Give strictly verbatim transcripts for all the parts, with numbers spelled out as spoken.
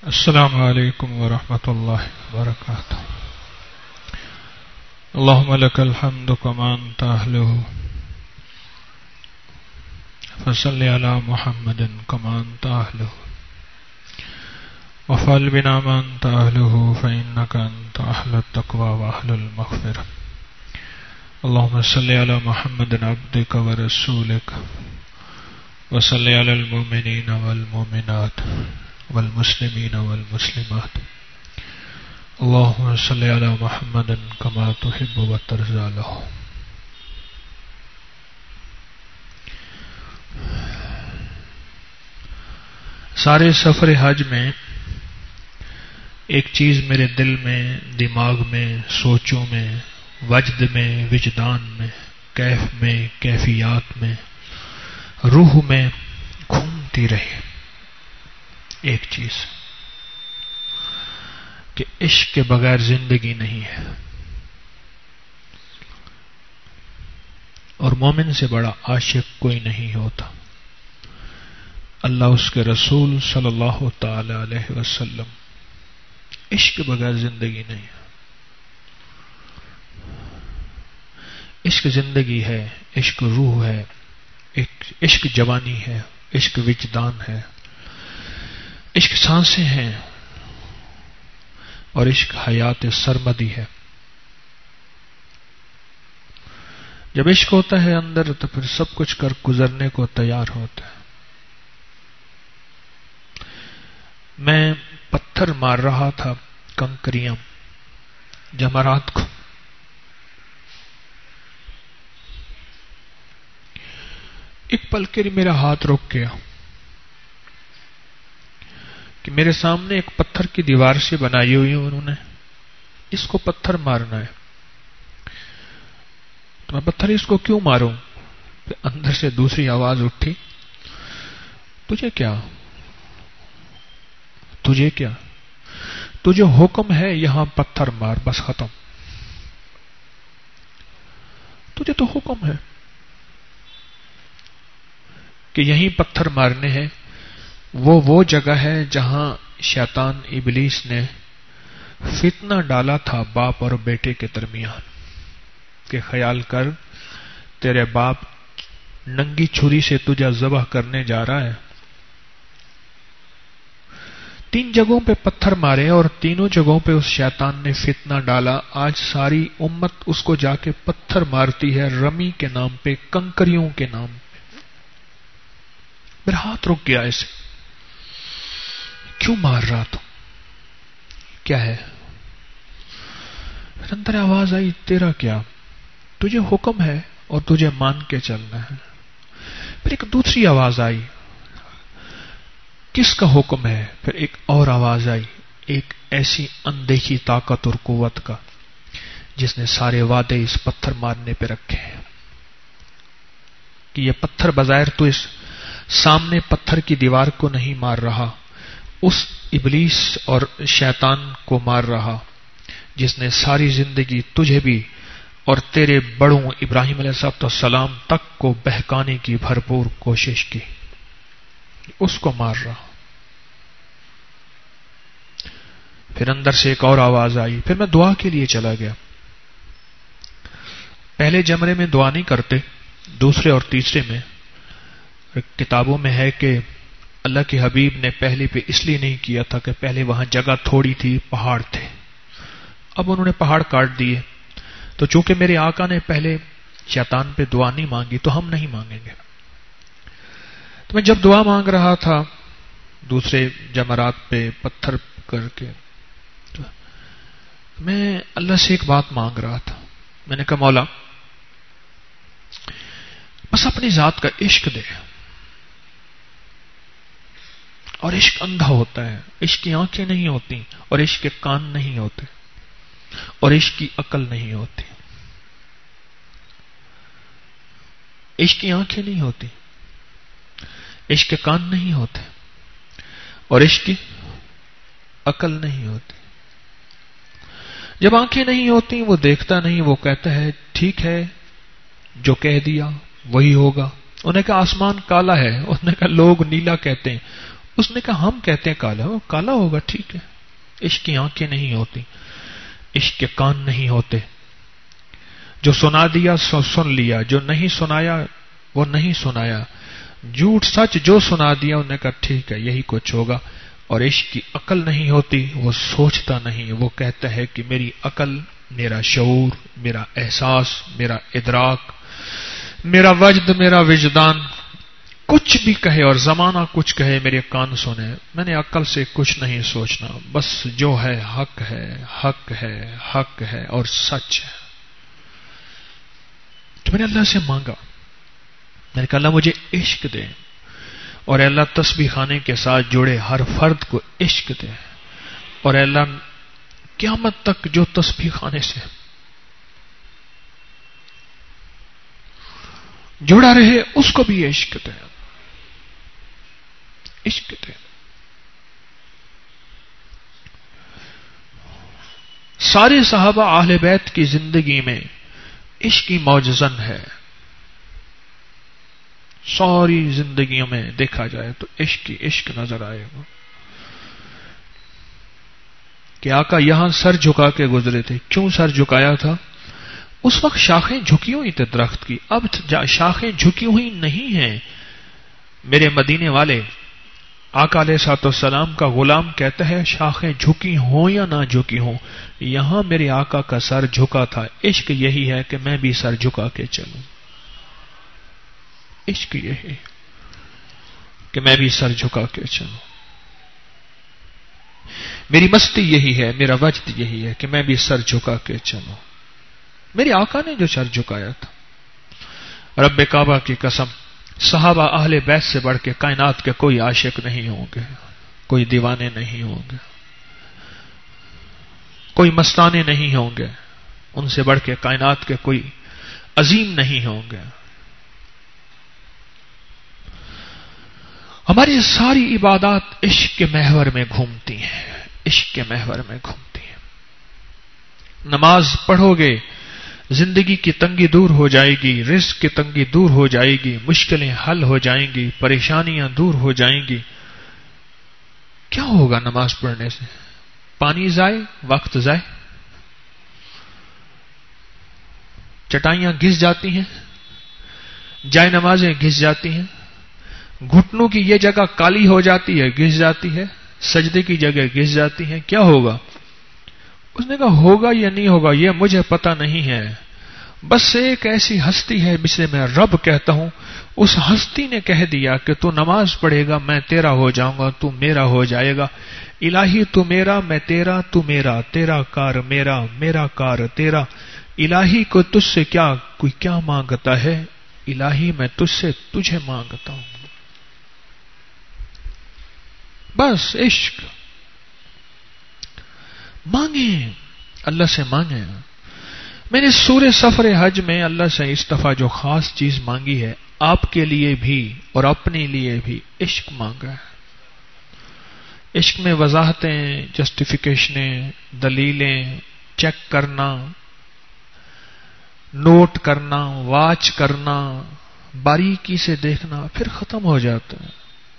السلام علیکم ورحمۃ اللہ وبرکاتہ. اللهم لك الحمد كما أنت أهله فصل على محمد كما أنت أهله وفعل بنا ما أنت أهله فإنك أنت أهل التقوى وأهل المغفرة. اللهم صل على محمد عبدك ورسولك وصل على المؤمنين والمؤمنات والمسلمين والمسلمات. اللهم صل على محمد كما تحب وترضى له. سارے سفر حج میں ایک چیز میرے دل میں، دماغ میں، سوچوں میں، وجد میں، وجدان میں، کیف میں، کیفیات میں، روح میں گھومتی رہی، ایک چیز کہ عشق کے بغیر زندگی نہیں ہے، اور مومن سے بڑا عاشق کوئی نہیں ہوتا. اللہ اس کے رسول صلی اللہ تعالی علیہ وسلم، عشق کے بغیر زندگی نہیں ہے. عشق زندگی ہے، عشق روح ہے، عشق جوانی ہے، عشق وجدان ہے، عشق سانسیں ہیں، اور عشق حیات سرمدی ہے. جب عشق ہوتا ہے اندر تو پھر سب کچھ کر گزرنے کو تیار ہوتا ہے. میں پتھر مار رہا تھا، کنکریاں، جمرات کو. ایک پل کے لیے میرا ہاتھ رک گیا کہ میرے سامنے ایک پتھر کی دیوار سے بنائی ہوئی انہوں نے، اس کو پتھر مارنا ہے، تو میں پتھر اس کو کیوں ماروں؟ اندر سے دوسری آواز اٹھی، تجھے کیا تجھے کیا تجھے حکم ہے یہاں پتھر مار، بس ختم. تجھے تو حکم ہے کہ یہیں پتھر مارنے ہیں. وہ وہ جگہ ہے جہاں شیطان ابلیس نے فتنہ ڈالا تھا باپ اور بیٹے کے درمیان، کہ خیال کر تیرے باپ ننگی چھری سے تجھے ذبح کرنے جا رہا ہے. تین جگہوں پہ پتھر مارے اور تینوں جگہوں پہ اس شیطان نے فتنہ ڈالا. آج ساری امت اس کو جا کے پتھر مارتی ہے، رمی کے نام پہ، کنکریوں کے نام پہ. میرا ہاتھ رک گیا اسے، کیوں مار رہا تو کیا ہے؟ اندر آواز آئی، تیرا کیا، تجھے حکم ہے اور تجھے مان کے چلنا ہے. پھر ایک دوسری آواز آئی، کس کا حکم ہے؟ پھر ایک اور آواز آئی، ایک ایسی اندیکھی طاقت اور قوت کا جس نے سارے وعدے اس پتھر مارنے پہ رکھے ہیں، کہ یہ پتھر بظاہر تو اس سامنے پتھر کی دیوار کو نہیں مار رہا، اس ابلیس اور شیطان کو مار رہا جس نے ساری زندگی تجھے بھی اور تیرے بڑوں ابراہیم علیہ السلام تک کو بہکانے کی بھرپور کوشش کی، اس کو مار رہا. پھر اندر سے ایک اور آواز آئی. پھر میں دعا کے لیے چلا گیا. پہلے جمرے میں دعا نہیں کرتے، دوسرے اور تیسرے میں. کتابوں میں ہے کہ اللہ کے حبیب نے پہلے پہ اس لیے نہیں کیا تھا کہ پہلے وہاں جگہ تھوڑی تھی، پہاڑ تھے. اب انہوں نے پہاڑ کاٹ دیے، تو چونکہ میرے آقا نے پہلے شیطان پہ دعا نہیں مانگی تو ہم نہیں مانگیں گے. تو میں جب دعا مانگ رہا تھا دوسرے جمرات پہ پتھر کر کے، تو میں اللہ سے ایک بات مانگ رہا تھا. میں نے کہا مولا بس اپنی ذات کا عشق دے. اور عشق اندھا ہوتا ہے، عشق کی آنکھیں نہیں ہوتی، اور عشق کے کان نہیں ہوتے، اور عشق کی عقل نہیں ہوتی. عشق کی آنکھیں نہیں ہوتی، عشق کے کان نہیں ہوتے، اور عشق کی عقل نہیں ہوتی. جب آنکھیں نہیں ہوتی وہ دیکھتا نہیں، وہ کہتا ہے ٹھیک ہے جو کہہ دیا وہی ہوگا. انہیں کہا آسمان کالا ہے، انہوں نے کہا لوگ نیلا کہتے ہیں. اس نے کہا ہم کہتے ہیں کالا ہو، کالا ہوگا ٹھیک ہے، عشق کی آنکھیں نہیں ہوتی، عشق کے کان نہیں ہوتے، جو سنا دیا سو سن لیا، جو نہیں سنایا وہ نہیں سنایا، جھوٹ سچ جو سنا دیا انہوں نے کہا ٹھیک ہے یہی کچھ ہوگا۔ اور عشق کی عقل نہیں ہوتی، وہ سوچتا نہیں، وہ کہتا ہے کہ میری عقل، میرا شعور، میرا احساس، میرا ادراک، میرا وجد، میرا وجدان کچھ بھی کہے اور زمانہ کچھ کہے میرے کان سنے، میں نے عقل سے کچھ نہیں سوچنا، بس جو ہے حق ہے، حق ہے، حق ہے اور سچ ہے۔ تو میں نے اللہ سے مانگا، میں نے کہا اللہ مجھے عشق دے، اور اللہ تسبیح خانے کے ساتھ جڑے ہر فرد کو عشق دے، اور اللہ قیامت تک جو تسبیح خانے سے جڑا رہے اس کو بھی عشق دے، عشق دے۔ سارے صحابہ اہل بیت کی زندگی میں عشق کی معجزن ہے، ساری زندگیوں میں دیکھا جائے تو عشق کی عشق نظر آئے گا کہ آقا یہاں سر جھکا کے گزرے تھے، کیوں سر جھکایا تھا؟ اس وقت شاخیں جھکی ہوئی تھے درخت کی، اب شاخیں جھکی ہوئی نہیں ہیں۔ میرے مدینے والے آقا علیہ الصلوۃ والسلام کا غلام کہتا ہے شاخیں جھکی ہوں یا نہ جھکی ہوں، یہاں میرے آقا کا سر جھکا تھا، عشق یہی ہے کہ میں بھی سر جھکا کے چلوں، عشق یہی کہ میں بھی سر جھکا کے چلوں، میری مستی یہی ہے، میرا وجد یہی ہے کہ میں بھی سر جھکا کے چلوں۔ میرے آقا نے جو سر جھکایا تھا، رب کعبہ کی قسم صحابہ اہل بیت سے بڑھ کے کائنات کے کوئی عاشق نہیں ہوں گے، کوئی دیوانے نہیں ہوں گے، کوئی مستانے نہیں ہوں گے، ان سے بڑھ کے کائنات کے کوئی عظیم نہیں ہوں گے۔ ہماری ساری عبادات عشق کے محور میں گھومتی ہیں، عشق کے محور میں گھومتی ہیں۔ نماز پڑھو گے زندگی کی تنگی دور ہو جائے گی، رزق کی تنگی دور ہو جائے گی، مشکلیں حل ہو جائیں گی، پریشانیاں دور ہو جائیں گی۔ کیا ہوگا نماز پڑھنے سے؟ پانی ضائع، وقت ضائع، چٹائیاں گھس جاتی ہیں، جائے نمازیں گھس جاتی ہیں، گھٹنوں کی یہ جگہ کالی ہو جاتی ہے، گھس جاتی ہے، سجدے کی جگہ گھس جاتی ہیں، کیا ہوگا؟ اس نے کہا ہوگا یا نہیں ہوگا یہ مجھے پتہ نہیں ہے، بس ایک ایسی ہستی ہے جسے میں رب کہتا ہوں، اس ہستی نے کہہ دیا کہ تو نماز پڑھے گا میں تیرا ہو جاؤں گا، تو میرا ہو جائے گا، الہی تو میرا میں تیرا، تو میرا، تیرا کار میرا، میرا کار تیرا، الہی کو تجھ سے کیا کوئی کیا مانگتا ہے، الہی میں تجھ سے تجھے مانگتا ہوں۔ بس عشق مانگیں، اللہ سے مانگیں۔ میں نے سورہ سفر حج میں اللہ سے اس دفعہ جو خاص چیز مانگی ہے، آپ کے لیے بھی اور اپنے لیے بھی عشق مانگا ہے۔ عشق میں وضاحتیں، جسٹیفیکیشنیں، دلیلیں، چیک کرنا، نوٹ کرنا، واچ کرنا، باریکی سے دیکھنا، پھر ختم ہو جاتا ہے،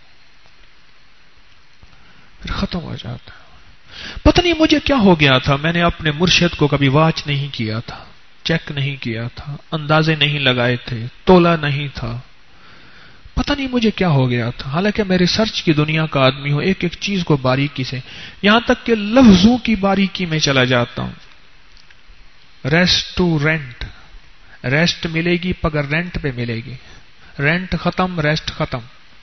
پھر ختم ہو جاتا ہے۔ پتہ نہیں مجھے کیا ہو گیا تھا، میں نے اپنے مرشد کو کبھی واچ نہیں کیا تھا، چیک نہیں کیا تھا، اندازے نہیں لگائے تھے، تولا نہیں تھا، پتہ نہیں مجھے کیا ہو گیا تھا، حالانکہ میں ریسرچ کی دنیا کا آدمی ہوں، ایک ایک چیز کو باریکی سے، یہاں تک کہ لفظوں کی باریکی میں چلا جاتا ہوں۔ ریسٹ ٹو رینٹ، ریسٹ ملے گی پگر رینٹ پہ ملے گی، رینٹ ختم ریسٹ ختم،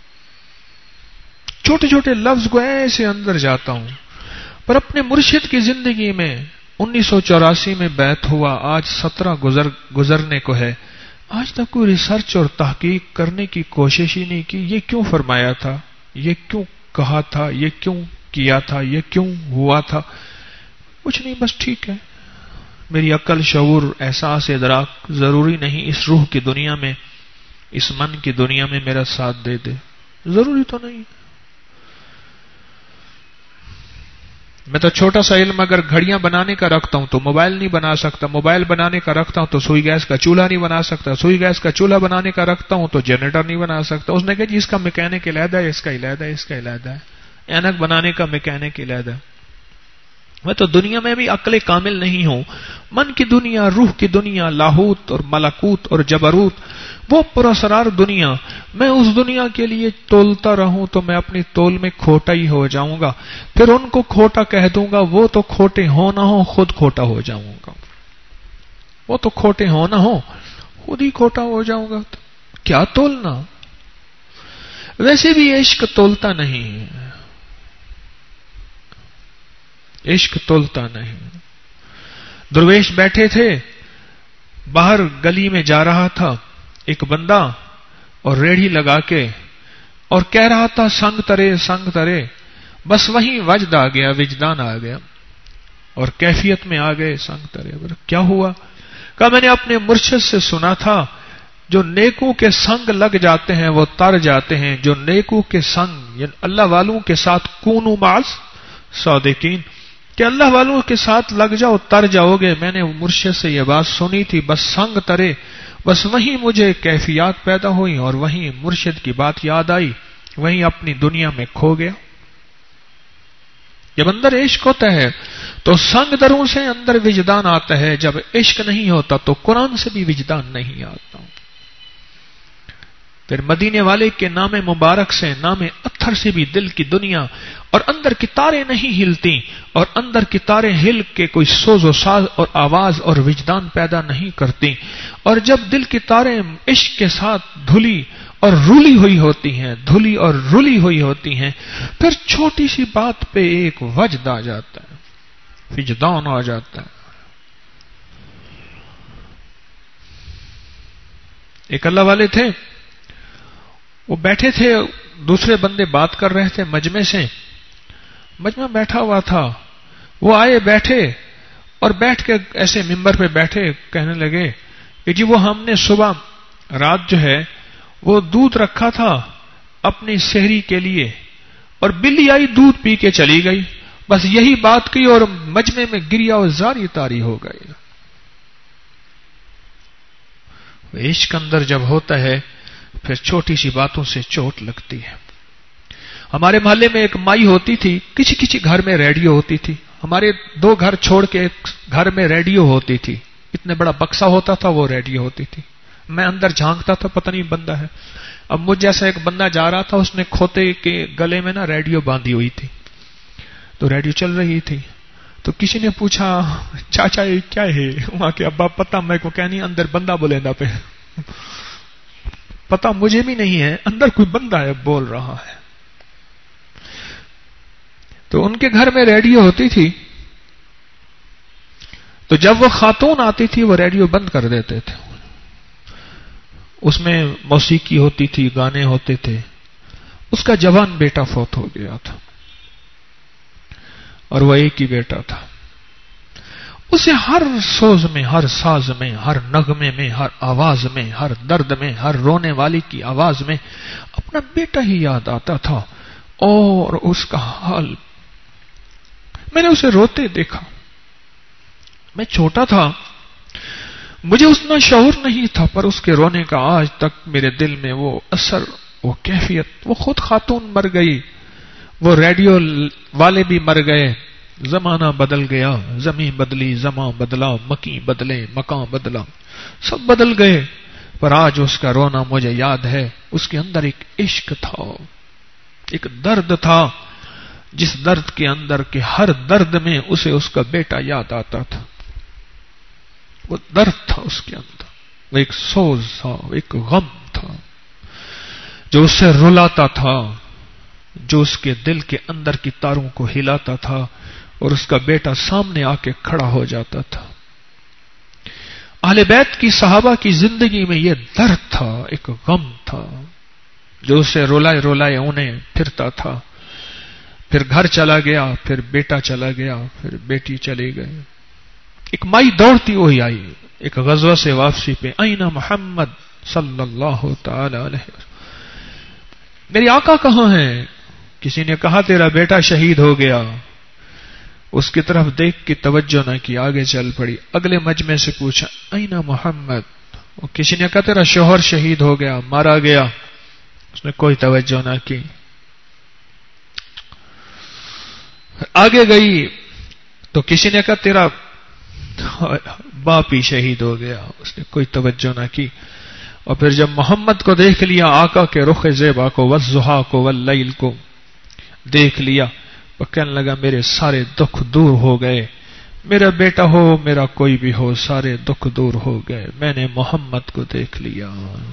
چھوٹے چھوٹے لفظ کو ایسے اندر جاتا ہوں۔ پر اپنے مرشد کی زندگی میں انیس سو چوراسی میں بیعت ہوا، آج سترہ گزر گزرنے کو ہے، آج تک کوئی ریسرچ اور تحقیق کرنے کی کوشش ہی نہیں کی، یہ کیوں فرمایا تھا، یہ کیوں کہا تھا، یہ کیوں کیا تھا، یہ کیوں ہوا تھا، کچھ نہیں، بس ٹھیک ہے، میری عقل، شعور، احساس، ادراک ضروری نہیں اس روح کی دنیا میں، اس من کی دنیا میں میرا ساتھ دے دے، ضروری تو نہیں۔ میں تو چھوٹا سا علم اگر گھڑیاں بنانے کا رکھتا ہوں تو موبائل نہیں بنا سکتا، موبائل بنانے کا رکھتا ہوں تو سوئی گیس کا چولہا نہیں بنا سکتا، سوئی گیس کا چولہا بنانے کا رکھتا ہوں تو جنریٹر نہیں بنا سکتا۔ اس نے کہا جی اس کا میکینک علیحدہ ہے، اس کا علیحدہ ہے، اس کا علیحدہ ہے، اینک بنانے کا میکینک علیحدہ ہے۔ میں تو دنیا میں بھی عقل کامل نہیں ہوں، من کی دنیا، روح کی دنیا، لاہوت اور ملکوت اور جبروت، وہ پراسرار دنیا، میں اس دنیا کے لیے تولتا رہوں تو میں اپنی تول میں کھوٹا ہی ہو جاؤں گا، پھر ان کو کھوٹا کہہ دوں گا، وہ تو کھوٹے ہو نہ ہو خود کھوٹا ہو جاؤں گا، وہ تو کھوٹے ہو نہ ہو خود ہی کھوٹا ہو جاؤں گا، کیا تولنا؟ ویسے بھی عشق تولتا نہیں، عشق تولتا نہیں۔ درویش بیٹھے تھے، باہر گلی میں جا رہا تھا ایک بندہ اور ریڑھی لگا کے اور کہہ رہا تھا سنگ ترے سنگ ترے، بس وہیں وجد آ گیا، وجدان آ گیا اور کیفیت میں آ گئے سنگ ترے۔ کیا ہوا؟ کہ میں نے اپنے مرشد سے سنا تھا جو نیکوں کے سنگ لگ جاتے ہیں وہ تر جاتے ہیں، جو نیکوں کے سنگ یعنی اللہ والوں کے ساتھ کونوا معاذ صادقین، کہ اللہ والوں کے ساتھ لگ جاؤ تر جاؤ گے۔ میں نے مرشد سے یہ بات سنی تھی، بس سنگ ترے، بس وہیں مجھے کیفیات پیدا ہوئی اور وہیں مرشد کی بات یاد آئی، وہیں اپنی دنیا میں کھو گیا۔ جب اندر عشق ہوتا ہے تو سنگ دروں سے اندر وجدان آتا ہے، جب عشق نہیں ہوتا تو قرآن سے بھی وجدان نہیں آتا۔ پھر مدینے والے کے نام مبارک سے، نام اتھر سے بھی دل کی دنیا اور اندر کی تاریں نہیں ہلتی، اور اندر کی تاریں ہل کے کوئی سوز و ساز اور آواز اور وجدان پیدا نہیں کرتی۔ اور جب دل کی تاریں عشق کے ساتھ دھلی اور رولی ہوئی ہوتی ہیں، دھلی اور رولی ہوئی ہوتی ہیں، پھر چھوٹی سی بات پہ ایک وجد آ جاتا ہے، وجدان آ جاتا ہے۔ ایک اللہ والے تھے، وہ بیٹھے تھے، دوسرے بندے بات کر رہے تھے مجمع سے، مجمع بیٹھا ہوا تھا، وہ آئے بیٹھے اور بیٹھ کے ایسے ممبر پہ بیٹھے، کہنے لگے کہ جی وہ ہم نے صبح رات جو ہے وہ دودھ رکھا تھا اپنی سحری کے لیے اور بلی آئی دودھ پی کے چلی گئی، بس یہی بات کی اور مجمع میں گریا اور زاری تاری ہو گئی۔ عشق اندر جب ہوتا ہے پھر چھوٹی سی باتوں سے چوٹ لگتی ہے۔ ہمارے محلے میں ایک مائی ہوتی تھی، کسی کسی گھر میں ریڈیو ہوتی تھی، ہمارے دو گھر چھوڑ کے ایک گھر میں ریڈیو ہوتی تھی، اتنے بڑا بکسا ہوتا تھا، وہ ریڈیو ہوتی تھی۔ میں اندر جھانکتا تھا، پتہ نہیں بندہ ہے۔ اب مجھ جیسا ایک بندہ جا رہا تھا، اس نے کھوتے کے گلے میں نا ریڈیو باندھی ہوئی تھی، تو ریڈیو چل رہی تھی، تو کسی نے پوچھا چاچا یہ کیا ہے؟ وہاں کے ابا پتہ میں کو کہنی اندر بندہ بولیندا پہ، پتہ مجھے بھی نہیں ہے، اندر کوئی بندہ ہے بول رہا ہے۔ تو ان کے گھر میں ریڈیو ہوتی تھی، تو جب وہ خاتون آتی تھی وہ ریڈیو بند کر دیتے تھے، اس میں موسیقی ہوتی تھی، گانے ہوتے تھے۔ اس کا جوان بیٹا فوت ہو گیا تھا اور وہ ایک ہی بیٹا تھا، اسے ہر سوز میں، ہر ساز میں، ہر نغمے میں، ہر آواز میں، ہر درد میں، ہر رونے والی کی آواز میں اپنا بیٹا ہی یاد آتا تھا، اور اس کا حال میں نے اسے روتے دیکھا۔ میں چھوٹا تھا، مجھے اتنا شعور نہیں تھا، پر اس کے رونے کا آج تک میرے دل میں وہ اثر، وہ کیفیت۔ وہ خود خاتون مر گئی، وہ ریڈیو والے بھی مر گئے، زمانہ بدل گیا، زمین بدلی، زماں بدلا، مکی بدلے، مکان بدلا، سب بدل گئے، پر آج اس کا رونا مجھے یاد ہے۔ اس کے اندر ایک عشق تھا، ایک درد تھا، جس درد کے اندر کے ہر درد میں اسے اس کا بیٹا یاد آتا تھا۔ وہ درد تھا اس کے اندر، وہ ایک سوز تھا، ایک غم تھا جو اسے رلاتا تھا، جو اس کے دل کے اندر کی تاروں کو ہلاتا تھا، اور اس کا بیٹا سامنے آ کے کھڑا ہو جاتا تھا۔ اہل بیت کی صحابہ کی زندگی میں یہ درد تھا، ایک غم تھا جو اسے رولائے رولائے انہیں پھرتا تھا۔ پھر گھر چلا گیا، پھر بیٹا چلا گیا، پھر بیٹی چلی گئی۔ ایک مائی دوڑتی ہوئی آئی ایک غزوہ سے واپسی پہ، اینا محمد صلی اللہ تعالی علیہ وسلم، میری آقا کہاں ہیں؟ کسی نے کہا تیرا بیٹا شہید ہو گیا۔ اس کی طرف دیکھ کے توجہ نہ کی، آگے چل پڑی. اگلے مجمع سے پوچھا این محمد؟ وہ کسی نے کہا تیرا شوہر شہید ہو گیا، مارا گیا. اس نے کوئی توجہ نہ کی. آگے گئی تو کسی نے کہا تیرا باپ ہی شہید ہو گیا، اس نے کوئی توجہ نہ کی. اور پھر جب محمد کو دیکھ لیا، آقا کے رخ زیبا کو، والضحا کو، واللیل کو دیکھ لیا، وہ کہنے لگا میرے سارے دکھ دور ہو گئے. میرا بیٹا ہو، میرا کوئی بھی ہو، سارے دکھ دور ہو گئے. میں نے محمد کو دیکھ لیا.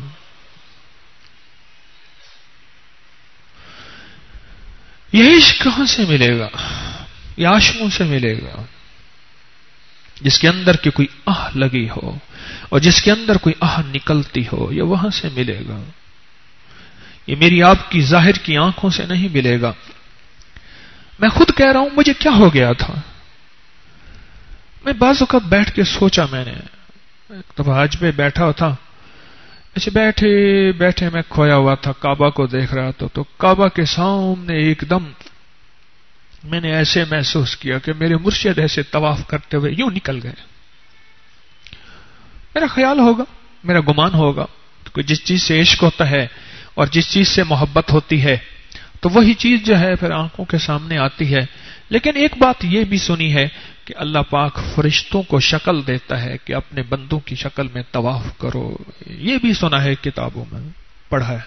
یہ عشق کہاں سے ملے گا؟ یہ عاشقوں سے ملے گا جس کے اندر کی کوئی آہ لگی ہو اور جس کے اندر کوئی آہ نکلتی ہو. یہ وہاں سے ملے گا. یہ میری آپ کی ظاہر کی آنکھوں سے نہیں ملے گا. میں خود کہہ رہا ہوں مجھے کیا ہو گیا تھا. میں بعض اوقات بیٹھ کے سوچا، میں نے ایک دفعہ حج پہ بیٹھا تھا، ایسے بیٹھے بیٹھے میں کھویا ہوا تھا، کعبہ کو دیکھ رہا تھا. تو کعبہ کے سامنے ایک دم میں نے ایسے محسوس کیا کہ میرے مرشد ایسے طواف کرتے ہوئے یوں نکل گئے. میرا خیال ہوگا، میرا گمان ہوگا کہ جس چیز سے عشق ہوتا ہے اور جس چیز سے محبت ہوتی ہے تو وہی چیز جو ہے پھر آنکھوں کے سامنے آتی ہے. لیکن ایک بات یہ بھی سنی ہے کہ اللہ پاک فرشتوں کو شکل دیتا ہے کہ اپنے بندوں کی شکل میں طواف کرو. یہ بھی سنا ہے، کتابوں میں پڑھا ہے.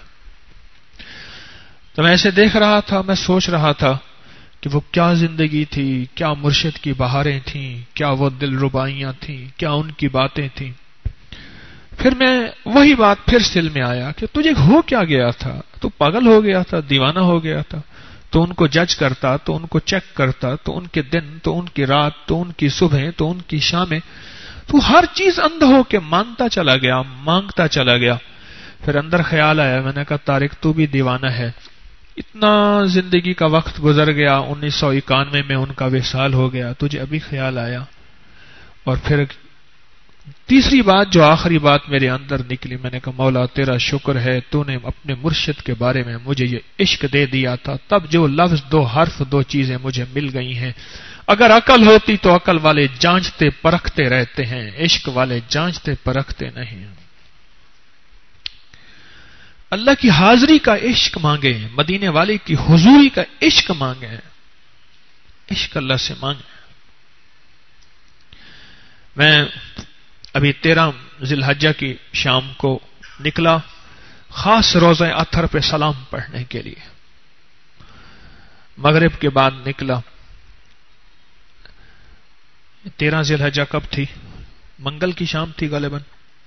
تو میں ایسے دیکھ رہا تھا، میں سوچ رہا تھا کہ وہ کیا زندگی تھی، کیا مرشد کی بہاریں تھیں، کیا وہ دل ربائیاں تھیں، کیا ان کی باتیں تھیں. پھر میں وہی بات پھر دل میں آیا کہ تجھے ہو کیا گیا تھا؟ تو پاگل ہو گیا تھا، دیوانہ ہو گیا تھا. تو ان کو جج کرتا، تو ان کو چیک کرتا، تو ان کے دن، تو ان کی رات، تو ان کی صبح، تو ان کی شامیں، تو ہر چیز اندھا ہو کے مانتا چلا گیا، مانگتا چلا گیا. پھر اندر خیال آیا، میں نے کہا طارق تو بھی دیوانہ ہے. اتنا زندگی کا وقت گزر گیا، انیس سو اکانوے میں ان کا وصال ہو گیا، تجھے ابھی خیال آیا. اور پھر تیسری بات جو آخری بات میرے اندر نکلی، میں نے کہا مولا تیرا شکر ہے تو نے اپنے مرشد کے بارے میں مجھے یہ عشق دے دیا تھا. تب جو لفظ، دو حرف، دو چیزیں مجھے مل گئی ہیں. اگر عقل ہوتی تو عقل والے جانچتے پرکھتے رہتے ہیں، عشق والے جانچتے پرکھتے نہیں. اللہ کی حاضری کا عشق مانگے، مدینے والے کی حضوری کا عشق مانگے، عشق اللہ سے مانگے. میں ابھی تیرہ ذی الحجہ کی شام کو نکلا خاص روزہ اطہر پہ سلام پڑھنے کے لیے. مغرب کے بعد نکلا. تیرہ ذی الحجہ کب تھی؟ منگل کی شام تھی غالباً،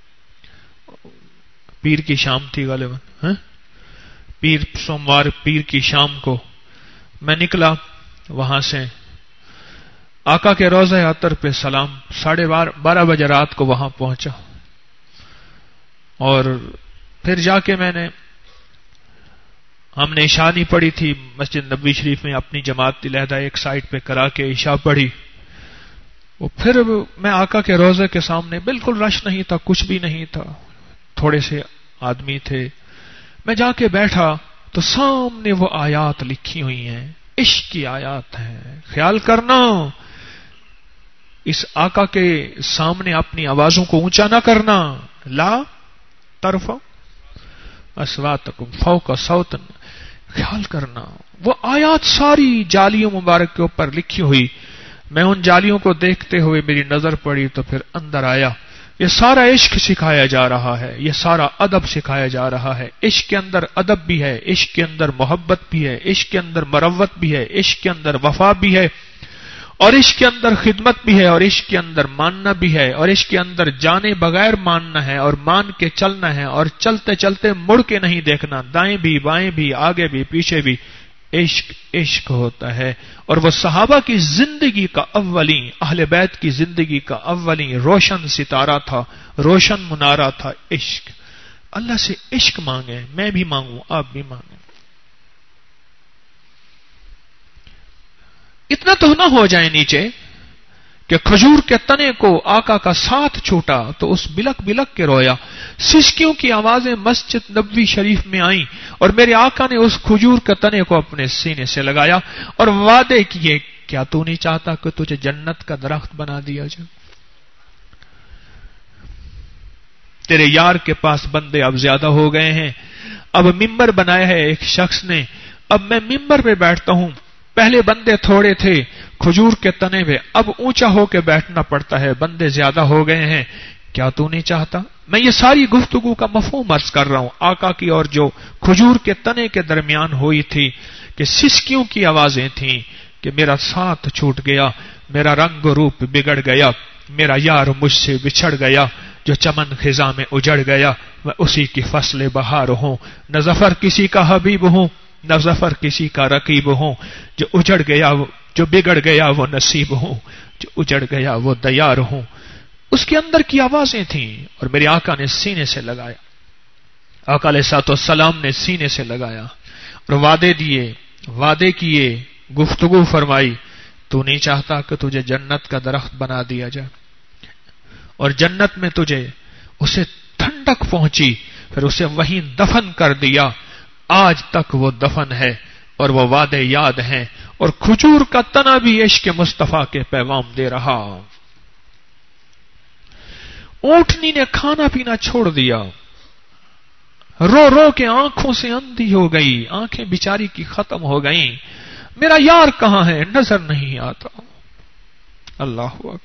پیر کی شام تھی غالباً، ہاں پیر سوموار پیر کی شام کو میں نکلا. وہاں سے آقا کے روضہ اطہر پہ سلام، ساڑھے بارہ بجے رات کو وہاں پہنچا. اور پھر جا کے میں نے ہم نے عشاء نہیں پڑھی تھی مسجد نبوی شریف میں، اپنی جماعت علیحدہ ایک سائٹ پہ کرا کے عشاء پڑھی. وہ پھر میں آقا کے روضے کے سامنے، بالکل رش نہیں تھا، کچھ بھی نہیں تھا، تھوڑے سے آدمی تھے. میں جا کے بیٹھا تو سامنے وہ آیات لکھی ہوئی ہیں، عشق کی آیات ہیں. خیال کرنا اس آقا کے سامنے اپنی آوازوں کو اونچا نہ کرنا. لا ترفعوا اصواتکم فوق صوت، خیال کرنا. وہ آیات ساری جالیوں مبارک کے اوپر لکھی ہوئی. میں ان جالیوں کو دیکھتے ہوئے میری نظر پڑی تو پھر اندر آیا. یہ سارا عشق سکھایا جا رہا ہے، یہ سارا ادب سکھایا جا رہا ہے. عشق کے اندر ادب بھی ہے، عشق کے اندر محبت بھی ہے، عشق کے اندر مروت بھی ہے، عشق کے اندر وفا بھی ہے، اور عشق کے اندر خدمت بھی ہے، اور عشق کے اندر ماننا بھی ہے، اور عشق کے اندر جانے بغیر ماننا ہے اور مان کے چلنا ہے، اور چلتے چلتے مڑ کے نہیں دیکھنا، دائیں بھی بائیں بھی آگے بھی پیچھے بھی. عشق عشق ہوتا ہے. اور وہ صحابہ کی زندگی کا اولین، اہل بیت کی زندگی کا اولین روشن ستارہ تھا، روشن منارہ تھا عشق. اللہ سے عشق مانگیں، میں بھی مانگوں، آپ بھی مانگیں. اتنا تو نہ ہو جائے نیچے کہ کھجور کے تنے کو آقا کا ساتھ چھوٹا تو اس بلک بلک کے رویا. سسکیوں کی آوازیں مسجد نبوی شریف میں آئیں اور میرے آقا نے اس کھجور کے تنے کو اپنے سینے سے لگایا اور وعدے کیے کیا تو نہیں چاہتا کہ تجھے جنت کا درخت بنا دیا جائے؟ تیرے یار کے پاس بندے اب زیادہ ہو گئے ہیں، اب ممبر بنایا ہے ایک شخص نے، اب میں ممبر پہ بیٹھتا ہوں، پہلے بندے تھوڑے تھے کھجور کے تنے پہ، اب اونچا ہو کے بیٹھنا پڑتا ہے، بندے زیادہ ہو گئے ہیں، کیا تو نہیں چاہتا؟ میں یہ ساری گفتگو کا مفہوم عرض کر رہا ہوں آقا کی اور جو کھجور کے تنے کے درمیان ہوئی تھی کہ سسکیوں کی آوازیں تھیں کہ میرا ساتھ چھوٹ گیا، میرا رنگ و روپ بگڑ گیا، میرا یار مجھ سے بچھڑ گیا، جو چمن خزاں میں اجڑ گیا، میں اسی کی فصل بہار ہوں، نہ ظفر کسی کا حبیب ہوں، نہ ظفر کسی کا رقیب ہوں، جو اجڑ گیا جو بگڑ گیا وہ نصیب ہوں، جو اجڑ گیا وہ دیار ہوں۔ اس کے اندر کی آوازیں تھیں اور میرے آقا نے سینے سے لگایا، آقا علیہ الصلوۃ والسلام نے سینے سے لگایا اور وعدے دیے، وعدے کیے، گفتگو فرمائی، تو نہیں چاہتا کہ تجھے جنت کا درخت بنا دیا جائے؟ اور جنت میں تجھے اسے ٹھنڈک پہنچی، پھر اسے وہیں دفن کر دیا، آج تک وہ دفن ہے اور وہ وعدے یاد ہیں، اور کھجور کا تنا بھی عشق مصطفیٰ کے پیغام دے رہا۔ اونٹنی نے کھانا پینا چھوڑ دیا، رو رو کے آنکھوں سے اندھی ہو گئی، آنکھیں بیچاری کی ختم ہو گئیں، میرا یار کہاں ہے؟ نظر نہیں آتا۔ اللہ اکبر،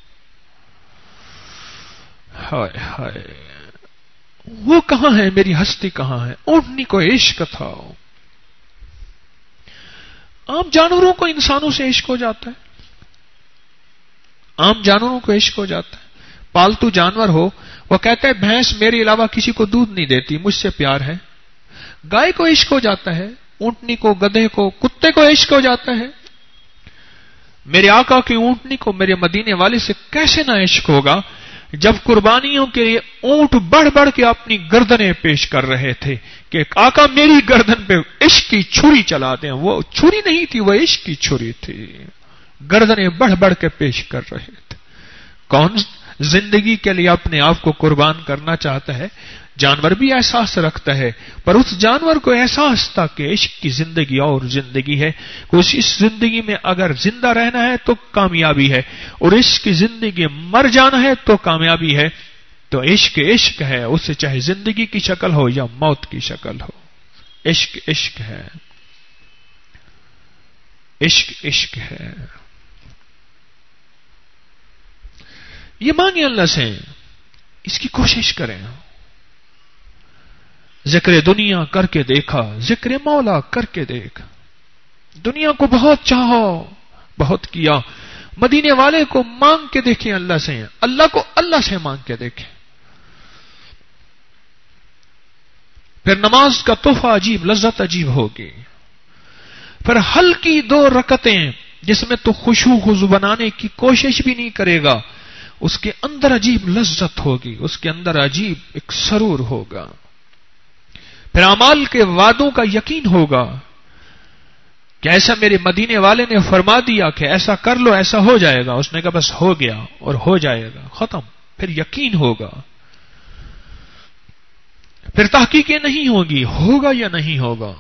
ہائے ہائے، وہ کہاں ہے؟ میری ہستی کہاں ہے؟ اونٹنی کو عشق تھا۔ عام جانوروں کو انسانوں سے عشق ہو جاتا ہے، عام جانوروں کو عشق ہو جاتا ہے، پالتو جانور ہو وہ کہتا ہے بھینس میرے علاوہ کسی کو دودھ نہیں دیتی، مجھ سے پیار ہے، گائے کو عشق ہو جاتا ہے، اونٹنی کو، گدھے کو، کتے کو عشق ہو جاتا ہے۔ میرے آقا کی اونٹنی کو میرے مدینے والے سے کیسے نہ عشق ہوگا جب قربانیوں کے لیے اونٹ بڑھ بڑھ کے اپنی گردنیں پیش کر رہے تھے کہ آقا میری گردن پہ عشق کی چھری چلا دیں، وہ چھری نہیں تھی، وہ عشق کی چھری تھی، گردنیں بڑھ بڑھ کے پیش کر رہے تھے۔ کون زندگی کے لیے اپنے آپ کو قربان کرنا چاہتا ہے؟ جانور بھی احساس رکھتا ہے، پر اس جانور کو احساس تھا کہ عشق کی زندگی اور زندگی ہے، اس زندگی میں اگر زندہ رہنا ہے تو کامیابی ہے، اور عشق کی زندگی مر جانا ہے تو کامیابی ہے۔ تو عشق عشق ہے، اس سے چاہے زندگی کی شکل ہو یا موت کی شکل ہو، عشق عشق ہے، عشق عشق ہے۔ یہ مانگے اللہ سے، اس کی کوشش کریں۔ ذکر دنیا کر کے دیکھا، ذکر مولا کر کے دیکھ، دنیا کو بہت چاہو، بہت کیا، مدینے والے کو مانگ کے دیکھیں اللہ سے، اللہ کو اللہ سے مانگ کے دیکھیں، پھر نماز کا تحفہ عجیب، لذت عجیب ہوگی، پھر ہلکی دو رکعتیں جس میں تو خشوع خضوع بنانے کی کوشش بھی نہیں کرے گا، اس کے اندر عجیب لذت ہوگی، اس کے اندر عجیب ایک سرور ہوگا، پھر اعمال کے وعدوں کا یقین ہوگا کہ ایسا میرے مدینے والے نے فرما دیا کہ ایسا کر لو ایسا ہو جائے گا، اس نے کہا بس ہو گیا اور ہو جائے گا، ختم، پھر یقین ہوگا، پھر تحقیقیں نہیں ہوگی، ہوگا یا نہیں ہوگا۔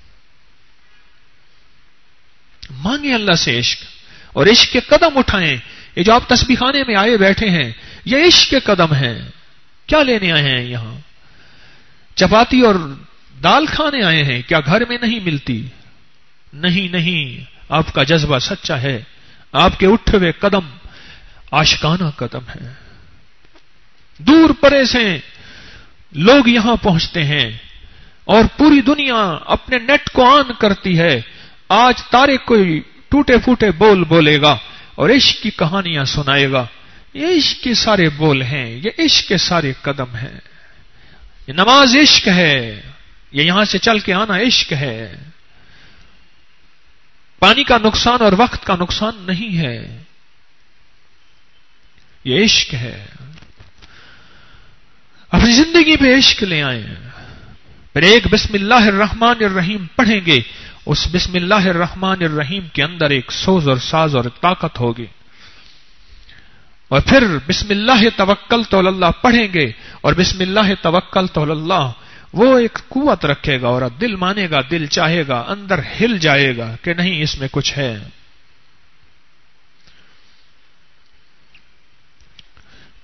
مانگیں اللہ سے عشق، اور عشق کے قدم اٹھائیں۔ یہ جو آپ تسبیح خانے میں آئے بیٹھے ہیں یہ عشق کے قدم ہیں، کیا لینے آئے ہیں یہاں؟ چپاتی اور دال کھانے آئے ہیں کیا؟ گھر میں نہیں ملتی، نہیں نہیں، آپ کا جذبہ سچا ہے، آپ کے اٹھے ہوئے قدم عاشقانہ قدم ہیں، دور پرے سے لوگ یہاں پہنچتے ہیں اور پوری دنیا اپنے نیٹ کو آن کرتی ہے، آج تارے کوئی ٹوٹے پھوٹے بول بولے گا اور عشق کی کہانیاں سنائے گا، یہ عشق کے سارے بول ہیں، یہ عشق کے سارے قدم ہیں، یہ نماز عشق ہے، یہ یہاں سے چل کے آنا عشق ہے، پانی کا نقصان اور وقت کا نقصان نہیں ہے، یہ عشق ہے۔ اپنی زندگی پہ عشق لے آئیں، پھر ایک بسم اللہ الرحمن الرحیم پڑھیں گے، اس بسم اللہ الرحمن الرحیم کے اندر ایک سوز اور ساز اور طاقت ہوگی، اور پھر بسم اللہ توکلت علی اللہ پڑھیں گے، اور بسم اللہ توکلت علی اللہ وہ ایک قوت رکھے گا، اور دل مانے گا، دل چاہے گا، اندر ہل جائے گا کہ نہیں اس میں کچھ ہے،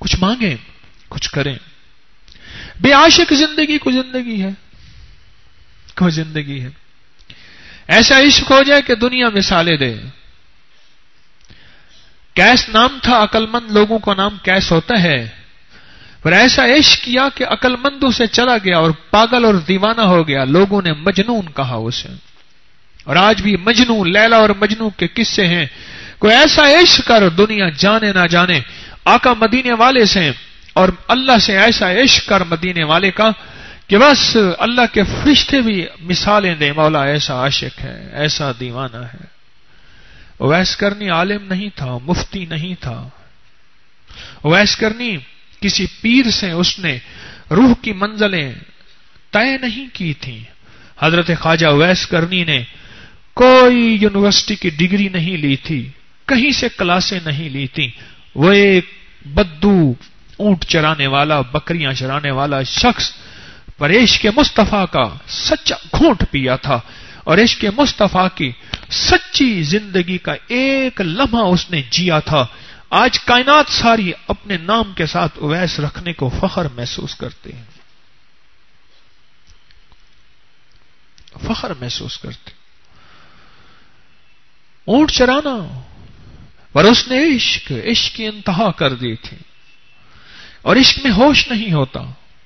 کچھ مانگیں، کچھ کریں. بے عاشق زندگی کو زندگی ہے، کو زندگی ہے. ایسا عشق ہو جائے کہ دنیا مثالیں دے. کیس نام تھا، عقل مند لوگوں کا نام کیس ہوتا ہے، پر ایسا عشق کیا کہ عقل مندوں سے چلا گیا اور پاگل اور دیوانہ ہو گیا. لوگوں نے مجنون کہا اسے. اور آج بھی مجنون، لیلا اور مجنون کے قصے ہیں. کوئی ایسا عشق کر دنیا جانے نہ جانے آقا مدینے والے سے، اور اللہ سے ایسا عشق کر مدینے والے کا کہ بس اللہ کے فرشتے بھی مثالیں دیں، مولا ایسا عاشق ہے، ایسا دیوانہ ہے. اویس کرنی عالم نہیں تھا، مفتی نہیں تھا. اویس کرنی کسی پیر سے اس نے روح کی منزلیں طے نہیں کی تھیں. حضرت خواجہ اویس کرنی نے کوئی یونیورسٹی کی ڈگری نہیں لی تھی، کہیں سے کلاسیں نہیں لی تھی. وہ ایک بدو، اونٹ چرانے والا، بکریاں چرانے والا شخص پر عشق مصطفیٰ کا سچا گھونٹ پیا تھا، اور عشق مصطفیٰ کی سچی زندگی کا ایک لمحہ اس نے جیا تھا. آج کائنات ساری اپنے نام کے ساتھ اویس رکھنے کو فخر محسوس کرتے ہیں، فخر محسوس کرتے. اونٹ چرانا، پر اس نے عشق عشق کی انتہا کر دی تھی. اور عشق میں ہوش نہیں ہوتا.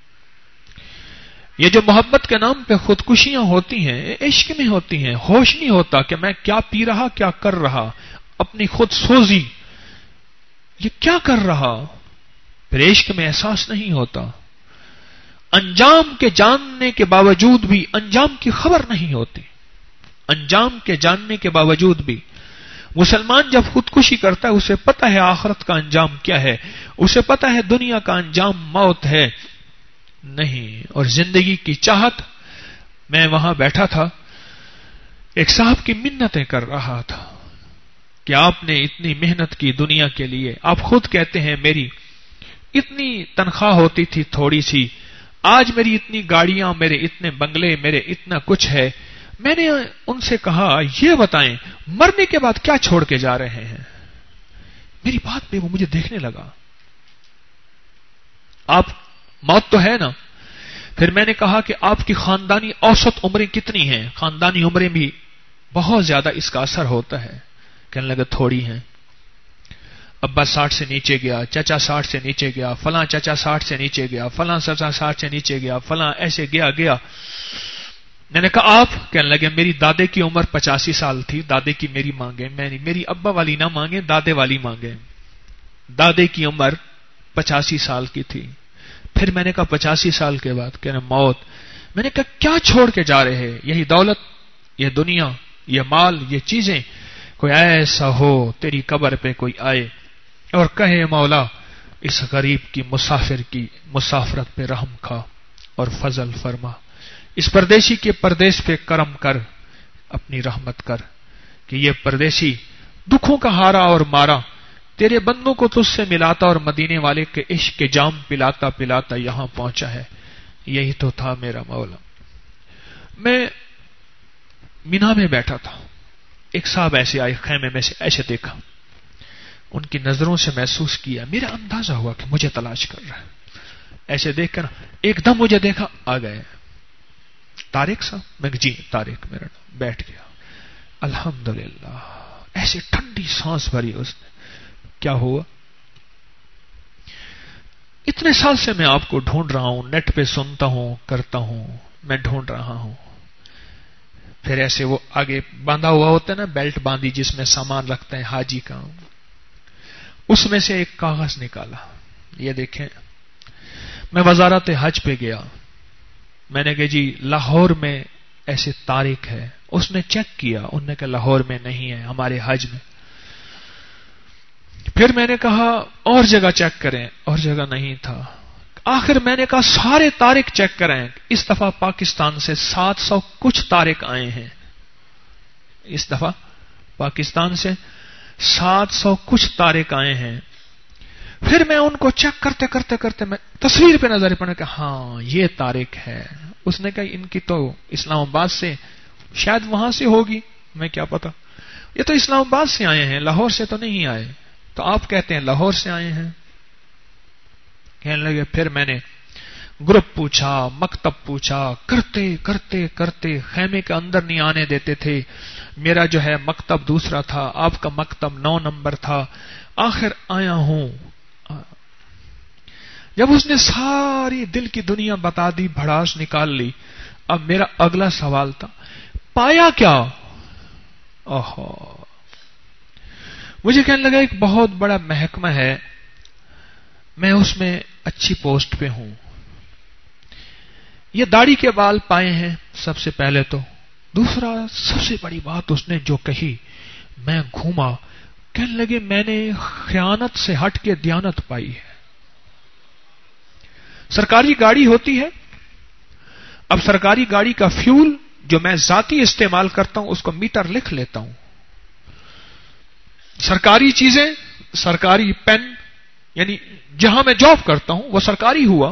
یہ جو محبت کے نام پہ خودکشیاں ہوتی ہیں عشق میں ہوتی ہیں. ہوش نہیں ہوتا کہ میں کیا پی رہا، کیا کر رہا، اپنی خود سوزی، یہ کیا کر رہا. پھر عشق میں احساس نہیں ہوتا. انجام کے جاننے کے باوجود بھی انجام کی خبر نہیں ہوتی. انجام کے جاننے کے باوجود بھی مسلمان جب خودکشی کرتا ہے اسے پتہ ہے آخرت کا انجام کیا ہے، اسے پتہ ہے دنیا کا انجام موت ہے. نہیں. اور زندگی کی چاہت. میں وہاں بیٹھا تھا، ایک صاحب کی منتیں کر رہا تھا کہ آپ نے اتنی محنت کی دنیا کے لیے. آپ خود کہتے ہیں میری اتنی تنخواہ ہوتی تھی تھوڑی سی، آج میری اتنی گاڑیاں، میرے اتنے بنگلے، میرے اتنا کچھ ہے. میں نے ان سے کہا یہ بتائیں مرنے کے بعد کیا چھوڑ کے جا رہے ہیں. میری بات پہ وہ مجھے دیکھنے لگا. آپ موت تو ہے نا. پھر میں نے کہا کہ آپ کی خاندانی اوسط عمریں کتنی ہیں. خاندانی عمریں بھی بہت زیادہ اس کا اثر ہوتا ہے. کہنے لگا تھوڑی ہیں. ابا ساٹھ سے نیچے گیا، چچا ساٹھ سے نیچے گیا، فلاں چچا ساٹھ سے نیچے گیا، فلاں چچا ساٹھ سے نیچے گیا، فلاں ایسے گیا گیا. میں نے کہا آپ؟ کہنے لگے میری دادے کی عمر پچاسی سال تھی، دادے کی میری مانگے، میں میری ابا والی نہ مانگے، دادے والی مانگے. دادے کی عمر پچاسی سال کی تھی. پھر میں نے کہا پچاسی سال کے بعد؟ کہنا موت. میں نے کہا کیا چھوڑ کے جا رہے ہیں؟ یہی دولت، یہ دنیا، یہ مال، یہ چیزیں. کوئی ایسا ہو تیری قبر پہ کوئی آئے اور کہے مولا اس غریب کی مسافر کی مسافرت پہ رحم کھا اور فضل فرما، اس پردیسی کے پردیس پہ کرم کر، اپنی رحمت کر کہ یہ پردیسی دکھوں کا ہارا اور مارا تیرے بندوں کو تجھ سے ملاتا اور مدینے والے کے عشق کے جام پلاتا پلاتا یہاں پہنچا ہے. یہی تو تھا میرا مولا. میں مینا میں بیٹھا تھا، ایک صاحب ایسے آئے خیمے میں سے، ایسے دیکھا، ان کی نظروں سے محسوس کیا، میرا اندازہ ہوا کہ مجھے تلاش کر رہا ہے. ایسے دیکھ کر ایک دم مجھے دیکھا، آ گئے. طارق صاحب؟ میں جی طارق میرا نام. بیٹھ گیا. الحمدللہ. ایسے ٹھنڈی سانس بھری اس نے. کیا ہوا؟ اتنے سال سے میں آپ کو ڈھونڈ رہا ہوں، نیٹ پہ سنتا ہوں، کرتا ہوں، میں ڈھونڈ رہا ہوں. پھر ایسے وہ آگے باندھا ہوا ہوتا ہے نا، بیلٹ باندھی جس میں سامان رکھتے ہیں حاجی کا، اس میں سے ایک کاغذ نکالا. یہ دیکھیں. میں وزارت حج پہ گیا. میں نے کہا جی لاہور میں ایسے طارق ہے. اس نے چیک کیا، انہوں نے کہا لاہور میں نہیں ہے، ہمارے حج میں. پھر میں نے کہا اور جگہ چیک کریں، اور جگہ نہیں تھا. آخر میں نے کہا سارے طارق چیک کریں. اس دفعہ پاکستان سے سات سو کچھ طارق آئے ہیں. اس دفعہ پاکستان سے سات سو کچھ طارق آئے ہیں. پھر میں ان کو چیک کرتے کرتے کرتے میں تصویر پہ نظر پڑا کہ ہاں یہ طارق ہے. اس نے کہا ان کی تو اسلام آباد سے، شاید وہاں سے ہوگی، میں کیا پتا. یہ تو اسلام آباد سے آئے ہیں، لاہور سے تو نہیں آئے. تو آپ کہتے ہیں لاہور سے آئے ہیں. کہنے لگے پھر میں نے گروپ پوچھا، مکتب پوچھا، کرتے کرتے کرتے خیمے کے اندر نہیں آنے دیتے تھے. میرا جو ہے مکتب دوسرا تھا، آپ کا مکتب نو نمبر تھا. آخر آیا ہوں. جب اس نے ساری دل کی دنیا بتا دی، بھڑاس نکال لی، اب میرا اگلا سوال تھا پایا کیا؟ اوہو. مجھے کہنے لگا ایک بہت بڑا محکمہ ہے، میں اس میں اچھی پوسٹ پہ ہوں. یہ داڑھی کے بال پائے ہیں سب سے پہلے تو. دوسرا سب سے بڑی بات اس نے جو کہی، میں گھوما، کہنے لگے میں نے خیانت سے ہٹ کے دیانت پائی ہے. سرکاری گاڑی ہوتی ہے، اب سرکاری گاڑی کا فیول جو میں ذاتی استعمال کرتا ہوں اس کو میٹر لکھ لیتا ہوں. سرکاری چیزیں، سرکاری پین، یعنی جہاں میں جاب کرتا ہوں وہ سرکاری ہوا،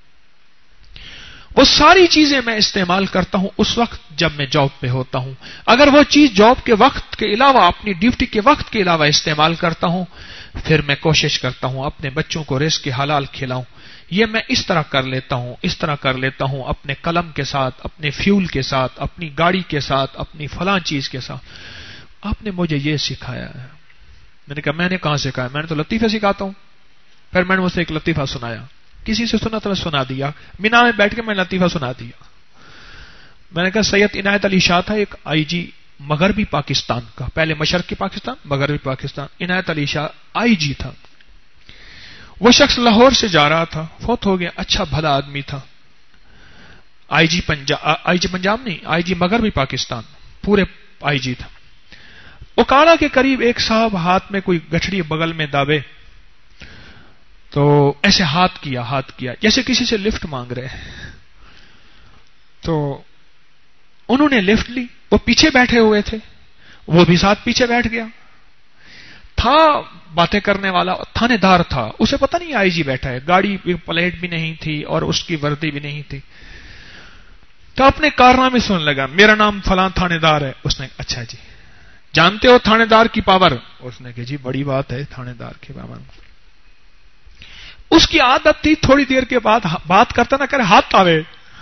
وہ ساری چیزیں میں استعمال کرتا ہوں اس وقت جب میں جاب پہ ہوتا ہوں. اگر وہ چیز جاب کے وقت کے علاوہ، اپنی ڈیوٹی کے وقت کے علاوہ استعمال کرتا ہوں، پھر میں کوشش کرتا ہوں اپنے بچوں کو رزق حلال کھلاؤں. یہ میں اس طرح کر لیتا ہوں، اس طرح کر لیتا ہوں، اپنے قلم کے ساتھ، اپنے فیول کے ساتھ، اپنی گاڑی کے ساتھ، اپنی فلاں چیز کے ساتھ. آپ نے مجھے یہ سکھایا ہے. میں نے کہا میں نے کہاں سکھایا؟ میں نے تو لطیفے سکھاتا ہوں. پھر میں نے اسے ایک لطیفہ سنایا. کسی سے سنا تو میں سنا دیا، مینا میں بیٹھ کے میں لطیفہ سنا دیا. میں نے کہا سید عنایت علی شاہ تھا ایک آئی جی مغربی پاکستان کا، پہلے مشرقی پاکستان، مغربی پاکستان. عنایت علی شاہ آئی جی تھا. وہ شخص لاہور سے جا رہا تھا، فوت ہو گیا، اچھا بھلا آدمی تھا. آئی جی پنجاب، آئی جی پنجاب نہیں، آئی جی مغربی پاکستان، پورے آئی جی تھا. اکاڑا کے قریب ایک صاحب ہاتھ میں کوئی گٹھڑی بغل میں دابے، تو ایسے ہاتھ کیا ہاتھ کیا جیسے کسی سے لفٹ مانگ رہے ہیں. تو انہوں نے لفٹ لی. وہ پیچھے بیٹھے ہوئے تھے، وہ بھی ساتھ پیچھے بیٹھ گیا. تھا باتیں کرنے والا، تھانے دار تھا، اسے پتہ نہیں آئی جی بیٹھا ہے، گاڑی پلیٹ بھی نہیں تھی اور اس کی وردی بھی نہیں تھی. تو اپنے کارنامے سننے لگا، میرا نام فلاں تھانے دار ہے. اس نے اچھا جی جانتے ہو تھانے دار کی پاور؟ اس نے کہا جی بڑی بات ہے تھانے دار کی پاور. اس کی عادت تھی تھوڑی دیر کے بعد بات کرتا نہ کرے ہاتھ آوے.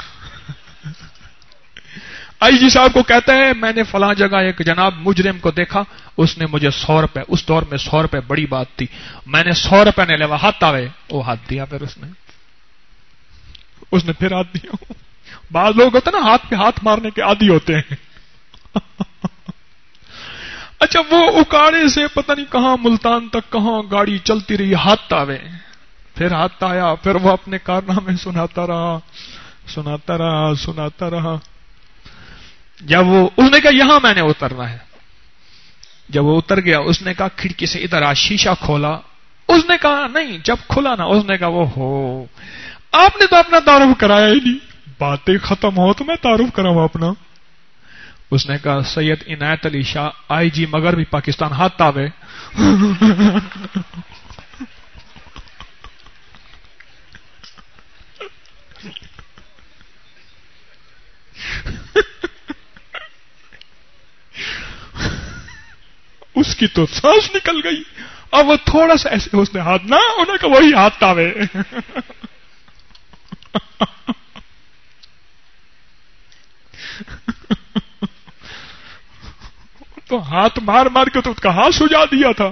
آئی جی صاحب کو کہتے ہیں میں نے فلاں جگہ ایک جناب مجرم کو دیکھا، اس نے مجھے سو روپے، اس دور میں سو روپے بڑی بات تھی، میں نے سو روپے نے لیا، ہاتھ آوے. وہ ہاتھ دیا. پھر اس نے اس نے پھر ہاتھ دیا. بعض لوگ ہوتے ہیں نا ہاتھ پہ ہاتھ مارنے کے عادی ہوتے ہیں. اچھا وہ اکاڑے سے پتہ نہیں کہاں ملتان تک کہاں گاڑی چلتی رہی، ہاتھ آوے. پھر ہاتھ آیا. پھر وہ اپنے کارنامے سناتا رہا سناتا رہا سناتا رہا. جب وہ اس نے کہا یہاں میں نے اترنا ہے. جب وہ اتر گیا اس نے کہا کھڑکی سے ادھر آ، شیشہ کھولا. اس نے کہا نہیں. جب کھلا نا اس نے کہا وہ ہو آپ نے تو اپنا تعارف کرایا ہی نہیں، باتیں ختم ہو تو میں تعارف کراؤں اپنا. اس نے کہا سید عنایت علی شاہ آئی جی مغربی پاکستان، ہاتھ آوے. اس کی تو سانس نکل گئی. اب وہ تھوڑا سا ایسے اس نے ہاتھ نہ، انہوں نے کہا وہی ہاتھ آوے. تو ہاتھ مار مار کے تو اس کا ہاتھ سجا دیا تھا.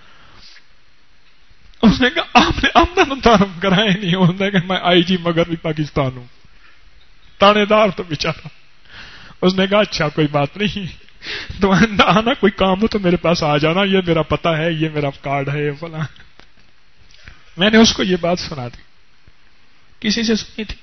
اس نے کہا آپ نے اپنا تعارف کرائے نہیں. اس نے کہا میں آئی جی مغربی پاکستان ہوں. تانے دار تو بیچارہ. اس نے کہا اچھا کوئی بات نہیں، تو آنا کوئی کام ہو تو میرے پاس آ جانا، یہ میرا پتہ ہے، یہ میرا کارڈ ہے، یہ فلاں. میں نے اس کو یہ بات سنا دی، کسی سے سنی تھی.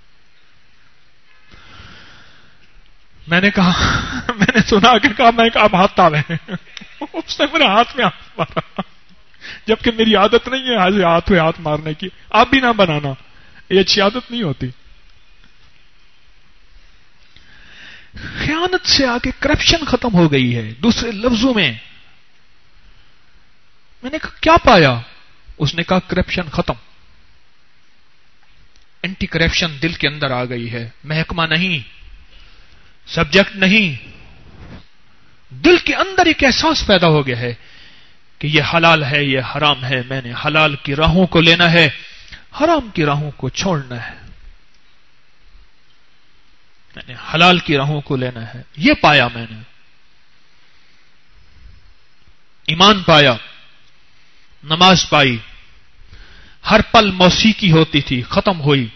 میں نے کہا میں نے سنا کے کہا میں کہا اب ہاتھ آوے. اس نے میرے ہاتھ میں ہاتھ مارا، جبکہ میری عادت نہیں ہے ہاتھ پہ ہاتھ مارنے کی. آپ بھی نہ بنانا، یہ اچھی عادت نہیں ہوتی. خیانت سے آگے کرپشن ختم ہو گئی ہے. دوسرے لفظوں میں میں نے کہا کیا پایا؟ اس نے کہا کرپشن ختم. اینٹی کرپشن دل کے اندر آ گئی ہے. محکمہ نہیں، سبجیکٹ نہیں، دل کے اندر ایک احساس پیدا ہو گیا ہے کہ یہ حلال ہے، یہ حرام ہے، میں نے حلال کی راہوں کو لینا ہے، حرام کی راہوں کو چھوڑنا ہے، یعنی حلال کی راہوں کو لینا ہے. یہ پایا میں نے، ایمان پایا، نماز پائی. ہر پل موسیقی ہوتی تھی، ختم ہوئی.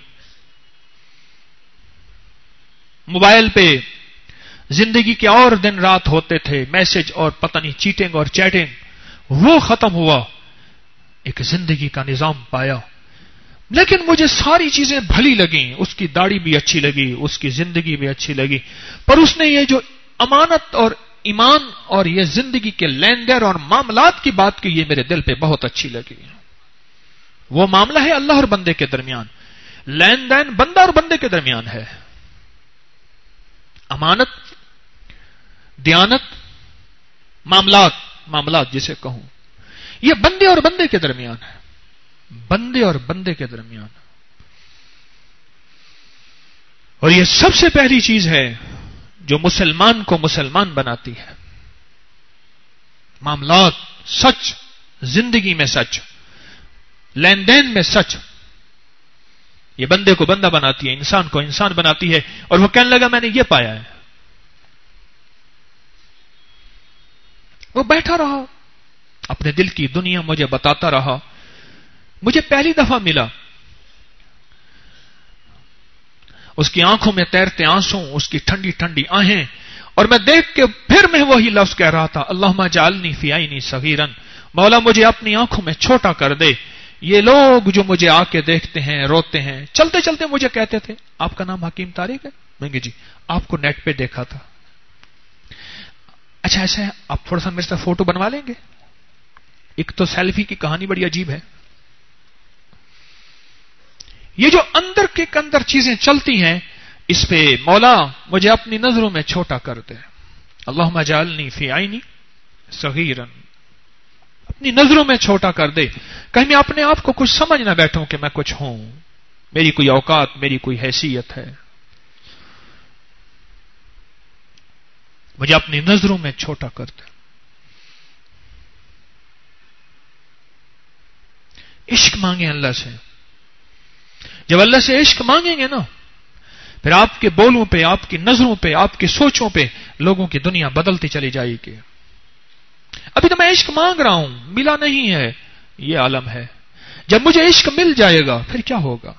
موبائل پہ زندگی کے اور دن رات ہوتے تھے، میسج اور پتہ نہیں چیٹنگ اور چیٹنگ، وہ ختم ہوا. ایک زندگی کا نظام پایا. لیکن مجھے ساری چیزیں بھلی لگیں. اس کی داڑھی بھی اچھی لگی، اس کی زندگی بھی اچھی لگی، پر اس نے یہ جو امانت اور ایمان اور یہ زندگی کے لین دین اور معاملات کی بات کی، یہ میرے دل پہ بہت اچھی لگی. وہ معاملہ ہے اللہ اور بندے کے درمیان، لین دین بندہ اور بندے کے درمیان ہے. امانت، دیانت، معاملات معاملات جسے کہوں، یہ بندے اور بندے کے درمیان ہے، بندے اور بندے کے درمیان. اور یہ سب سے پہلی چیز ہے جو مسلمان کو مسلمان بناتی ہے. معاملات سچ، زندگی میں سچ، لین دین میں سچ، یہ بندے کو بندہ بناتی ہے، انسان کو انسان بناتی ہے. اور وہ کہنے لگا میں نے یہ پایا ہے. وہ بیٹھا رہا، اپنے دل کی دنیا مجھے بتاتا رہا. مجھے پہلی دفعہ ملا، اس کی آنکھوں میں تیرتے آنسو، اس کی ٹھنڈی ٹھنڈی آہیں، اور میں دیکھ کے پھر میں وہی لفظ کہہ رہا تھا، اللہم اجعلنی فی عینی صغیرا، مولا مجھے اپنی آنکھوں میں چھوٹا کر دے. یہ لوگ جو مجھے آ کے دیکھتے ہیں، روتے ہیں، چلتے چلتے مجھے کہتے تھے آپ کا نام حکیم طارق ہے؟ میں کہ جی، آپ کو نیٹ پہ دیکھا تھا. اچھا ایسا ہے، آپ تھوڑا سا میرے ساتھ فوٹو بنوا لیں گے؟ ایک تو سیلفی کی کہانی بڑی عجیب ہے. یہ جو اندر کے اندر چیزیں چلتی ہیں، اس پہ مولا مجھے اپنی نظروں میں چھوٹا کر دے. اللہم اجعلنی فی عینی صغیرا، اپنی نظروں میں چھوٹا کر دے. کہیں میں اپنے آپ کو کچھ سمجھ نہ بیٹھوں کہ میں کچھ ہوں، میری کوئی اوقات، میری کوئی حیثیت ہے. مجھے اپنی نظروں میں چھوٹا کر دے. عشق مانگیں اللہ سے. جب اللہ سے عشق مانگیں گے نا، پھر آپ کے بولوں پہ، آپ کی نظروں پہ، آپ کی سوچوں پہ لوگوں کی دنیا بدلتی چلی جائے گی. ابھی تو میں عشق مانگ رہا ہوں، ملا نہیں ہے، یہ عالم ہے. جب مجھے عشق مل جائے گا پھر کیا ہوگا؟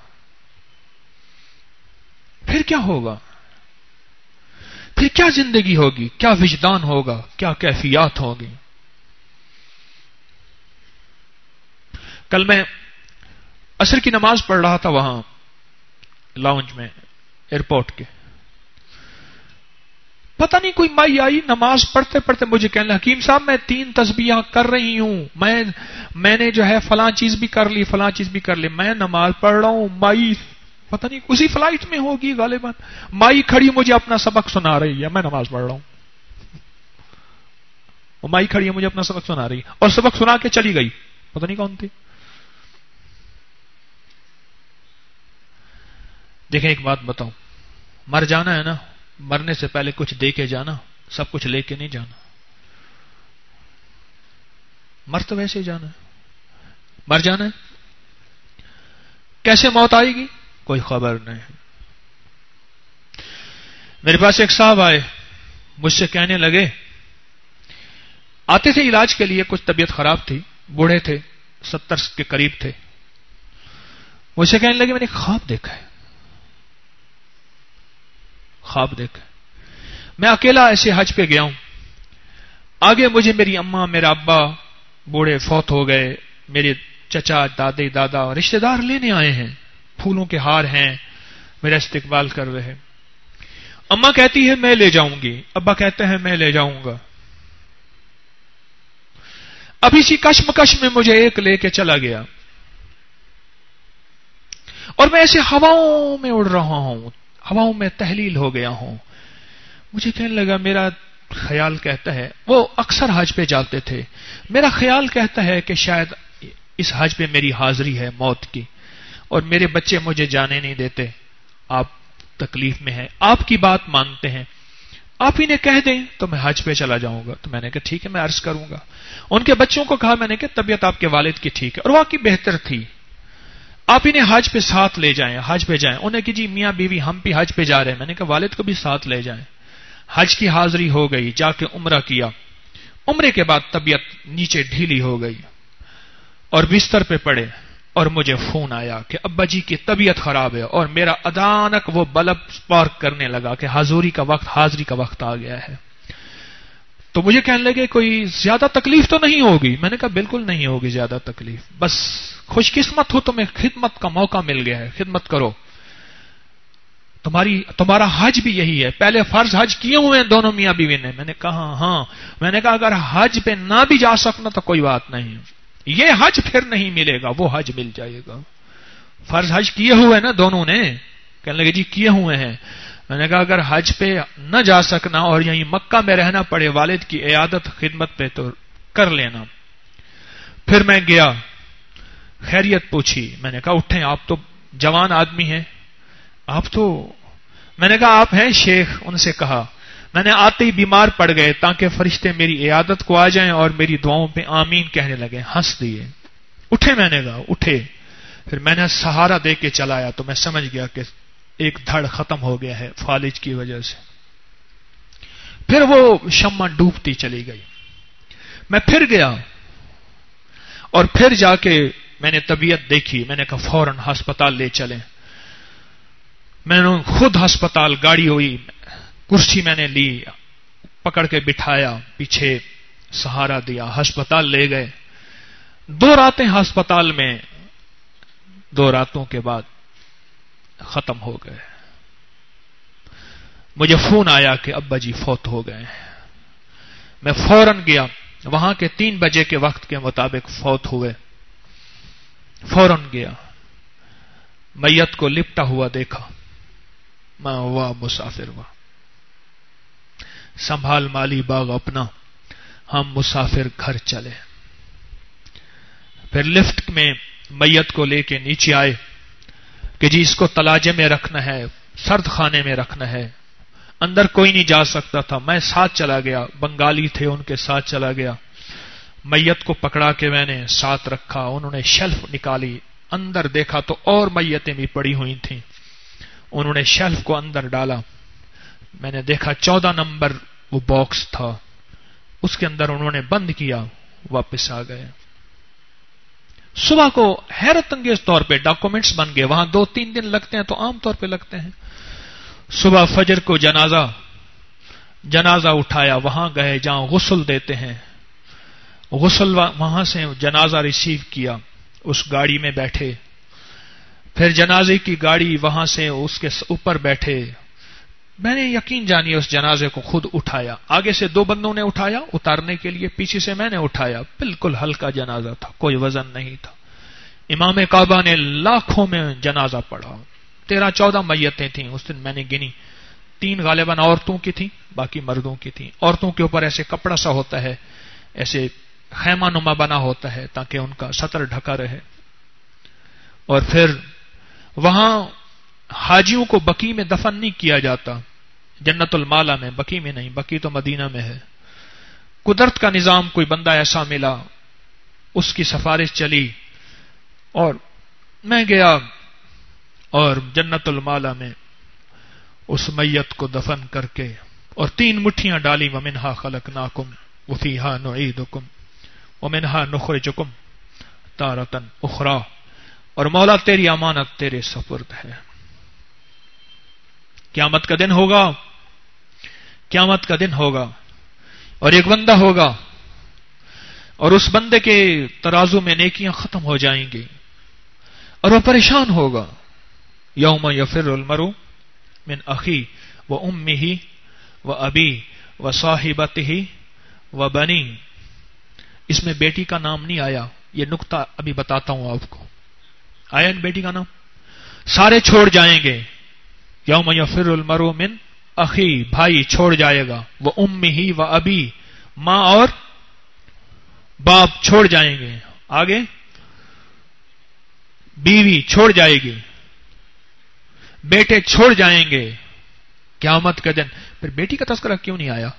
پھر کیا ہوگا؟ پھر کیا زندگی ہوگی؟ کیا وجدان ہوگا؟ کیا کیفیات ہوگی؟ کل میں عصر کی نماز پڑھ رہا تھا وہاں لاؤنج میں ایئرپورٹ کے. پتہ نہیں کوئی مائی آئی، نماز پڑھتے پڑھتے مجھے کہنے لگا حکیم صاحب میں تین تسبیحاں کر رہی ہوں، میں میں نے جو ہے فلاں چیز بھی کر لی، فلاں چیز بھی کر لی، میں نماز پڑھ رہا ہوں. مائی پتہ نہیں اسی فلائٹ میں ہوگی غالباً، مائی کھڑی مجھے اپنا سبق سنا رہی ہے، میں نماز پڑھ رہا ہوں. وہ مائی کھڑی ہے مجھے اپنا سبق سنا رہی ہے، اور سبق سنا کے چلی گئی، پتہ نہیں کون تھی. دیکھیں ایک بات بتاؤں، مر جانا ہے نا، مرنے سے پہلے کچھ دے کے جانا، سب کچھ لے کے نہیں جانا. مر تو ویسے ہی جانا ہے، مر جانا ہے. کیسے موت آئے گی کوئی خبر نہیں. میرے پاس ایک صاحب آئے، مجھ سے کہنے لگے، آتے تھے علاج کے لیے، کچھ طبیعت خراب تھی، بوڑھے تھے، ستر کے قریب تھے. مجھ سے کہنے لگے میں نے خواب دیکھا ہے، خواب دیکھا. میں اکیلا ایسے حج پہ گیا ہوں، آگے مجھے میری اماں، میرا ابا بوڑھے فوت ہو گئے، میرے چچا، دادے، دادا رشتہ دار لینے آئے ہیں، پھولوں کے ہار ہیں، میرا استقبال کر رہے ہیں. اماں کہتی ہے میں لے جاؤں گی، ابا کہتے ہیں میں لے جاؤں گا. اب اسی کشمکش میں مجھے ایک لے کے چلا گیا، اور میں ایسے ہواؤں میں اڑ رہا ہوں، ہواؤں میں تحلیل ہو گیا ہوں. مجھے کہنے لگا، میرا خیال کہتا ہے، وہ اکثر حج پہ جاتے تھے، میرا خیال کہتا ہے کہ شاید اس حج پہ میری حاضری ہے موت کی، اور میرے بچے مجھے جانے نہیں دیتے، آپ تکلیف میں ہیں، آپ کی بات مانتے ہیں، آپ ہی نے کہہ دیں تو میں حج پہ چلا جاؤں گا. تو میں نے کہا ٹھیک ہے میں عرض کروں گا. ان کے بچوں کو کہا، میں نے کہا طبیعت آپ کے والد کی ٹھیک ہے، اور واقعی بہتر تھی. آپ انہیں حج پہ ساتھ لے جائیں، حج پہ جائیں. انہیں کہ جی میاں بیوی ہم بھی حج پہ جا رہے ہیں. میں نے کہا والد کو بھی ساتھ لے جائیں. حج کی حاضری ہو گئی، جا کے عمرہ کیا. عمرے کے بعد طبیعت نیچے ڈھیلی ہو گئی اور بستر پہ پڑے اور مجھے فون آیا کہ ابا جی کی طبیعت خراب ہے، اور میرا اچانک وہ بلب سپارک کرنے لگا کہ حضوری کا وقت، حاضری کا وقت آ گیا ہے. تو مجھے کہنے لگے کوئی زیادہ تکلیف تو نہیں ہوگی؟ میں نے کہا بالکل نہیں ہوگی زیادہ تکلیف، بس خوش قسمت ہو تمہیں خدمت کا موقع مل گیا ہے، خدمت کرو. تمہاری تمہارا حج بھی یہی ہے. پہلے فرض حج کیے ہوئے ہیں دونوں میاں بیوی نے. میں نے کہا ہاں. میں نے کہا اگر حج پہ نہ بھی جا سکنا تو کوئی بات نہیں، یہ حج پھر نہیں ملے گا، وہ حج مل جائے گا. فرض حج کیے ہوئے نا دونوں نے. کہنے لگے جی کیے ہوئے ہیں. میں نے کہا اگر حج پہ نہ جا سکنا اور یہیں مکہ میں رہنا پڑے والد کی عیادت خدمت پہ تو کر لینا. پھر میں گیا، خیریت پوچھی. میں نے کہا اٹھیں، آپ تو جوان آدمی ہیں، آپ تو. میں نے کہا آپ ہیں شیخ؟ ان سے کہا. میں نے آتے ہی بیمار پڑ گئے تاکہ فرشتے میری عیادت کو آ جائیں اور میری دعاؤں پہ آمین کہنے لگے. ہنس دیے. اٹھے؟ میں نے کہا اٹھے. پھر میں نے سہارا دے کے چلایا تو میں سمجھ گیا کہ ایک دھڑ ختم ہو گیا ہے فالج کی وجہ سے. پھر وہ شمع ڈوبتی چلی گئی. میں پھر گیا اور پھر جا کے میں نے طبیعت دیکھی. میں نے کہا فوراً ہسپتال لے چلیں. میں نے خود ہسپتال، گاڑی ہوئی، کرسی میں نے لی، پکڑ کے بٹھایا، پیچھے سہارا دیا، ہسپتال لے گئے. دو راتیں ہسپتال میں، دو راتوں کے بعد ختم ہو گئے. مجھے فون آیا کہ ابا جی فوت ہو گئے. میں فوراً گیا، وہاں کے تین بجے کے وقت کے مطابق فوت ہوئے. فوراً گیا، میت کو لپٹا ہوا دیکھا. میں ہوا مسافر ہوا، سنبھال مالی باغ اپنا، ہم مسافر گھر چلے. پھر لفٹ میں میت کو لے کے نیچے آئے کہ جی اس کو تلاجے میں رکھنا ہے، سرد خانے میں رکھنا ہے. اندر کوئی نہیں جا سکتا تھا، میں ساتھ چلا گیا، بنگالی تھے ان کے ساتھ چلا گیا. میت کو پکڑا کے میں نے ساتھ رکھا. انہوں نے شیلف نکالی، اندر دیکھا تو اور میتیں بھی پڑی ہوئی تھیں. انہوں نے شیلف کو اندر ڈالا. میں نے دیکھا چودہ نمبر وہ باکس تھا، اس کے اندر انہوں نے بند کیا. واپس آ گئے. صبح کو حیرت انگیز طور پہ ڈاکومنٹس بن گئے. وہاں دو تین دن لگتے ہیں تو عام طور پہ لگتے ہیں. صبح فجر کو جنازہ جنازہ اٹھایا، وہاں گئے جہاں غسل دیتے ہیں. غسل وہاں سے جنازہ ریسیو کیا، اس گاڑی میں بیٹھے. پھر جنازے کی گاڑی وہاں سے اس کے اوپر بیٹھے. میں نے یقین جانی اس جنازے کو خود اٹھایا. آگے سے دو بندوں نے اٹھایا اتارنے کے لیے، پیچھے سے میں نے اٹھایا. بالکل ہلکا جنازہ تھا، کوئی وزن نہیں تھا. امام کعبہ نے لاکھوں میں جنازہ پڑھا. تیرہ چودہ میتیں تھیں اس دن میں نے گنی. تین غالباً عورتوں کی تھیں، باقی مردوں کی تھیں. عورتوں کے اوپر ایسے کپڑا سا ہوتا ہے، ایسے خیمہ نما بنا ہوتا ہے تاکہ ان کا سطر ڈھکا رہے. اور پھر وہاں حاجیوں کو بقی میں دفن نہیں کیا جاتا، جنت المالا میں، بقی میں نہیں. بقی تو مدینہ میں ہے. قدرت کا نظام، کوئی بندہ ایسا ملا، اس کی سفارش چلی اور میں گیا اور جنت المالا میں اس میت کو دفن کر کے اور تین مٹھیاں ڈالی. وَمِنْهَا خَلَقْنَاكُمْ وَفِيهَا نُعِيدُكُمْ وَمِنْهَا نُخْرِجُكُمْ تَارَةً أُخْرَىٰ. اور مولا تیری امانت تیرے سپرد ہے. قیامت کا دن ہوگا، قیامت کا دن ہوگا اور ایک بندہ ہوگا اور اس بندے کے ترازو میں نیکیاں ختم ہو جائیں گی اور وہ پریشان ہوگا. یوم یفر المرء من اخی و امہ و ابی و صاحبتہ و بنی. اس میں بیٹی کا نام نہیں آیا، یہ نقطہ ابھی بتاتا ہوں آپ کو. آیا ان بیٹی کا نام؟ سارے چھوڑ جائیں گے. یوم یفر المرء من اخی، بھائی چھوڑ جائے گا، وہ امہ و ابی، ماں اور باپ چھوڑ جائیں گے. آگے بیوی چھوڑ جائے گی، بیٹے چھوڑ جائیں گے. قیامت کا دن. پھر بیٹی کا تذکرہ کیوں نہیں آیا؟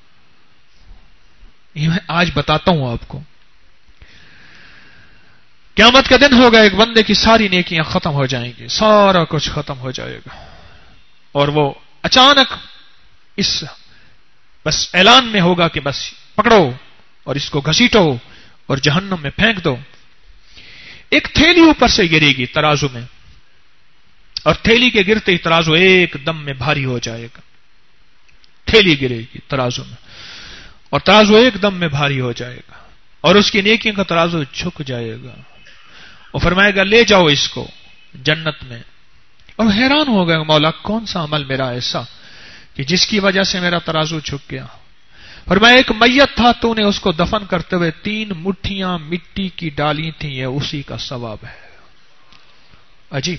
یہ میں آج بتاتا ہوں آپ کو. قیامت کا دن ہوگا، ایک بندے کی ساری نیکیاں ختم ہو جائیں گی، سارا کچھ ختم ہو جائے گا، اور وہ اچانک اس بس اعلان میں ہوگا کہ بس پکڑو اور اس کو گھسیٹو اور جہنم میں پھینک دو۔ ایک تھیلی اوپر سے گرے گی ترازو میں، اور تھیلی کے گرتے ہی ترازو ایک دم میں بھاری ہو جائے گا۔ تھیلی گرے گی ترازو میں اور ترازو ایک دم میں بھاری ہو جائے گا، اور اس کی نیکیوں کا ترازو جھک جائے گا، اور فرمائے گا لے جاؤ اس کو جنت میں۔ اور حیران ہو گئے مولا کون سا عمل میرا ایسا کہ جس کی وجہ سے میرا ترازو جھک گیا؟ فرمایا ایک میت تھا، تو نے اس کو دفن کرتے ہوئے تین مٹھیاں مٹی کی ڈالی تھیں، یہ اسی کا ثواب ہے۔ عجیب،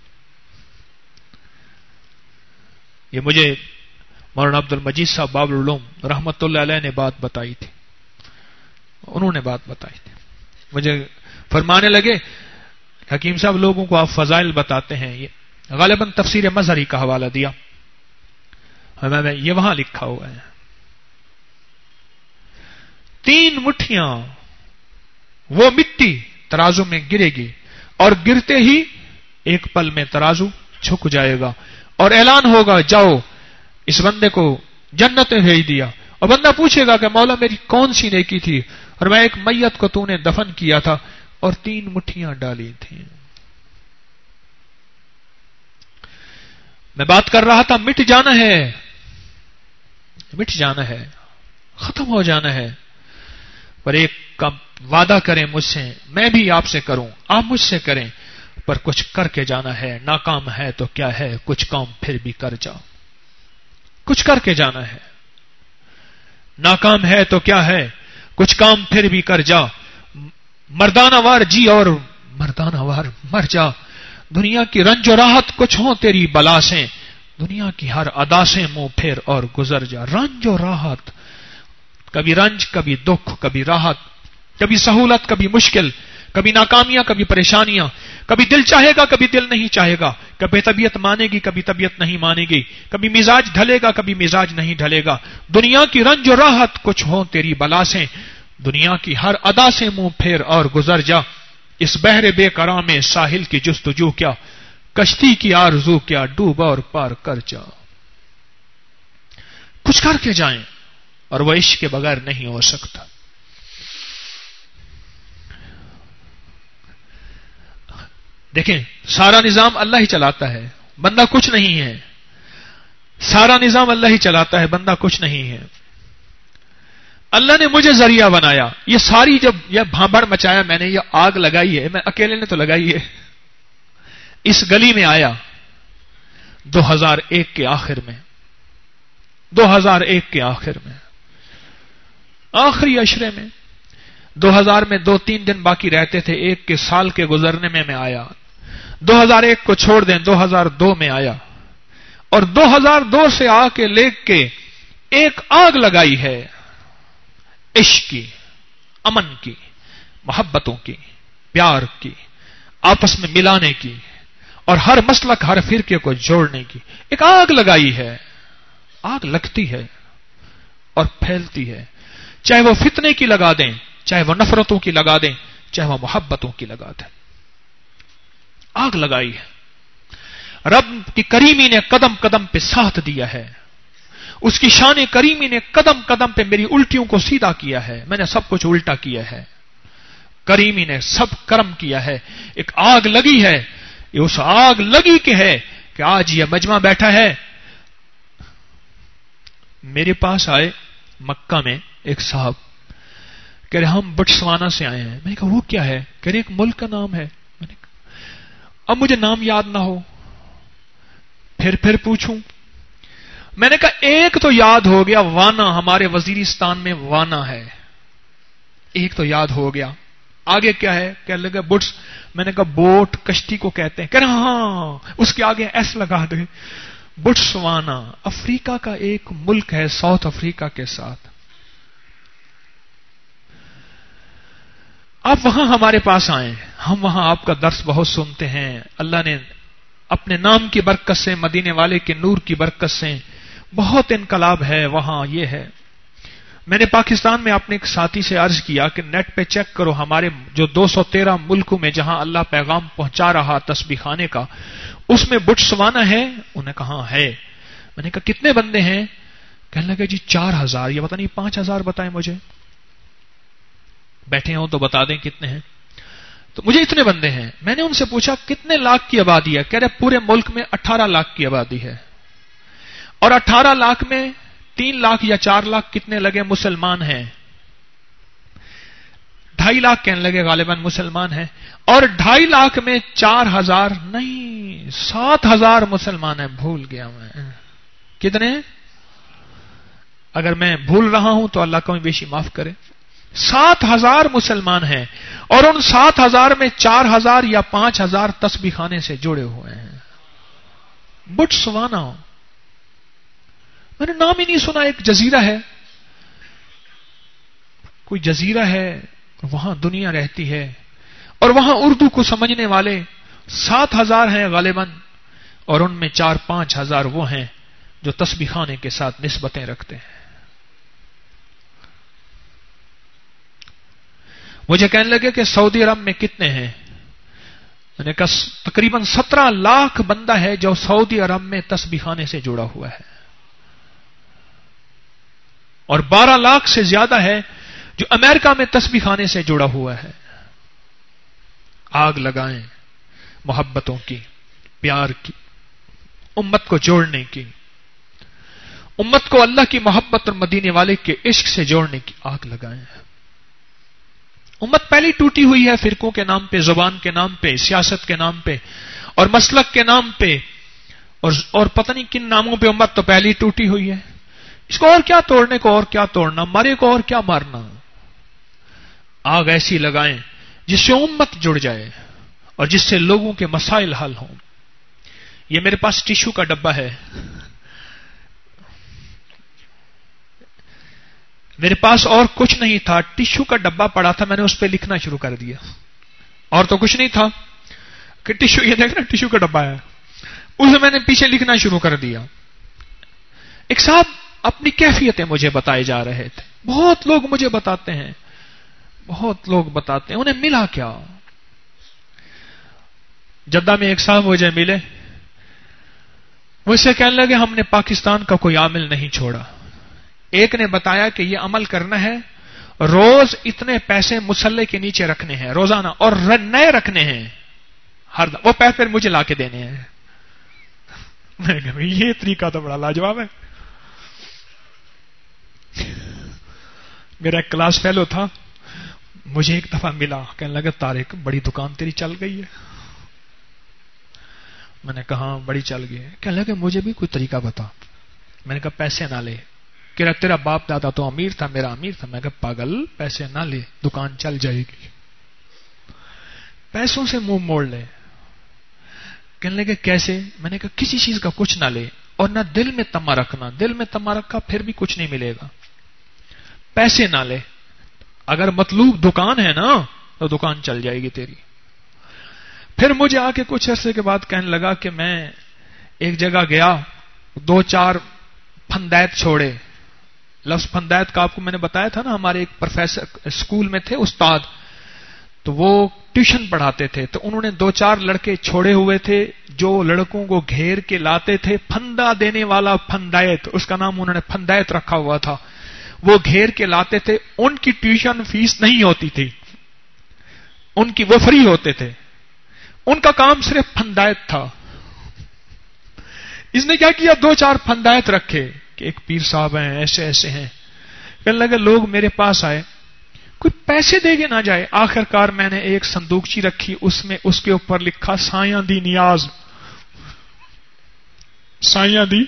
یہ مجھے مولانا عبد المجید صاحب باب العلوم رحمت اللہ علیہ نے بات بتائی تھی، انہوں نے بات بتائی تھی، مجھے فرمانے لگے حکیم صاحب لوگوں کو آپ فضائل بتاتے ہیں، یہ غالباً تفسیر مظہری کا حوالہ دیا، ہمیں یہ وہاں لکھا ہوا ہے تین مٹھیاں وہ مٹی ترازو میں گرے گی، اور گرتے ہی ایک پل میں ترازو جھک جائے گا، اور اعلان ہوگا جاؤ اس بندے کو جنت میں بھیج دیا۔ اور بندہ پوچھے گا کہ مولا میری کون سی نیکی تھی؟ اور میں ایک میت کو تو نے دفن کیا تھا اور تین مٹھیاں ڈالی تھیں۔ میں بات کر رہا تھا مٹ جانا ہے، مٹ جانا ہے، ختم ہو جانا ہے، پر ایک کا وعدہ کریں مجھ سے، میں بھی آپ سے کروں، آپ مجھ سے کریں، پر کچھ کر کے جانا ہے، ناکام ہے تو کیا ہے، کچھ کام پھر بھی کر جاؤ، کچھ کر کے جانا ہے، ناکام ہے تو کیا ہے، کچھ کام پھر بھی کر جا، مردانہ وار جی اور مردانہ وار مر جا، دنیا کی رنج و راحت کچھ ہوں تیری بلا سے، دنیا کی ہر ادا سے منہ پھیر اور گزر جا۔ رنج و راحت، کبھی رنج کبھی دکھ کبھی راحت، کبھی سہولت کبھی مشکل، کبھی ناکامیاں کبھی پریشانیاں، کبھی دل چاہے گا کبھی دل نہیں چاہے گا، کبھی طبیعت مانے گی کبھی طبیعت نہیں مانے گی، کبھی مزاج ڈھلے گا کبھی مزاج نہیں ڈھلے گا، دنیا کی رنج و راحت کچھ ہوں تیری بلا سے، دنیا کی ہر ادا سے منہ پھیر اور گزر جا، اس بحر بے قرار میں ساحل کی جستجو کیا، کشتی کی آرزو کیا، ڈوب اور پار کر جا۔ کچھ کر کے جائیں، اور وہ عشق کے بغیر نہیں ہو سکتا۔ دیکھیں سارا نظام اللہ ہی چلاتا ہے، بندہ کچھ نہیں ہے، سارا نظام اللہ ہی چلاتا ہے، بندہ کچھ نہیں ہے۔ اللہ نے مجھے ذریعہ بنایا، یہ ساری جب یہ بھانبڑ مچایا میں نے، یہ آگ لگائی ہے، میں اکیلے نے تو لگائی ہے، اس گلی میں آیا دو ہزار ایک کے آخر میں، دو ہزار ایک کے آخر میں، آخری عشرے میں، دو ہزار میں دو تین دن باقی رہتے تھے، ایک کے سال کے گزرنے میں میں آیا، دو ہزار ایک کو چھوڑ دیں دو ہزار دو میں آیا، اور دو ہزار دو سے آ کے لے کے ایک آگ لگائی ہے عشق کی، امن کی، محبتوں کی، پیار کی، آپس میں ملانے کی، اور ہر مسلک ہر فرقے کو جوڑنے کی ایک آگ لگائی ہے۔ آگ لگتی ہے اور پھیلتی ہے، چاہے وہ فتنے کی لگا دیں، چاہے وہ نفرتوں کی لگا دیں، چاہے وہ محبتوں کی لگا دیں، آگ لگائی ہے۔ رب کی کریمی نے قدم قدم پہ ساتھ دیا ہے، اس کی شان کریمی نے قدم قدم پہ میری الٹیوں کو سیدھا کیا ہے، میں نے سب کچھ الٹا کیا ہے، کریمی نے سب کرم کیا ہے۔ ایک آگ لگی ہے، یہ اس آگ لگی کے ہے کہ آج یہ مجمع بیٹھا ہے۔ میرے پاس آئے مکہ میں ایک صاحب، کہہ رہے ہم بٹسوانا سے آئے ہیں، میں نے کہا وہ کیا ہے؟ کہہ رہے ایک ملک کا نام ہے، میں نے کہا اب مجھے نام یاد نہ ہو، پھر پھر پوچھوں، میں نے کہا ایک تو یاد ہو گیا، وانا، ہمارے وزیرستان میں وانا ہے، ایک تو یاد ہو گیا، آگے کیا ہے؟ کہنے لگا بٹس، میں نے کہا بوٹ کشتی کو کہتے ہیں، کہہ رہا ہاں، اس کے آگے ایس لگا دے، بٹسوانا، افریقہ کا ایک ملک ہے ساؤتھ افریقہ کے ساتھ۔ آپ وہاں ہمارے پاس آئیں، ہم وہاں آپ کا درس بہت سنتے ہیں، اللہ نے اپنے نام کی برکت سے، مدینے والے کے نور کی برکت سے بہت انقلاب ہے وہاں، یہ ہے میں نے پاکستان میں اپنے ایک ساتھی سے عرض کیا کہ نیٹ پہ چیک کرو ہمارے جو دو سو تیرہ ملکوں میں جہاں اللہ پیغام پہنچا رہا تسبیح خانے کا، اس میں بٹسوانا ہے؟ انہوں نے کہا ہے۔ میں نے کہا کتنے بندے ہیں؟ کہنے لگے جی چار ہزار، یا پتہ نہیں پانچ ہزار بتائیں مجھے، بیٹھے ہوں تو بتا دیں کتنے ہیں۔ تو مجھے اتنے بندے ہیں۔ میں نے ان سے پوچھا کتنے لاکھ کی آبادی ہے؟ کہہ رہے پورے ملک میں اٹھارہ لاکھ کی آبادی ہے، اور اٹھارہ لاکھ میں تین لاکھ یا چار لاکھ کتنے لگے مسلمان ہیں، ڈھائی لاکھ کہنے لگے غالباً مسلمان ہیں، اور ڈھائی لاکھ میں چار ہزار نہیں سات ہزار مسلمان ہیں۔ بھول گیا میں کتنے، اگر میں بھول رہا ہوں تو اللہ کمی بیشی معاف کرے، سات ہزار مسلمان ہیں، اور ان سات ہزار میں چار ہزار یا پانچ ہزار تسبیح خانے سے جڑے ہوئے ہیں۔ بٹسوانا، میں نے نام ہی نہیں سنا، ایک جزیرہ ہے، کوئی جزیرہ ہے، وہاں دنیا رہتی ہے، اور وہاں اردو کو سمجھنے والے سات ہزار ہیں غالباً، اور ان میں چار پانچ ہزار وہ ہیں جو تسبیح خانے کے ساتھ نسبتیں رکھتے ہیں۔ مجھے کہنے لگے کہ سعودی عرب میں کتنے ہیں؟ میں نے کہا تقریباً سترہ لاکھ بندہ ہے جو سعودی عرب میں تسبیح خانے سے جڑا ہوا ہے، اور بارہ لاکھ سے زیادہ ہے جو امریکہ میں تسبیح خانے سے جڑا ہوا ہے۔ آگ لگائیں محبتوں کی، پیار کی، امت کو جوڑنے کی، امت کو اللہ کی محبت اور مدینے والے کے عشق سے جوڑنے کی آگ لگائیں۔ امت پہلی ٹوٹی ہوئی ہے فرقوں کے نام پہ، زبان کے نام پہ، سیاست کے نام پہ، اور مسلک کے نام پہ، اور اور پتہ نہیں کن ناموں پہ امت تو پہلی ٹوٹی ہوئی ہے۔ اس کو اور کیا توڑنے کو، اور کیا توڑنا، مرے کو اور کیا مارنا۔ آگ ایسی لگائیں جس سے امت جڑ جائے اور جس سے لوگوں کے مسائل حل ہوں۔ یہ میرے پاس ٹیشو کا ڈبہ ہے، میرے پاس اور کچھ نہیں تھا، ٹیشو کا ڈبہ پڑا تھا، میں نے اس پہ لکھنا شروع کر دیا، اور تو کچھ نہیں تھا کہ ٹیشو، یہ دیکھنا ٹیشو کا ڈبہ ہے، اسے میں نے پیچھے لکھنا شروع کر دیا۔ ایک صاحب اپنی کیفیتیں مجھے بتائے جا رہے تھے، بہت لوگ مجھے بتاتے ہیں، بہت لوگ بتاتے ہیں انہیں ملا کیا۔ جدہ میں ایک صاحب مجھے ملے، مجھ سے کہنے لگے ہم نے پاکستان کا کوئی عامل نہیں چھوڑا، ایک نے بتایا کہ یہ عمل کرنا ہے، روز اتنے پیسے مسلح کے نیچے رکھنے ہیں روزانہ، اور نئے رکھنے ہیں، ہر وہ پیسے پھر مجھے لا کے دینے ہیں۔ میں نے کہا یہ طریقہ تو بڑا لاجواب ہے۔ میرا ایک کلاس فیلو تھا، مجھے ایک دفعہ ملا، کہنے لگا طارق بڑی دکان تیری چل گئی ہے۔ میں نے کہا بڑی چل گئی ہے۔ کہنے لگا مجھے بھی کوئی طریقہ بتا۔ میں نے کہا پیسے نہ لے۔ کہ تیرا باپ دادا تو امیر تھا، میرا امیر تھا۔ میں نے کہا پاگل، پیسے نہ لے، دکان چل جائے گی، پیسوں سے منہ موڑ لے۔ کہنے لگے کیسے؟ میں نے کہا کسی چیز کا کچھ نہ لے، اور نہ دل میں تما رکھنا، دل میں تما رکھا پھر بھی کچھ نہیں ملے گا۔ پیسے نہ لے، اگر مطلوب دکان ہے نا تو دکان چل جائے گی تیری۔ پھر مجھے آ کے کچھ عرصے کے بعد کہنے لگا کہ میں ایک جگہ گیا، دو چار پھندیت چھوڑے۔ لفظ پھندیت کا آپ کو میں نے بتایا تھا نا، ہمارے ایک پروفیسر اسکول میں تھے استاد، تو وہ ٹیوشن پڑھاتے تھے، تو انہوں نے دو چار لڑکے چھوڑے ہوئے تھے جو لڑکوں کو گھیر کے لاتے تھے، پھندا دینے والا پھندیت، اس کا نام انہوں نے پھندیت رکھا ہوا تھا۔ وہ گھیر کے لاتے تھے، ان کی ٹیوشن فیس نہیں ہوتی تھی، ان کی وہ فری ہوتے تھے، ان کا کام صرف پھندیت تھا۔ اس نے کیا کیا، دو چار پھندیت رکھے کہ ایک پیر صاحب ہیں، ایسے ایسے ہیں۔ کہنے لگے لوگ میرے پاس آئے، کوئی پیسے دے کے نہ جائے۔ آخر کار میں نے ایک صندوقچی رکھی، اس میں اس کے اوپر لکھا سائیاں دی نیاز، سائیاں دی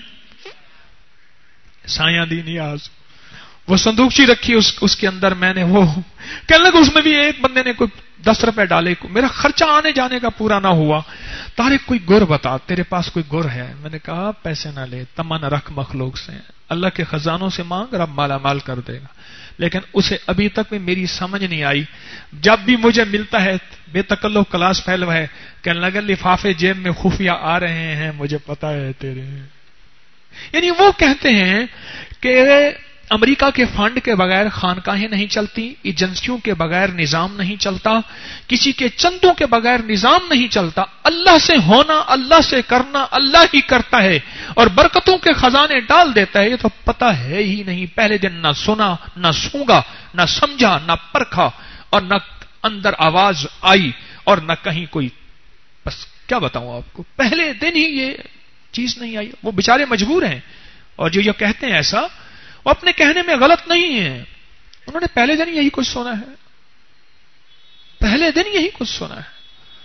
سائیاں دی نیاز۔ وہ صندوقچی رکھی، اس, اس کے اندر میں نے وہ، کہنے لگا اس میں بھی ایک بندے نے کوئی دس روپے ڈالے، میرا خرچہ آنے جانے کا پورا نہ ہوا۔ طارق کوئی گر بتا، تیرے پاس کوئی گر ہے؟ میں نے کہا پیسے نہ لے، تما نہ رکھ مخلوق سے، اللہ کے خزانوں سے مانگ، رب مالا مال کر دے گا۔ لیکن اسے ابھی تک بھی میری سمجھ نہیں آئی۔ جب بھی مجھے ملتا ہے بے تکلف کلاس فیلو ہے، کہنے لگا لفافے جیب میں خفیہ آ رہے ہیں، مجھے پتا ہے تیرے۔ یعنی وہ کہتے ہیں کہ امریکہ کے فنڈ کے بغیر خانقاہیں نہیں چلتی، ایجنسیوں کے بغیر نظام نہیں چلتا، کسی کے چندوں کے بغیر نظام نہیں چلتا۔ اللہ سے ہونا، اللہ سے کرنا اللہ ہی کرتا ہے اور برکتوں کے خزانے ڈال دیتا ہے۔ یہ تو پتہ ہے ہی نہیں، پہلے دن نہ سنا، نہ سونگا، نہ سمجھا، نہ پرکھا، اور نہ اندر آواز آئی اور نہ کہیں کوئی، بس کیا بتاؤں آپ کو، پہلے دن ہی یہ چیز نہیں آئی۔ وہ بیچارے مجبور ہیں، اور جو یہ کہتے ہیں ایسا، وہ اپنے کہنے میں غلط نہیں ہیں، انہوں نے پہلے دن یہی کچھ سنا ہے، پہلے دن یہی کچھ سنا ہے،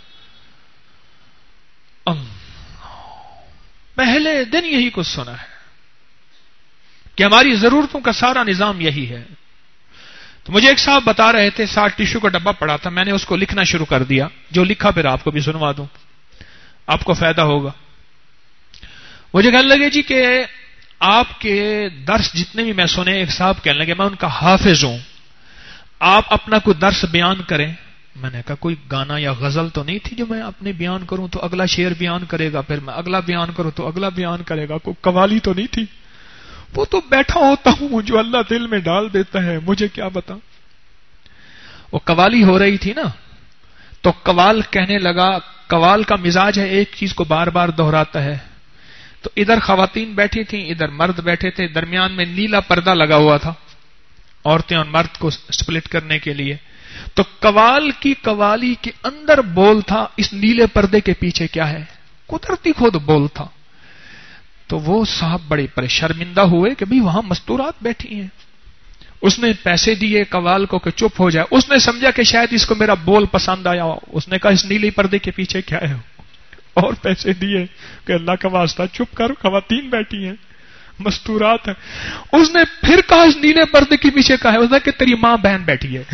پہلے دن یہی کچھ سنا ہے کہ ہماری ضرورتوں کا سارا نظام یہی ہے۔ تو مجھے ایک صاحب بتا رہے تھے، ساتھ ٹیشو کا ڈبہ پڑا تھا، میں نے اس کو لکھنا شروع کر دیا، جو لکھا پھر آپ کو بھی سنوا دوں، آپ کو فائدہ ہوگا۔ مجھے کہنے لگے جی کہ آپ کے درس جتنے بھی میں سنے، ایک صاحب کہنے لگے میں ان کا حافظ ہوں، آپ اپنا کوئی درس بیان کریں۔ میں نے کہا کوئی گانا یا غزل تو نہیں تھی جو میں اپنے بیان کروں تو اگلا شعر بیان کرے گا، پھر میں اگلا بیان کروں تو اگلا بیان کرے گا، کوئی قوالی تو نہیں تھی؟ وہ تو بیٹھا ہوتا ہوں جو اللہ دل میں ڈال دیتا ہے، مجھے کیا بتا۔ وہ قوالی ہو رہی تھی نا، تو قوال کہنے لگا، قوال کا مزاج ہے ایک چیز کو بار بار دہراتا ہے، تو ادھر خواتین بیٹھی تھیں، ادھر مرد بیٹھے تھے، درمیان میں نیلا پردہ لگا ہوا تھا عورتیں اور مرد کو سپلٹ کرنے کے لیے، تو قوال کی قوالی کے اندر بول تھا، اس نیلے پردے کے پیچھے کیا ہے، قدرتی خود بول تھا۔ تو وہ صاحب بڑے بڑے شرمندہ ہوئے کہ بھئی وہاں مستورات بیٹھی ہیں، اس نے پیسے دیے قوال کو کہ چپ ہو جائے، اس نے سمجھا کہ شاید اس کو میرا بول پسند آیا ہو، اس نے کہا اس نیلے پردے کے پیچھے کیا ہے، اور پیسے دیے کہ اللہ کا واسطہ چپ کر، خواتین بیٹھی ہیں، مستورات ہیں۔ اس نے پھر کہا اس نیلے پردے کے پیچھے کہا ہے، اس نے کہ تیری ماں بہن بیٹھی ہے،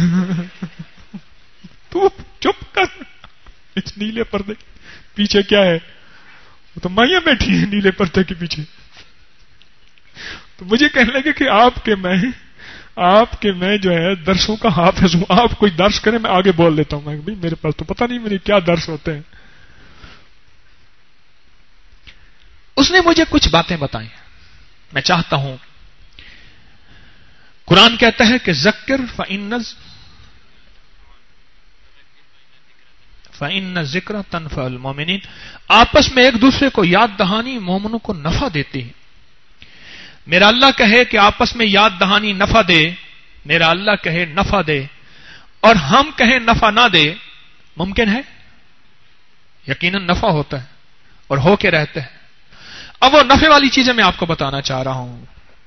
تو چپ کر، اس نیلے پردے کے پیچھے کیا ہے، وہ تو مائیں بیٹھی ہیں نیلے پردے کے پیچھے۔ تو مجھے کہنے لگے کہ آپ کے میں آپ کے میں جو ہے درسوں کا حافظ ہوں، آپ کوئی درس کریں میں آگے بول لیتا ہوں۔ میں بھائی میرے پاس تو پتہ نہیں میرے کیا درس ہوتے ہیں۔ اس نے مجھے کچھ باتیں بتائیں، میں چاہتا ہوں، قرآن کہتا ہے کہ ذکر فإن فإن الذکر تنفع المؤمنین، آپس میں ایک دوسرے کو یاد دہانی مومنوں کو نفع دیتی ہے۔ میرا اللہ کہے کہ آپس میں یاد دہانی نفع دے، میرا اللہ کہے نفع دے، اور ہم کہیں نفع نہ دے، ممکن ہے؟ یقیناً نفع ہوتا ہے اور ہو کے رہتے ہیں۔ اب وہ نفع والی چیزیں میں آپ کو بتانا چاہ رہا ہوں۔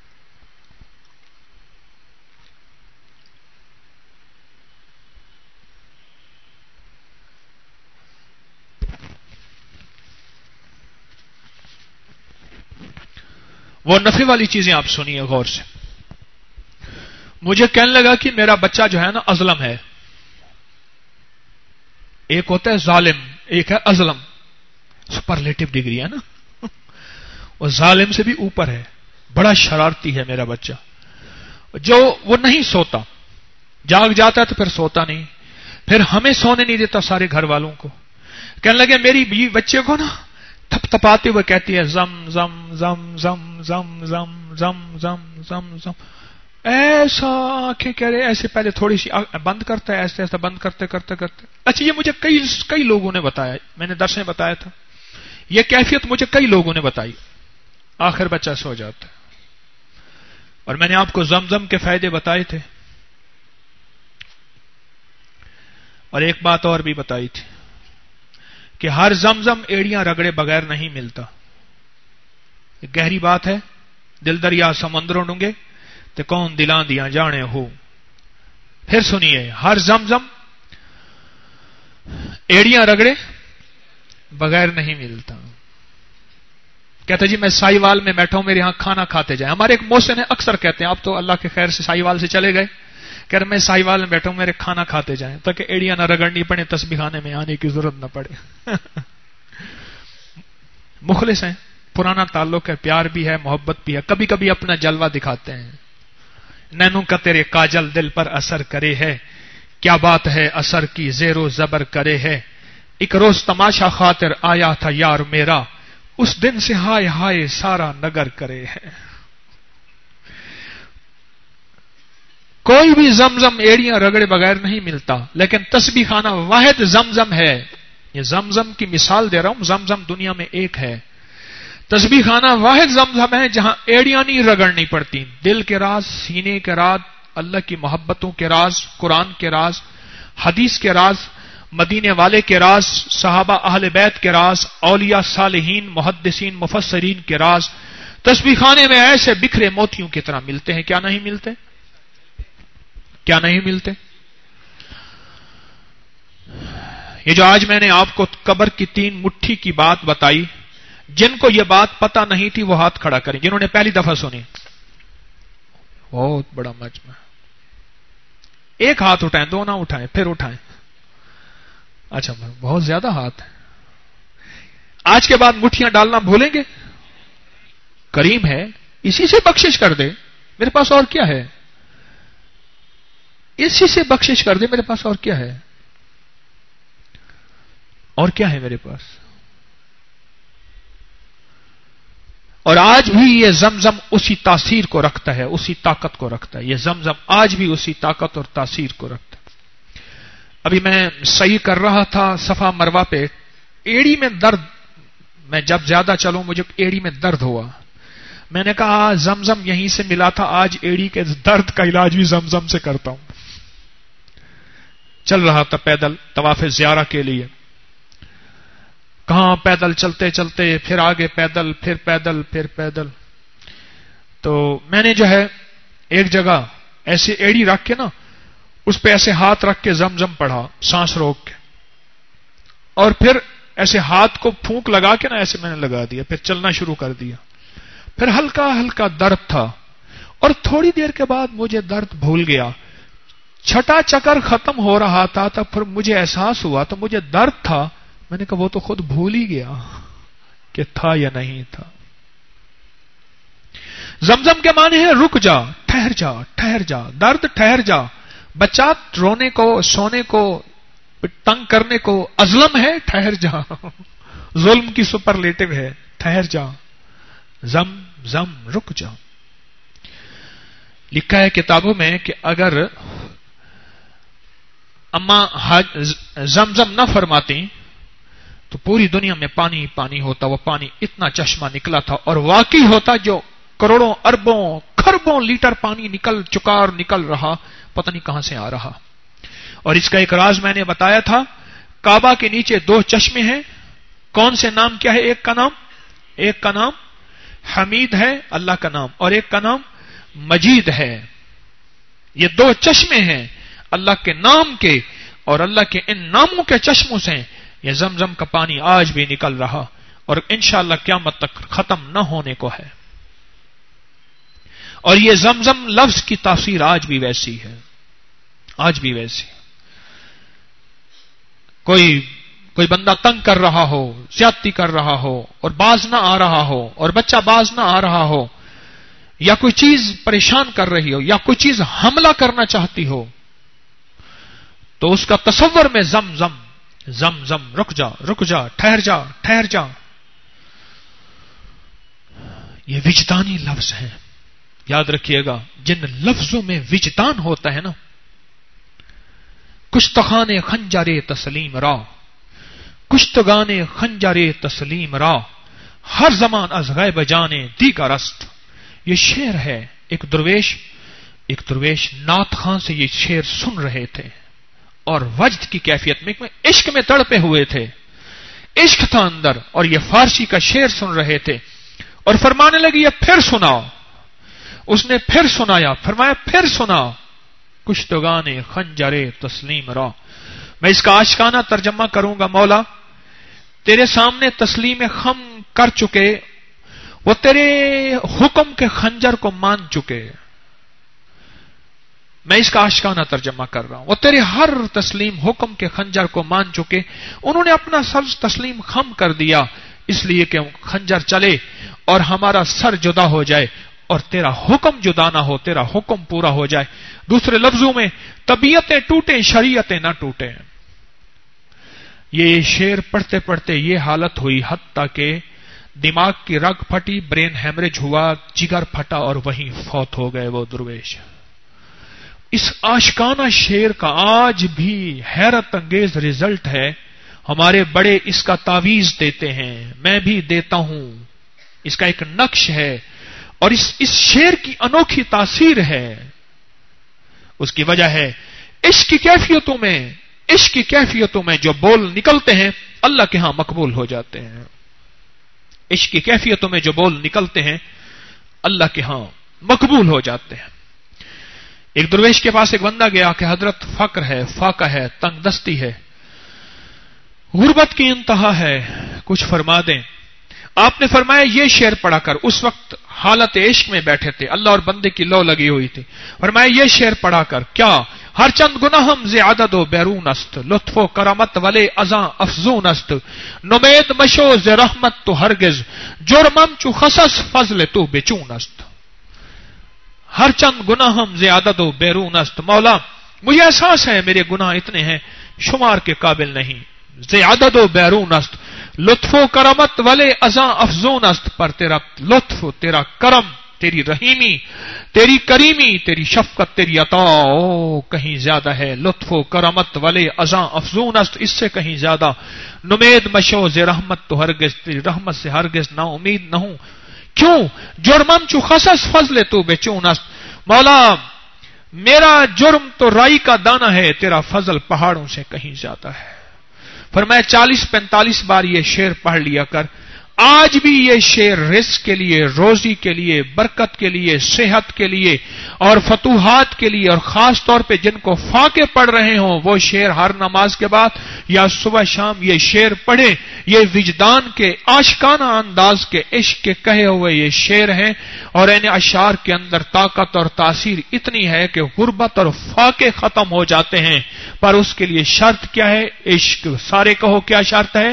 وہ نفع والی چیزیں آپ سنیے غور سے۔ مجھے کہنے لگا کہ میرا بچہ جو ہے نا اظلم ہے، ایک ہوتا ہے ظالم، ایک ہے اظلم، سپرلیٹو ڈگری ہے نا، وہ ظالم سے بھی اوپر ہے، بڑا شرارتی ہے میرا بچہ، جو وہ نہیں سوتا، جاگ جاتا ہے تو پھر سوتا نہیں، پھر ہمیں سونے نہیں دیتا سارے گھر والوں کو۔ کہنے لگے میری بیوی بچے کو نا تھپ تھپاتے ہوئے کہتی ہے زم زم زم زم زم زم زم زم زم زم، ایسا آنکھیں کہہ رہے ایسے، پہلے تھوڑی سی بند کرتا ہے، ایسے ایسا بند کرتے کرتے کرتے۔ اچھا یہ مجھے کئی کئی لوگوں نے بتایا، میں نے درس میں بتایا تھا، یہ کیفیت مجھے کئی لوگوں نے بتائی، آخر بچہ سو جاتا ہے۔ اور میں نے آپ کو زمزم کے فائدے بتائے تھے، اور ایک بات اور بھی بتائی تھی کہ ہر زمزم ایڑیاں رگڑے بغیر نہیں ملتا، ایک گہری بات ہے، دل دریا سمندروں ڈونگے تے کون دلاں دیاں جانے ہو۔ پھر سنیے، ہر زمزم ایڑیاں رگڑے بغیر نہیں ملتا۔ کہتا جی میں سائی وال میں بیٹھا ہوں، میرے یہاں کھانا کھاتے جائیں۔ ہمارے ایک محسن ہے، اکثر کہتے ہیں، آپ تو اللہ کے خیر سے سائی وال سے چلے گئے، کہہ رہے میں سائی وال میں بیٹھا ہوں، میرے کھانا کھاتے جائیں تاکہ ایڑیاں نہ رگڑنی پڑے، تسبیح خانے میں آنے کی ضرورت نہ پڑے۔ مخلص ہیں، پرانا تعلق ہے، پیار بھی ہے، محبت بھی ہے، کبھی کبھی اپنا جلوہ دکھاتے ہیں۔ نینوں کا تیرے کاجل دل پر اثر کرے ہے، کیا بات ہے اثر کی زیر و زبر کرے ہے، ایک روز تماشا خاطر آیا تھا یار میرا، اس دن سے ہائے ہائے سارا نگر کرے ہے۔ کوئی بھی زمزم ایڑیاں رگڑے بغیر نہیں ملتا، لیکن تسبیح خانہ واحد زمزم ہے. یہ زمزم کی مثال دے رہا ہوں، زمزم دنیا میں ایک ہے. تسبیح خانہ واحد زمزم ہے جہاں ایڑیاں نہیں رگڑنی پڑتی. دل کے راز، سینے کے راز، اللہ کی محبتوں کے راز، قرآن کے راز، حدیث کے راز، مدینے والے کے راز، صحابہ اہل بیت کے راز، اولیاء صالحین، محدثین، مفسرین کے راز تسبیح خانے میں ایسے بکھرے موتیوں کی طرح ملتے ہیں. کیا نہیں ملتے؟ کیا نہیں ملتے؟ یہ جو آج میں نے آپ کو قبر کی تین مٹھی کی بات بتائی، جن کو یہ بات پتہ نہیں تھی وہ ہاتھ کھڑا کریں، جنہوں نے پہلی دفعہ سنی. بہت بڑا مجمع. ایک ہاتھ اٹھائیں، دو نہ اٹھائیں، پھر اٹھائیں. اچھا، بہت زیادہ ہاتھ ہے. آج کے بعد مٹھیاں ڈالنا بھولیں گے؟ کریم ہے، اسی سے بخشش کر دے. میرے پاس اور کیا ہے؟ اسی سے بخشش کر دے. میرے پاس اور کیا ہے؟ اور کیا ہے میرے پاس؟ اور آج بھی یہ زمزم اسی تاثیر کو رکھتا ہے، اسی طاقت کو رکھتا ہے. یہ زمزم آج بھی اسی طاقت اور تاثیر کو رکھتا ہے. ابھی میں صحیح کر رہا تھا صفا مروہ پہ، ایڑی میں درد، میں جب زیادہ چلوں مجھے ایڑی میں درد ہوا. میں نے کہا زمزم یہیں سے ملا تھا، آج ایڑی کے درد کا علاج بھی زمزم سے کرتا ہوں. چل رہا تھا پیدل طواف زیارہ کے لیے. کہاں پیدل چلتے چلتے پھر آگے پیدل، پھر پیدل، پھر پیدل. تو میں نے جو ہے ایک جگہ ایسے ایڑی رکھ کے نا، اس پہ ایسے ہاتھ رکھ کے زمزم پڑھا سانس روک کے، اور پھر ایسے ہاتھ کو پھونک لگا کے نا ایسے میں نے لگا دیا. پھر چلنا شروع کر دیا. پھر ہلکا ہلکا درد تھا، اور تھوڑی دیر کے بعد مجھے درد بھول گیا. چھٹا چکر ختم ہو رہا تھا تب پھر مجھے احساس ہوا تو مجھے درد تھا. میں نے کہا وہ تو خود بھول ہی گیا کہ تھا یا نہیں تھا. زمزم کے معنی ہے رک جا، ٹھہر جا، ٹھہر جا. درد ٹھہر جا. بچہ رونے کو، سونے کو، تنگ کرنے کو ازلم ہے، ٹھہر جا. ظلم کی سپرلیٹو ہے، ٹھہر جا. زم زم رک جا. لکھا ہے کتابوں میں کہ اگر اما زمزم نہ فرماتی تو پوری دنیا میں پانی پانی ہوتا. وہ پانی اتنا چشمہ نکلا تھا، اور واقعی ہوتا جو کروڑوں اربوں خربوں لیٹر پانی نکل چکا اور نکل رہا، پتہ نہیں کہاں سے آ رہا. اور اس کا ایک راز میں نے بتایا تھا. کعبہ کے نیچے دو چشمے ہیں. کون سے نام کیا ہے؟ ایک کا نام ایک کا نام حمید ہے، اللہ کا نام، اور ایک کا نام مجید ہے. یہ دو چشمے ہیں اللہ کے نام کے، اور اللہ کے ان ناموں کے چشموں سے یہ زمزم کا پانی آج بھی نکل رہا، اور انشاءاللہ قیامت تک ختم نہ ہونے کو ہے. اور یہ زمزم لفظ کی تاثیر آج بھی ویسی ہے، آج بھی ویسی. کوئی کوئی بندہ تنگ کر رہا ہو، زیادتی کر رہا ہو، اور باز نہ آ رہا ہو، اور بچہ باز نہ آ رہا ہو، یا کوئی چیز پریشان کر رہی ہو، یا کوئی چیز حملہ کرنا چاہتی ہو، تو اس کا تصور میں زم زم زم زم رک جا، رک جا، ٹھہر جا، ٹھہر جا. یہ وجدانی لفظ ہیں، یاد رکھیے گا. جن لفظوں میں وجدان ہوتا ہے نا، کشتخان خنجر تسلیم را، کشتگان خنجر تسلیم را، ہر زمان از غیب جانے دیگر است. یہ شعر ہے. ایک درویش ایک درویش نعت خان سے یہ شعر سن رہے تھے، اور وجد کی کیفیت میں عشق میں تڑپے ہوئے تھے. عشق تھا اندر، اور یہ فارسی کا شعر سن رہے تھے، اور فرمانے لگے یہ پھر سناؤ. اس نے پھر سنایا، فرمایا پھر سنا، کشتگان خنجر تسلیم را. میں اس کا عاشقانہ ترجمہ کروں گا. مولا تیرے سامنے تسلیم خم کر چکے، وہ تیرے حکم کے خنجر کو مان چکے. میں اس کا عاشقانہ ترجمہ کر رہا ہوں. وہ تیرے ہر تسلیم حکم کے خنجر کو مان چکے. انہوں نے اپنا سر تسلیم خم کر دیا، اس لیے کہ خنجر چلے اور ہمارا سر جدا ہو جائے، اور تیرا حکم جدا نہ ہو، تیرا حکم پورا ہو جائے. دوسرے لفظوں میں طبیعتیں ٹوٹیں، شریعتیں نہ ٹوٹیں. یہ شعر پڑھتے پڑھتے یہ حالت ہوئی، حتیٰ کہ دماغ کی رگ پھٹی، برین ہیمریج ہوا، جگر پھٹا، اور وہیں فوت ہو گئے وہ درویش. اس عاشقانہ شعر کا آج بھی حیرت انگیز رزلٹ ہے. ہمارے بڑے اس کا تعویذ دیتے ہیں، میں بھی دیتا ہوں. اس کا ایک نقش ہے اور اس اس شعر کی انوکھی تاثیر ہے. اس کی وجہ ہے عشق کی کیفیتوں میں عشق کی کیفیتوں میں جو بول نکلتے ہیں اللہ کے ہاں مقبول ہو جاتے ہیں. عشق کی کیفیتوں میں جو بول نکلتے ہیں اللہ کے ہاں مقبول ہو جاتے ہیں. ایک درویش کے پاس ایک بندہ گیا کہ حضرت فقر ہے، فاقہ ہے، تنگ دستی ہے، غربت کی انتہا ہے، کچھ فرما دیں. آپ نے فرمایا یہ شعر پڑھا کر. اس وقت حالت عشق میں بیٹھے تھے، اللہ اور بندے کی لو لگی ہوئی تھی. فرمایا یہ شعر پڑھا کر. کیا؟ ہر چند گناہم ز عدد و بیرون است، لطف و کرامت ولے ازاں افزون است، نمید مشو ز رحمت تو ہرگز، جرمم چو خصص فضل تو بچون است. ہر چند گناہم ز عدد و بیرون است، مولا مجھے احساس ہے میرے گناہ اتنے ہیں شمار کے قابل نہیں. ز عدد و بیرون است، لطف و کرامت ولے ازاں افزون است، پر تیرا لطف، تیرا کرم، تیری رحیمی، تیری کریمی، تیری شفقت، تیری عطا او کہیں زیادہ ہے. لطف و کرامت ولے ازاں افزون است، اس سے کہیں زیادہ. نمید مشو ز رحمت تو ہرگز، تیری رحمت سے ہرگز نا امید نہ ہوں. کیوں؟ جرمم چو خصص فضل تو بچون است، مولا میرا جرم تو رائی کا دانہ ہے، تیرا فضل پہاڑوں سے کہیں زیادہ ہے. فرمایا چالیس پینتالیس بار یہ شعر پڑھ لیا کر. آج بھی یہ شعر رزق کے لیے، روزی کے لیے، برکت کے لیے، صحت کے لیے اور فتوحات کے لیے، اور خاص طور پہ جن کو فاقے پڑھ رہے ہوں وہ شعر ہر نماز کے بعد یا صبح شام یہ شعر پڑھیں. یہ وجدان کے عاشقانہ انداز کے عشق کے کہے ہوئے یہ شعر ہیں، اور ان اشعار کے اندر طاقت اور تاثیر اتنی ہے کہ غربت اور فاقے ختم ہو جاتے ہیں. پر اس کے لیے شرط کیا ہے؟ عشق. سارے کہو کیا شرط ہے؟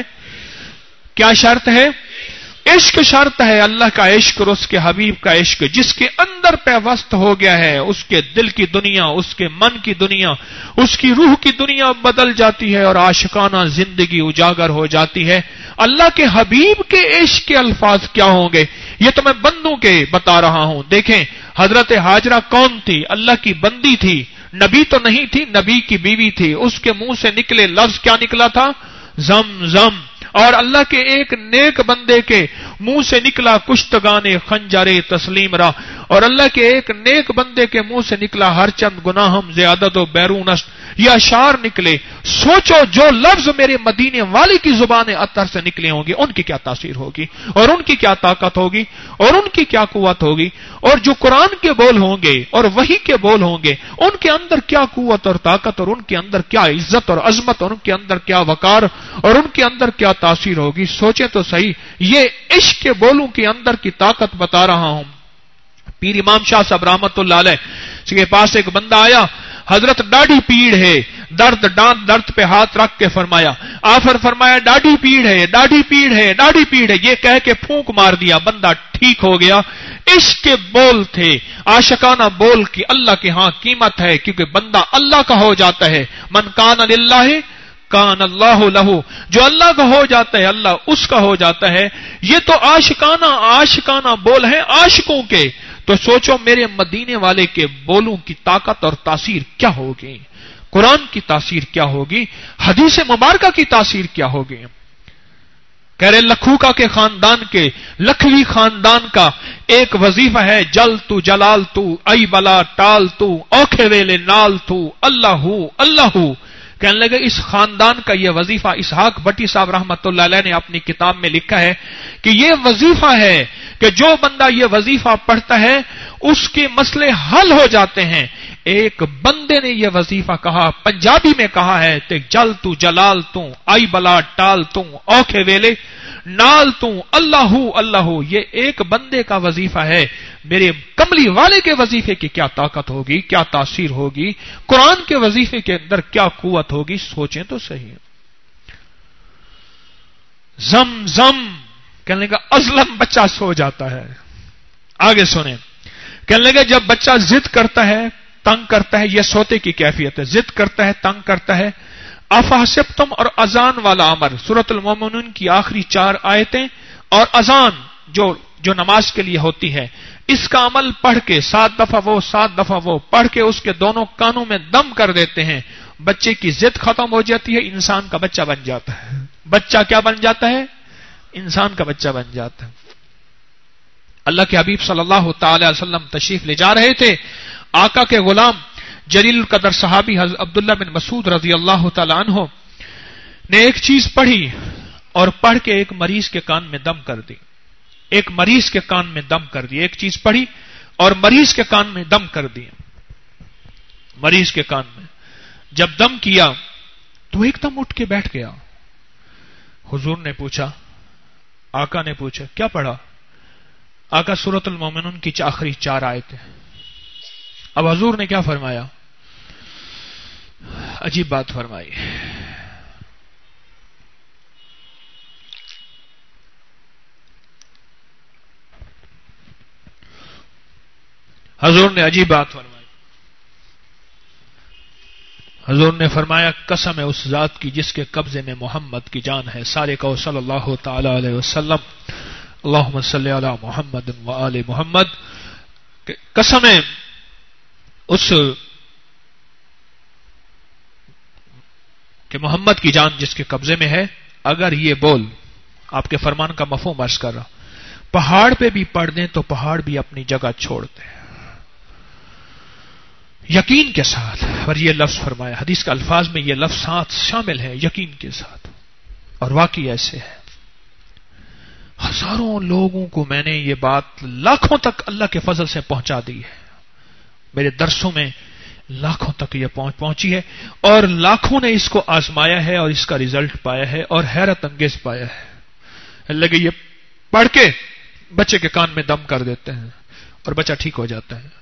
کیا شرط ہے؟ عشق شرط ہے. اللہ کا عشق اور اس کے حبیب کا عشق جس کے اندر پیوست ہو گیا ہے، اس کے دل کی دنیا، اس کے من کی دنیا، اس کی روح کی دنیا بدل جاتی ہے اور عاشقانہ زندگی اجاگر ہو جاتی ہے. اللہ کے حبیب کے عشق کے الفاظ کیا ہوں گے یہ تو میں بندوں کے بتا رہا ہوں. دیکھیں حضرت ہاجرہ کون تھی؟ اللہ کی بندی تھی، نبی تو نہیں تھی، نبی کی بیوی تھی. اس کے منہ سے نکلے لفظ کیا نکلا تھا؟ زم زم. اور اللہ کے ایک نیک بندے کے منہ سے نکلا کشتگانے خنجرے تسلیم را. اور اللہ کے ایک نیک بندے کے منہ سے نکلا ہر چند گناہم ز عدد و بیرون است. یہ اشعار نکلے. سوچو جو لفظ میرے مدینے والی کی زبان اطہر سے نکلے ہوں گے ان کی کیا تاثیر ہوگی، اور ان کی کیا طاقت ہوگی، اور ان کی کیا قوت ہوگی. اور جو قرآن کے بول ہوں گے اور وحی کے بول ہوں گے ان کے اندر کیا قوت اور طاقت، اور ان کے اندر کیا عزت اور عظمت، اور ان کے اندر کیا وقار، اور ان کے اندر کیا تاثیر ہوگی. سوچیں تو صحیح. یہ عشق کے بولوں کے اندر کی طاقت بتا رہا ہوں. پیر امام شاہ صاحب رحمت اللہ علیہ کے پاس ایک بندہ آیا، حضرت ڈاڑھی پیڑ ہے، درد ڈانت درد پہ ہاتھ رکھ کے فرمایا، آفر فرمایا ڈاڑھی پیڑ ہے، ڈاڑھی پیڑ ہے، ڈاڑھی پیڑ ہے. یہ کہہ کے پھونک مار دیا، بندہ ٹھیک ہو گیا. عشق کے بول تھے، عاشقانہ بول کی اللہ کے ہاں قیمت ہے، کیونکہ بندہ اللہ کا ہو جاتا ہے. من کان للہ کان اللہ لہو. جو اللہ کا ہو جاتا ہے اللہ اس کا ہو جاتا ہے. یہ تو عاشقانہ عاشقانہ بول ہیں عاشقوں کے. تو سوچو میرے مدینے والے کے بولوں کی طاقت اور تاثیر کیا ہوگی، قرآن کی تاثیر کیا ہوگی، حدیث مبارکہ کی تاثیر کیا ہوگی. کہہ رہے لکھوکا کے خاندان کے، لکھوی خاندان کا ایک وظیفہ ہے، جل تو جلال تو ای بلا ٹال تو اوکھے ویلے نال تو اللہ اللہ. کہنے لگے اس خاندان کا یہ وظیفہ، اسحاق بٹی صاحب رحمت اللہ علیہ نے اپنی کتاب میں لکھا ہے کہ یہ وظیفہ ہے کہ جو بندہ یہ وظیفہ پڑھتا ہے اس کے مسئلے حل ہو جاتے ہیں. ایک بندے نے یہ وظیفہ کہا، پنجابی میں کہا ہے کہ جل تو جلال تو آئی بلا ٹال تو اوکھے ویلے نال تو اللہ اللہ. یہ ایک بندے کا وظیفہ ہے. میرے کملی والے کے وظیفے کی کیا طاقت ہوگی، کیا تاثیر ہوگی، قرآن کے وظیفے کے اندر کیا قوت ہوگی. سوچیں تو صحیح. زم زم کہنے لگا ازلم بچہ سو جاتا ہے. آگے سنیں. کہنے لگا جب بچہ ضد کرتا ہے، تنگ کرتا ہے، یہ سوتے کی کیفیت ہے. ضد کرتا ہے، تنگ کرتا ہے. افحسبتم اور اذان والا امر، سورۃ المومنون کی آخری چار آیتیں اور اذان جو جو نماز کے لیے ہوتی ہے، اس کا عمل پڑھ کے سات دفعہ وہ سات دفعہ وہ پڑھ کے اس کے دونوں کانوں میں دم کر دیتے ہیں، بچے کی ضد ختم ہو جاتی ہے، انسان کا بچہ بن جاتا ہے۔ بچہ کیا بن جاتا ہے؟ انسان کا بچہ بن جاتا ہے۔ اللہ کے حبیب صلی اللہ تعالی علیہ وسلم تشریف لے جا رہے تھے، آقا کے غلام جلیل القدر صحابی حضرت عبداللہ بن مسعود رضی اللہ تعالی عنہ نے ایک چیز پڑھی اور پڑھ کے ایک مریض کے کان میں دم کر دی، ایک مریض کے کان میں دم کر دی، ایک چیز پڑھی اور مریض کے کان میں دم کر دی، مریض کے کان میں جب دم کیا تو ایک دم اٹھ کے بیٹھ گیا۔ حضور نے پوچھا، آقا نے پوچھا کیا پڑھا؟ آقا سورۃ المومنون کی آخری چار آیتیں۔ اب حضور نے کیا فرمایا؟ عجیب بات فرمائی، حضور نے عجیب بات فرمائی، حضور نے فرمایا قسم ہے اس ذات کی جس کے قبضے میں محمد کی جان ہے، سارے کو صلی اللہ تعالی علیہ وسلم، اللہم صلی علی محمد و آل محمد، قسم ہے اس کہ محمد کی جان جس کے قبضے میں ہے، اگر یہ بول آپ کے فرمان کا مفہوم عرض کر رہا، پہاڑ پہ بھی پڑھ دیں تو پہاڑ بھی اپنی جگہ چھوڑ دیں، یقین کے ساتھ۔ اور یہ لفظ فرمایا، حدیث کے الفاظ میں یہ لفظ ساتھ شامل ہے، یقین کے ساتھ، اور واقعی ایسے ہے۔ ہزاروں لوگوں کو میں نے یہ بات لاکھوں تک اللہ کے فضل سے پہنچا دی ہے، میرے درسوں میں لاکھوں تک یہ پہنچ پہنچی ہے، اور لاکھوں نے اس کو آزمایا ہے اور اس کا ریزلٹ پایا ہے اور حیرت انگیز پایا ہے۔ اللہ کہ یہ پڑھ کے بچے کے کان میں دم کر دیتے ہیں اور بچہ ٹھیک ہو جاتا ہے،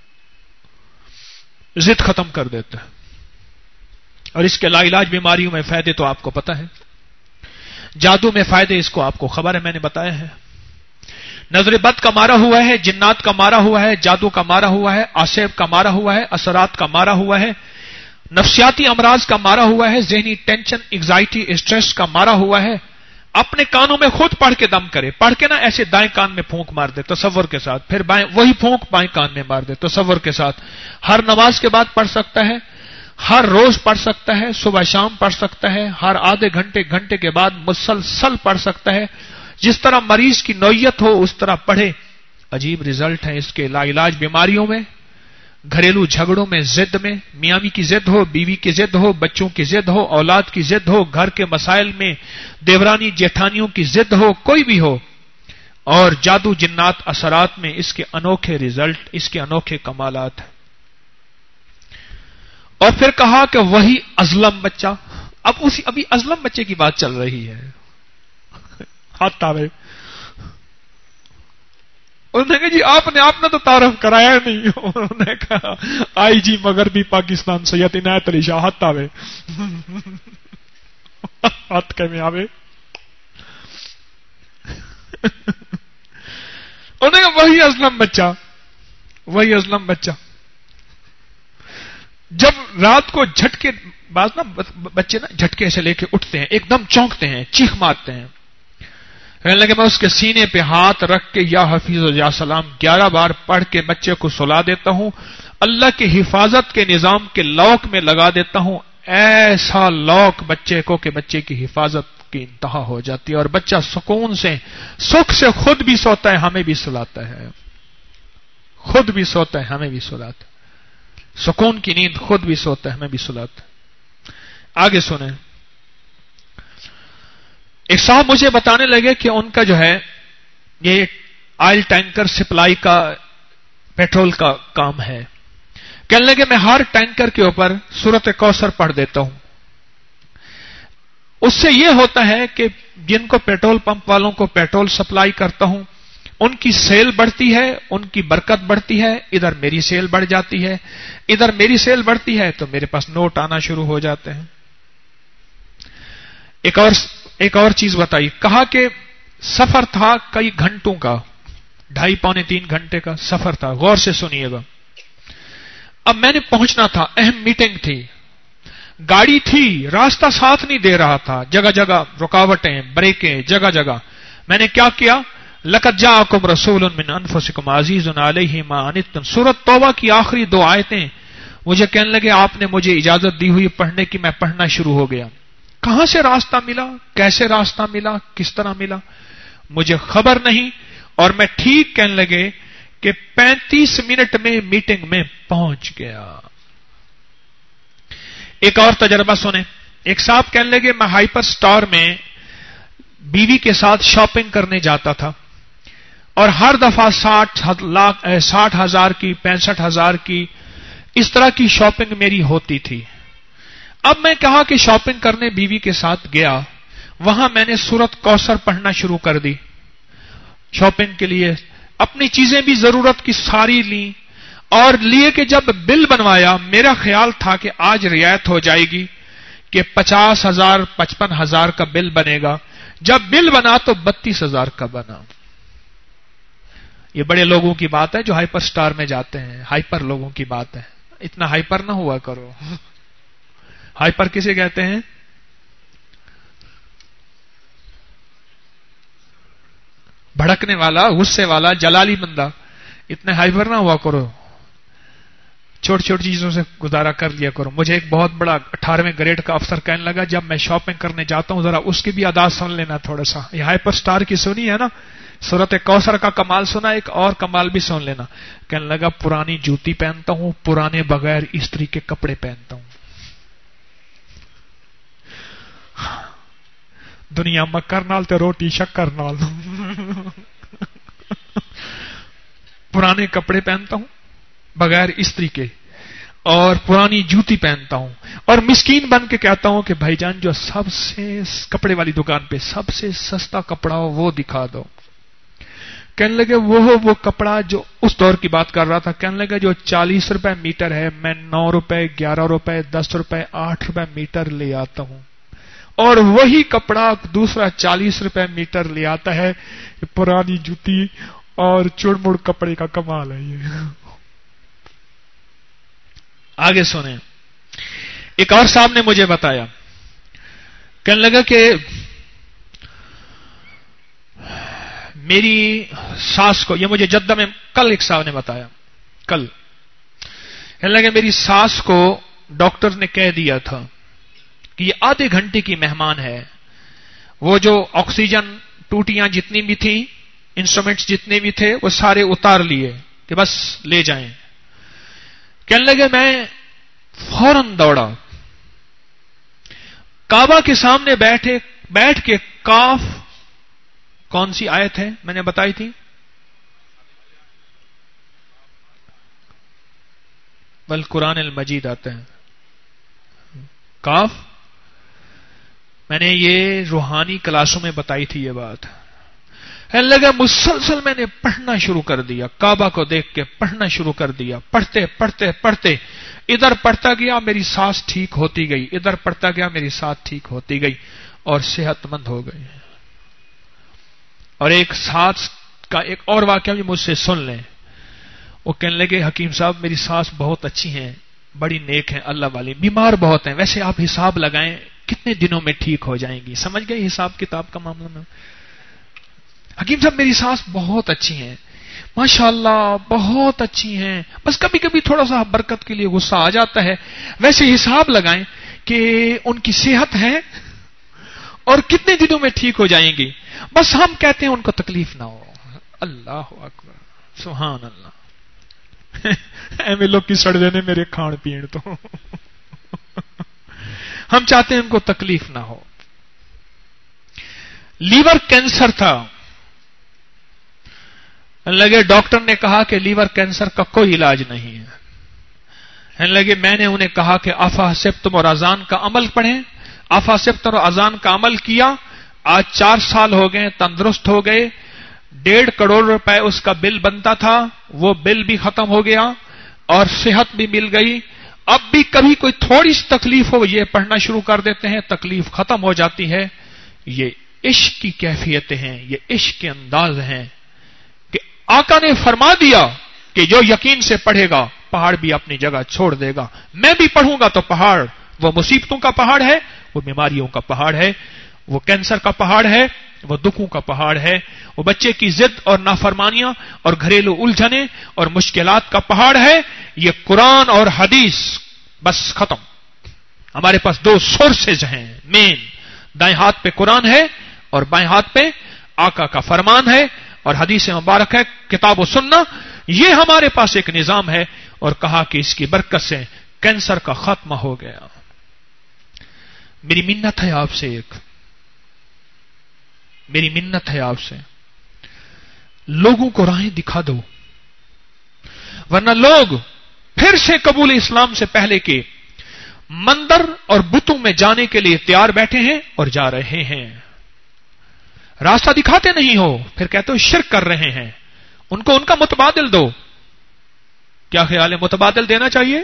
ضد ختم کر دیتا ہے، اور اس کے لا علاج بیماریوں میں فائدے تو آپ کو پتہ ہے، جادو میں فائدے اس کو آپ کو خبر ہے، میں نے بتایا ہے۔ نظر بد کا مارا ہوا ہے، جنات کا مارا ہوا ہے، جادو کا مارا ہوا ہے، آسیب کا مارا ہوا ہے، اثرات کا مارا ہوا ہے، نفسیاتی امراض کا مارا ہوا ہے، ذہنی ٹینشن، انگزائٹی، اسٹریس کا مارا ہوا ہے۔ اپنے کانوں میں خود پڑھ کے دم کرے، پڑھ کے نا ایسے دائیں کان میں پھونک مار دے تصور کے ساتھ، پھر بائیں وہی پھونک بائیں کان میں مار دے تصور کے ساتھ۔ ہر نماز کے بعد پڑھ سکتا ہے، ہر روز پڑھ سکتا ہے، صبح شام پڑھ سکتا ہے، ہر آدھے گھنٹے گھنٹے کے بعد مسلسل پڑھ سکتا ہے، جس طرح مریض کی نوعیت ہو اس طرح پڑھے۔ عجیب رزلٹ ہیں اس کے لا علاج بیماریوں میں، گھریلو جھگڑوں میں، ضد میں، میاں کی ضد ہو، بیوی کی ضد ہو، بچوں کی ضد ہو، اولاد کی ضد ہو، گھر کے مسائل میں دیورانی جیٹھانیوں کی ضد ہو، کوئی بھی ہو، اور جادو جنات اثرات میں اس کے انوکھے رزلٹ، اس کے انوکھے کمالات ہیں۔ اور پھر کہا کہ وہی ازلم بچہ، اب اسی ابھی ازلم بچے کی بات چل رہی ہے، ہاتھ تاوے، انہوں نے کہا جی آپ نے آپ نے تو تعارف کرایا نہیں، انہوں نے کہا آئی جی مغربی پاکستان سید عنایت علی شاہ، ہاتھ تاوے، ہاتھ کے میں آوے، انہوں نے کہا وہی ازلم بچہ، وہی ازلم بچہ۔ جب رات کو جھٹکے، بعض نا بچے نا جھٹکے سے لے کے اٹھتے ہیں، ایک دم چونکتے ہیں، چیخ مارتے ہیں، کہنے لگے میں اس کے سینے پہ ہاتھ رکھ کے یا حفیظ و یا سلام گیارہ بار پڑھ کے بچے کو سلا دیتا ہوں، اللہ کی حفاظت کے نظام کے لوک میں لگا دیتا ہوں، ایسا لوک بچے کو کہ بچے کی حفاظت کی انتہا ہو جاتی ہے، اور بچہ سکون سے، سکھ سے خود بھی سوتا ہے، ہمیں بھی سلاتا ہے، خود بھی سوتا ہے، ہمیں بھی سلاتا ہے، سکون کی نیند خود بھی سوتا ہے، ہمیں بھی سلاتا ہے۔ آگے سنیں، ایک صاحب مجھے بتانے لگے کہ ان کا جو ہے یہ آئل ٹینکر سپلائی کا پیٹرول کا کام ہے، کہنے لگے میں ہر ٹینکر کے اوپر سورۃ کوثر پڑھ دیتا ہوں، اس سے یہ ہوتا ہے کہ جن کو پیٹرول پمپ والوں کو پیٹرول سپلائی کرتا ہوں ان کی سیل بڑھتی ہے، ان کی برکت بڑھتی ہے، ادھر میری سیل بڑھ جاتی ہے، ادھر میری سیل بڑھتی ہے تو میرے پاس نوٹ آنا شروع ہو جاتے ہیں۔ ایک اور ایک اور چیز بتائی، کہا کہ سفر تھا کئی گھنٹوں کا، ڈھائی پونے تین گھنٹے کا سفر تھا، غور سے سنیے گا۔ اب میں نے پہنچنا تھا، اہم میٹنگ تھی، گاڑی تھی، راستہ ساتھ نہیں دے رہا تھا، جگہ جگہ رکاوٹیں، بریکیں، جگہ جگہ۔ میں نے کیا کیا، لقد جاءکم رسول من انفسکم عزیز علیہ ما عنتم. سورۃ توبہ کی آخری دو آیتیں مجھے کہنے لگے آپ نے مجھے اجازت دی ہوئی پڑھنے کی، میں پڑھنا شروع ہو گیا. کہاں سے راستہ ملا، کیسے راستہ ملا، کس طرح ملا مجھے خبر نہیں، اور میں ٹھیک کہنے لگے کہ پینتیس منٹ میں میٹنگ میں پہنچ گیا. ایک اور تجربہ سنیں. ایک صاحب کہنے لگے میں ہائپر سٹار میں بیوی کے ساتھ شاپنگ کرنے جاتا تھا اور ہر دفعہ ساٹھ لاکھ ساٹھ ہزار کی پینسٹھ ہزار کی اس طرح کی شاپنگ میری ہوتی تھی. اب میں کہا کہ شاپنگ کرنے بیوی کے ساتھ گیا، وہاں میں نے سورۃ کوثر پڑھنا شروع کر دی. شاپنگ کے لیے اپنی چیزیں بھی ضرورت کی ساری لیں اور لیے کہ جب بل بنوایا میرا خیال تھا کہ آج رعایت ہو جائے گی کہ پچاس ہزار پچپن ہزار کا بل بنے گا. جب بل بنا تو بتیس ہزار کا بنا. یہ بڑے لوگوں کی بات ہے جو ہائپر سٹار میں جاتے ہیں، ہائپر لوگوں کی بات ہے. اتنا ہائپر نہ ہوا کرو. ہائپر کسے کہتے ہیں؟ بھڑکنے والا، غصے والا، جلالی بندہ. اتنے ہائپر نہ ہوا کرو، چھوٹی چھوٹی چیزوں سے گزارا کر لیا کرو. مجھے ایک بہت بڑا اٹھارہویں گریڈ کا افسر کہنے لگا جب میں شاپنگ کرنے جاتا ہوں ذرا اس کی بھی ادا سن لینا تھوڑا سا. یہ ہائپر سٹار کی سنی ہے نا، سورۃ کوثر کا کمال سنا، ایک اور کمال بھی سن لینا. کہنے لگا پرانی جوتی پہنتا ہوں، پرانے بغیر استری کے کپڑے پہنتا ہوں. دنیا مکر نال تے روٹی شکر نال. پرانے کپڑے پہنتا ہوں بغیر استری کے اور پرانی جوتی پہنتا ہوں اور مسکین بن کے کہتا ہوں کہ بھائی جان جو سب سے کپڑے والی دکان پہ سب سے سستا کپڑا ہو وہ دکھا دو. کہنے لگے وہ وہ کپڑا جو اس دور کی بات کر رہا تھا. کہنے لگے جو چالیس روپے میٹر ہے میں نو روپے گیارہ روپے دس روپے آٹھ روپے میٹر لے آتا ہوں اور وہی کپڑا دوسرا چالیس روپے میٹر لے آتا ہے. پرانی جوتی اور چڑ مڑ کپڑے کا کمال ہے یہ. آگے سنیں. ایک اور صاحب نے مجھے بتایا، کہنے لگا کہ میری ساس کو، یہ مجھے جدہ میں کل ایک صاحب نے بتایا، کل کہنے لگا میری ساس کو ڈاکٹر نے کہہ دیا تھا کہ یہ آدھے گھنٹے کی مہمان ہے، وہ جو آکسیجن ٹوٹیاں جتنی بھی تھیں، انسٹرومنٹس جتنے بھی تھے وہ سارے اتار لیے کہ بس لے جائیں. کہنے لگے میں فوراً دوڑا، کعبہ کے سامنے بیٹھے بیٹھ کے کاف، کون سی آیت ہے میں نے بتائی تھی؟ بل قرآن المجید آتے ہیں. کاف میں نے یہ روحانی کلاسوں میں بتائی تھی یہ بات. کہنے لگا مسلسل میں نے پڑھنا شروع کر دیا، کعبہ کو دیکھ کے پڑھنا شروع کر دیا. پڑھتے پڑھتے پڑھتے ادھر پڑھتا گیا میری سانس ٹھیک ہوتی گئی، ادھر پڑھتا گیا میری سانس ٹھیک ہوتی گئی اور صحت مند ہو گئی. اور ایک سانس کا ایک اور واقعہ بھی مجھ سے سن لیں. وہ کہنے لگے حکیم صاحب میری سانس بہت اچھی ہیں، بڑی نیک ہیں، اللہ والی، بیمار بہت ہیں، ویسے آپ حساب لگائیں کتنے دنوں میں ٹھیک ہو جائیں گی. سمجھ گئے حساب کتاب کا معاملہ میں؟ حکیم صاحب میری سانس بہت اچھی ہیں، ماشاء اللہ بہت اچھی ہیں، بس کبھی کبھی تھوڑا سا برکت کے لیے غصہ آ جاتا ہے، ویسے حساب لگائیں کہ ان کی صحت ہے اور کتنے دنوں میں ٹھیک ہو جائیں گی. بس ہم کہتے ہیں ان کو تکلیف نہ ہو. اللہ اکبر، سبحان اللہ. ایویں لوگ کی سڑ دینے میرے کھان پین تو ہم چاہتے ہیں ان کو تکلیف نہ ہو. لیور کینسر تھا، لگے ڈاکٹر نے کہا کہ لیور کینسر کا کوئی علاج نہیں ہے. لگے میں نے انہیں کہا کہ آفا حسبتم اور اذان کا عمل پڑھیں. آفا حسبتم اور اذان کا عمل کیا، آج چار سال ہو گئے، تندرست ہو گئے. ڈیڑھ کروڑ روپے اس کا بل بنتا تھا، وہ بل بھی ختم ہو گیا اور صحت بھی مل گئی. اب بھی کبھی کوئی تھوڑی سی تکلیف ہو یہ پڑھنا شروع کر دیتے ہیں، تکلیف ختم ہو جاتی ہے. یہ عشق کی کیفیتیں ہیں، یہ عشق کے انداز ہیں کہ آقا نے فرما دیا کہ جو یقین سے پڑھے گا پہاڑ بھی اپنی جگہ چھوڑ دے گا. میں بھی پڑھوں گا تو پہاڑ وہ مصیبتوں کا پہاڑ ہے، وہ بیماریوں کا پہاڑ ہے، وہ کینسر کا پہاڑ ہے، وہ دکھوں کا پہاڑ ہے، وہ بچے کی ضد اور نافرمانیاں اور گھریلو الجھنیں اور مشکلات کا پہاڑ ہے. یہ قرآن اور حدیث، بس ختم. ہمارے پاس دو سورسز ہیں مین، دائیں ہاتھ پہ قرآن ہے اور بائیں ہاتھ پہ آقا کا فرمان ہے اور حدیث مبارک ہے، کتاب و سنہ. یہ ہمارے پاس ایک نظام ہے، اور کہا کہ اس کی برکت سے کینسر کا خاتمہ ہو گیا. میری منت ہے آپ سے، ایک میری منت ہے آپ سے، لوگوں کو راہیں دکھا دو، ورنہ لوگ پھر سے قبول اسلام سے پہلے کے مندر اور بتوں میں جانے کے لیے تیار بیٹھے ہیں اور جا رہے ہیں. راستہ دکھاتے نہیں ہو، پھر کہتے ہو شرک کر رہے ہیں. ان کو ان کا متبادل دو. کیا خیال ہے، متبادل دینا چاہیے؟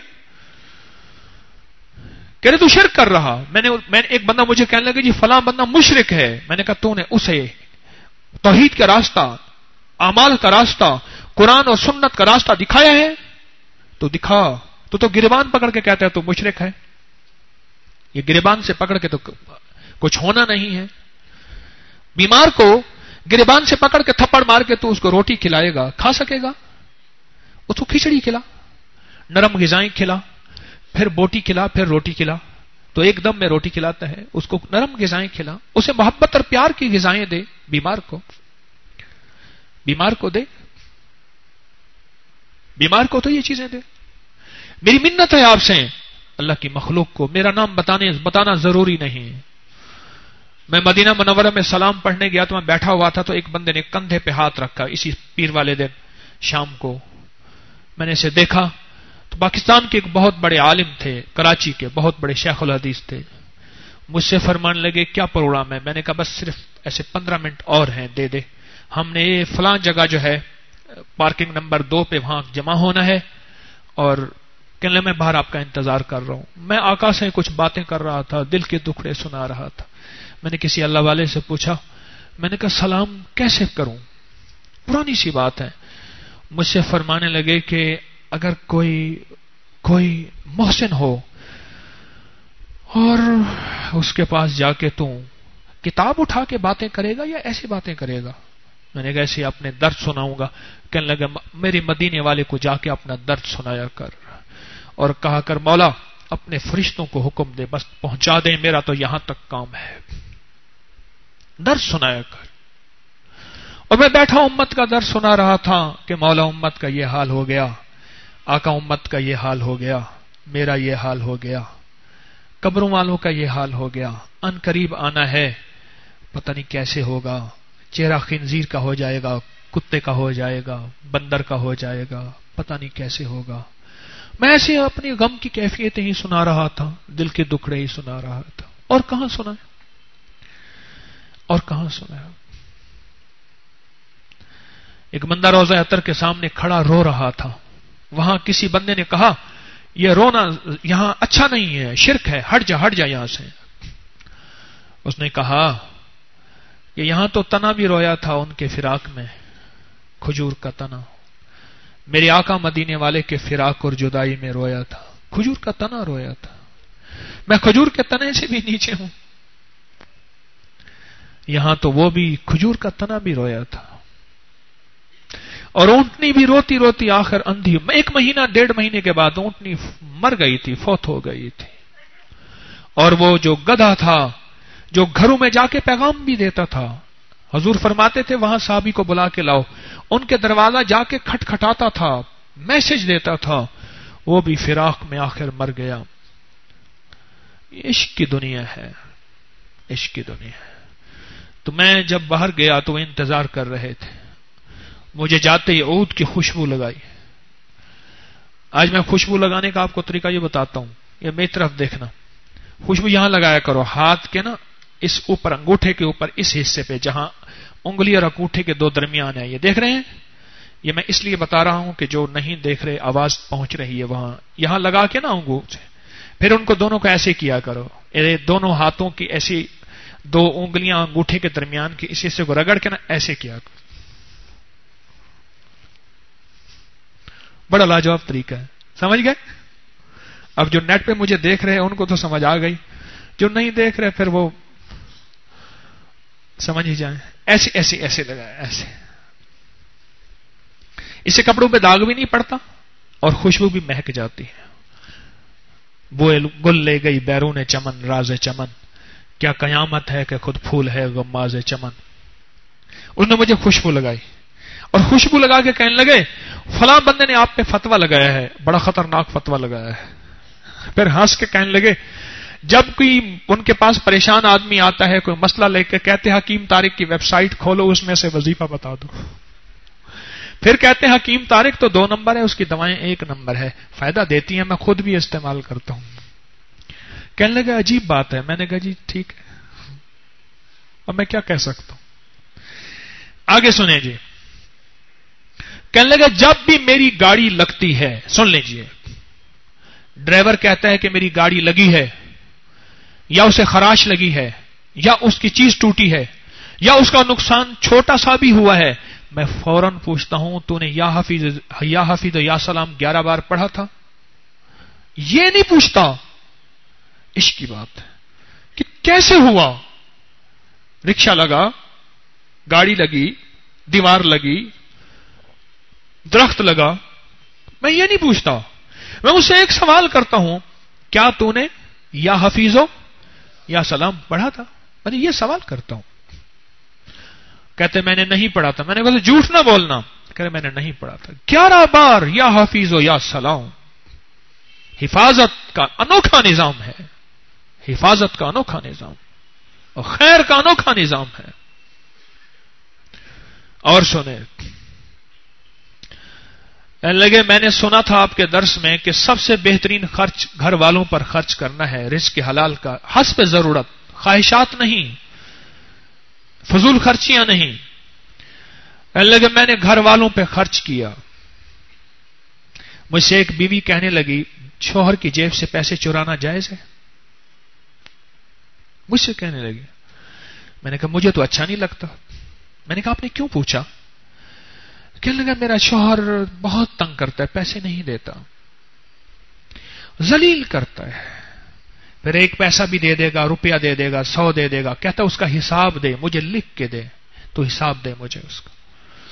کہہ رہے تو شرک کر رہا. میں نے میں ایک بندہ مجھے کہنے لگا جی فلاں بندہ مشرک ہے. میں نے کہا تو نے اسے توحید کا راستہ، اعمال کا راستہ، قرآن اور سنت کا راستہ دکھایا ہے؟ تو دکھا. تو تو گریبان پکڑ کے کہتا ہے تو مشرک ہے. یہ گریبان سے پکڑ کے تو کچھ ہونا نہیں ہے. بیمار کو گریبان سے پکڑ کے تھپڑ مار کے تو اس کو روٹی کھلائے گا، کھا سکے گا؟ اس کو کھچڑی کھلا، نرم غذائیں کھلا، پھر بوٹی کھلا، پھر روٹی کھلا. تو ایک دم میں روٹی کھلاتا ہے. اس کو نرم غذائیں کھلا، اسے محبت اور پیار کی غذائیں دے. بیمار کو بیمار کو دے بیمار کو تو یہ چیزیں دے. میری منت ہے آپ سے، اللہ کی مخلوق کو میرا نام بتانے بتانا ضروری نہیں. میں مدینہ منورہ میں سلام پڑھنے گیا تو میں بیٹھا ہوا تھا، تو ایک بندے نے کندھے پہ ہاتھ رکھا اسی پیر والے دن شام کو. میں نے اسے دیکھا تو پاکستان کے ایک بہت بڑے عالم تھے، کراچی کے بہت بڑے شیخ الحدیث تھے. مجھ سے فرمانے لگے کیا پروگرام ہے؟ میں نے کہا بس صرف ایسے پندرہ منٹ اور ہیں، دے دے. ہم نے یہ فلاں جگہ جو ہے پارکنگ نمبر دو پہ وہاں جمع ہونا ہے، اور کہنے لگے میں باہر آپ کا انتظار کر رہا ہوں. میں آقا سے کچھ باتیں کر رہا تھا، دل کے دکھڑے سنا رہا تھا. میں نے کسی اللہ والے سے پوچھا، میں نے کہا سلام کیسے کروں؟ پرانی سی بات ہے. مجھ سے فرمانے لگے کہ اگر کوئی کوئی محسن ہو اور اس کے پاس جا کے تو کتاب اٹھا کے باتیں کرے گا یا ایسی باتیں کرے گا؟ میں نے کہا ایسے اپنے درد سناؤں گا. کہنے لگا میرے مدینے والے کو جا کے اپنا درد سنایا کر اور کہا کر مولا اپنے فرشتوں کو حکم دے بس پہنچا دیں، میرا تو یہاں تک کام ہے. درد سنایا کر. اور میں بیٹھا امت کا درد سنا رہا تھا کہ مولا امت کا یہ حال ہو گیا، آقا امت کا یہ حال ہو گیا، میرا یہ حال ہو گیا، قبروں والوں کا یہ حال ہو گیا. ان قریب آنا ہے، پتہ نہیں کیسے ہوگا. چہرہ خنزیر کا ہو جائے گا، کتے کا ہو جائے گا، بندر کا ہو جائے گا، پتہ نہیں کیسے ہوگا. میں ایسے اپنی غم کی کیفیتیں ہی سنا رہا تھا، دل کے دکھڑے ہی سنا رہا تھا. اور کہاں سنا اور کہاں سنا ایک بندہ روضہ عطر کے سامنے کھڑا رو رہا تھا. وہاں کسی بندے نے کہا یہ رونا یہاں اچھا نہیں ہے، شرک ہے، ہٹ جا ہٹ جا یہاں سے. اس نے کہا کہ یہاں تو تنا بھی رویا تھا ان کے فراق میں، کھجور کا تنا. میرے آقا مدینے والے کے فراق اور جدائی میں رویا تھا، کھجور کا تنا رویا تھا. میں کھجور کے تنے سے بھی نیچے ہوں. یہاں تو وہ بھی کھجور کا تنا بھی رویا تھا. اور اونٹنی بھی روتی روتی آخر اندھی، ایک مہینہ ڈیڑھ مہینے کے بعد اونٹنی مر گئی تھی، فوت ہو گئی تھی. اور وہ جو گدھا تھا جو گھروں میں جا کے پیغام بھی دیتا تھا، حضور فرماتے تھے وہاں صحابی کو بلا کے لاؤ، ان کے دروازہ جا کے کھٹکھٹاتا تھا، میسج دیتا تھا، وہ بھی فراق میں آخر مر گیا. عشق کی دنیا ہے، عشق کی دنیا ہے. تو میں جب باہر گیا تو وہ انتظار کر رہے تھے. مجھے جاتے ہی عود کی خوشبو لگائی. آج میں خوشبو لگانے کا آپ کو طریقہ یہ بتاتا ہوں، یہ میری طرف دیکھنا. خوشبو یہاں لگایا کرو، ہاتھ کے نا اس اوپر انگوٹھے کے اوپر اس حصے پہ جہاں انگلی اور انگوٹھے کے دو درمیان ہے. یہ دیکھ رہے ہیں؟ یہ میں اس لیے بتا رہا ہوں کہ جو نہیں دیکھ رہے آواز پہنچ رہی ہے وہاں، یہاں لگا کے نا انگوٹھے، پھر ان کو دونوں کو ایسے کیا کرو، دونوں ہاتھوں کی ایسی دو انگلیاں انگوٹھے کے درمیان کے اس حصے کو رگڑ کے نا ایسے کیا کرو. بڑا لاجواب طریقہ ہے، سمجھ گئے؟ اب جو نیٹ پہ مجھے دیکھ رہے ہیں ان کو تو سمجھ آ گئی، جو نہیں دیکھ رہے پھر وہ سمجھ ہی جائیں. ایسے ایسے ایسے لگایا ایسے. اسے کپڑوں پہ داغ بھی نہیں پڑتا اور خوشبو بھی مہک جاتی ہے. وہ گل لے گئی بیرون چمن راز چمن، کیا قیامت ہے کہ خود پھول ہے غماز چمن. انہوں نے مجھے خوشبو لگائی اور خوشبو لگا کے کہنے لگے فلاں بندے نے آپ پہ فتویٰ لگایا ہے، بڑا خطرناک فتویٰ لگایا ہے. پھر ہنس کے کہنے لگے جب کوئی ان کے پاس پریشان آدمی آتا ہے کوئی مسئلہ لے کے، کہتے حکیم طارق کی ویب سائٹ کھولو اس میں سے وظیفہ بتا دو. پھر کہتے ہیں حکیم طارق تو دو نمبر ہے، اس کی دوائیں ایک نمبر ہے، فائدہ دیتی ہیں، میں خود بھی استعمال کرتا ہوں. کہنے لگا عجیب بات ہے. میں نے کہا جی ٹھیک ہے، اب میں کیا کہہ سکتا ہوں. آگے سنیں جی. کہنے لگا جب بھی میری گاڑی لگتی ہے، سن لیجیے، ڈرائیور کہتا ہے کہ میری گاڑی لگی ہے یا اسے خراش لگی ہے یا اس کی چیز ٹوٹی ہے یا اس کا نقصان چھوٹا سا بھی ہوا ہے، میں فوراً پوچھتا ہوں تو نے یا حفیظ یا حفیظ یا سلام گیارہ بار پڑھا تھا؟ یہ نہیں پوچھتا. عشق کی بات ہے کہ کیسے ہوا. رکشہ لگا، گاڑی لگی، دیوار لگی، درخت لگا، میں یہ نہیں پوچھتا. میں اسے ایک سوال کرتا ہوں، کیا تو نے یا حفیظو یا سلام پڑھا تھا؟ میں یہ سوال کرتا ہوں. کہتے میں نے نہیں پڑھا تھا. میں نے کہا جھوٹ نہ بولنا. کہتے میں نے نہیں پڑھا تھا. گیارہ بار یا حفیظو یا سلام. حفاظت کا انوکھا نظام ہے، حفاظت کا انوکھا نظام اور خیر کا انوکھا نظام ہے. اور سنیں، لگے میں نے سنا تھا آپ کے درس میں کہ سب سے بہترین خرچ گھر والوں پر خرچ کرنا ہے، رزق حلال کا، حسب ضرورت، خواہشات نہیں، فضول خرچیاں نہیں. لگے میں نے گھر والوں پہ خرچ کیا. مجھ سے ایک بیوی کہنے لگی شوہر کی جیب سے پیسے چرانا جائز ہے؟ مجھ سے کہنے لگی. میں نے کہا مجھے تو اچھا نہیں لگتا. میں نے کہا آپ نے کیوں پوچھا؟ کہنے لگا میرا شوہر بہت تنگ کرتا ہے، پیسے نہیں دیتا، ذلیل کرتا ہے، پھر ایک پیسہ بھی دے دے گا، روپیہ دے دے گا، سو دے دے گا، کہتا اس کا حساب دے، مجھے لکھ کے دے، تو حساب دے مجھے اس کا.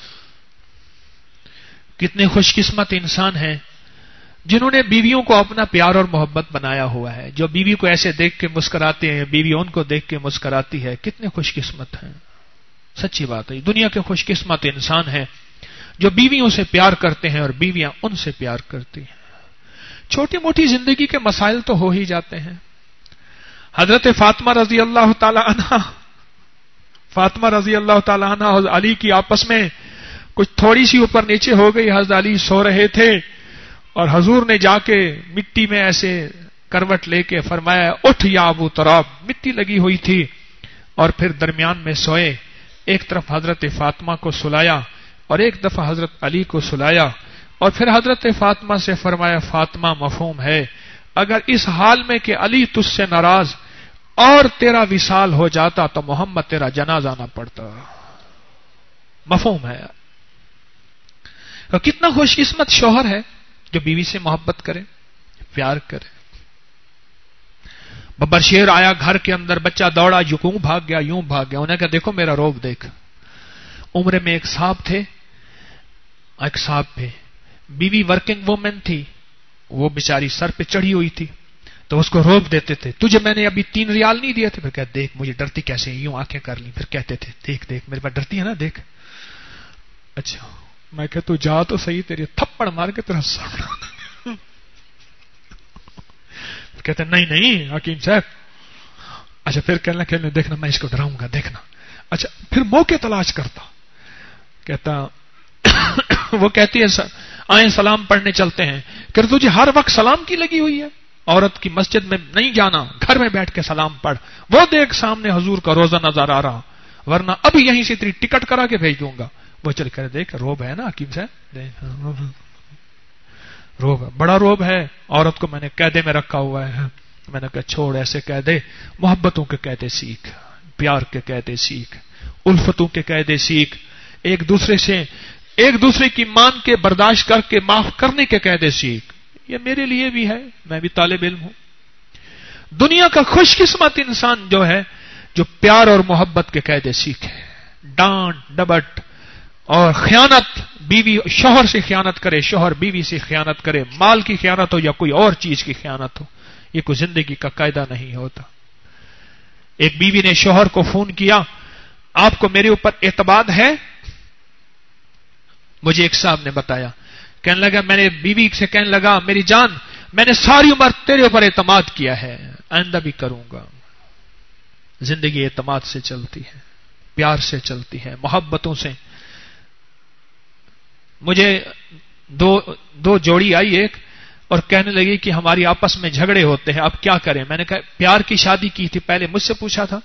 کتنے خوش قسمت انسان ہیں جنہوں نے بیویوں کو اپنا پیار اور محبت بنایا ہوا ہے، جو بیوی کو ایسے دیکھ کے مسکراتے ہیں، بیوی ان کو دیکھ کے مسکراتی ہے. کتنے خوش قسمت ہیں. سچی بات ہے، دنیا کے خوش قسمت انسان ہیں جو بیویوں سے پیار کرتے ہیں اور بیویاں ان سے پیار کرتی ہیں. چھوٹی موٹی زندگی کے مسائل تو ہو ہی جاتے ہیں. حضرت فاطمہ رضی اللہ تعالی عنہ فاطمہ رضی اللہ تعالی عنہ اور علی کی آپس میں کچھ تھوڑی سی اوپر نیچے ہو گئی. حضرت علی سو رہے تھے اور حضور نے جا کے مٹی میں ایسے کروٹ لے کے فرمایا اٹھ یا ابو تراب. مٹی لگی ہوئی تھی اور پھر درمیان میں سوئے. ایک طرف حضرت فاطمہ کو سلایا اور ایک دفعہ حضرت علی کو سلایا اور پھر حضرت فاطمہ سے فرمایا فاطمہ مفہوم ہے اگر اس حال میں کہ علی تجھ سے ناراض اور تیرا وصال ہو جاتا تو محمد تیرا جنازہ نہ پڑتا. مفہوم ہے. اور کتنا خوش قسمت شوہر ہے جو بیوی سے محبت کرے، پیار کرے. ببر شیر آیا گھر کے اندر، بچہ دوڑا، یوں بھاگ گیا یوں بھاگ گیا. انہیں کہا دیکھو میرا روب دیکھ. عمرے میں ایک صاحب تھے، ایک صاحب پہ بیوی ورکنگ وومن تھی، وہ بیچاری سر پہ چڑھی ہوئی تھی تو اس کو روب دیتے تھے تجھے میں نے ابھی تین ریال نہیں دیے تھے. پھر کہتے دیکھ مجھے ڈرتی کیسے، یوں آنکھیں کر لی. پھر کہتے تھے دیکھ دیکھ میرے پاس ڈرتی ہے نا دیکھ. اچھا میں کہ تو جا تو صحیح، تیری تھپڑ مار کے تیرا سامنا. کہتے نہیں نہیں حکیم صاحب. اچھا پھر کہنا کہنے دیکھنا میں اس کو ڈراؤں گا دیکھنا. اچھا پھر موقع تلاش کرتا. کہتا وہ کہتی ہے آئیں سلام پڑھنے چلتے ہیں. کہ تجھے ہر وقت سلام کی لگی ہوئی ہے، عورت کی مسجد میں نہیں جانا، گھر میں بیٹھ کے سلام پڑھ. وہ دیکھ سامنے حضور کا روزہ نظر آ رہا، ورنہ ابھی یہیں سے تیری ٹکٹ کرا کے بھیج دوں گا. وہ چل کر دیکھ روب ہے نا حکیم صاحب، روب ہے، بڑا روب ہے. عورت کو میں نے قیدے میں رکھا ہوا ہے. میں نے کہا چھوڑ ایسے قیدے، محبتوں کے قیدے سیکھ، پیار کے قیدے سیکھ، الفتوں کے قیدے سیکھ، ایک دوسرے سے ایک دوسرے کی مان کے برداشت کر کے معاف کرنے کے قیدے سیکھ. یہ میرے لیے بھی ہے، میں بھی طالب علم ہوں. دنیا کا خوش قسمت انسان جو ہے جو پیار اور محبت کے قیدے سیکھے. ڈانٹ ڈبٹ اور خیانت، بیوی شوہر سے خیانت کرے، شوہر بیوی سے خیانت کرے، مال کی خیانت ہو یا کوئی اور چیز کی خیانت ہو، یہ کوئی زندگی کا قاعدہ نہیں ہوتا. ایک بیوی نے شوہر کو فون کیا، آپ کو میرے اوپر اعتماد ہے؟ مجھے ایک صاحب نے بتایا، کہنے لگا میں نے بیوی سے کہنے لگا میری جان میں نے ساری عمر تیرے اوپر اعتماد کیا ہے، آئندہ بھی کروں گا. زندگی اعتماد سے چلتی ہے، پیار سے چلتی ہے، محبتوں سے. مجھے دو دو جوڑی آئی ایک اور کہنے لگی کہ ہماری آپس میں جھگڑے ہوتے ہیں، اب کیا کریں؟ میں نے کہا پیار کی شادی کی تھی، پہلے مجھ سے پوچھا تھا.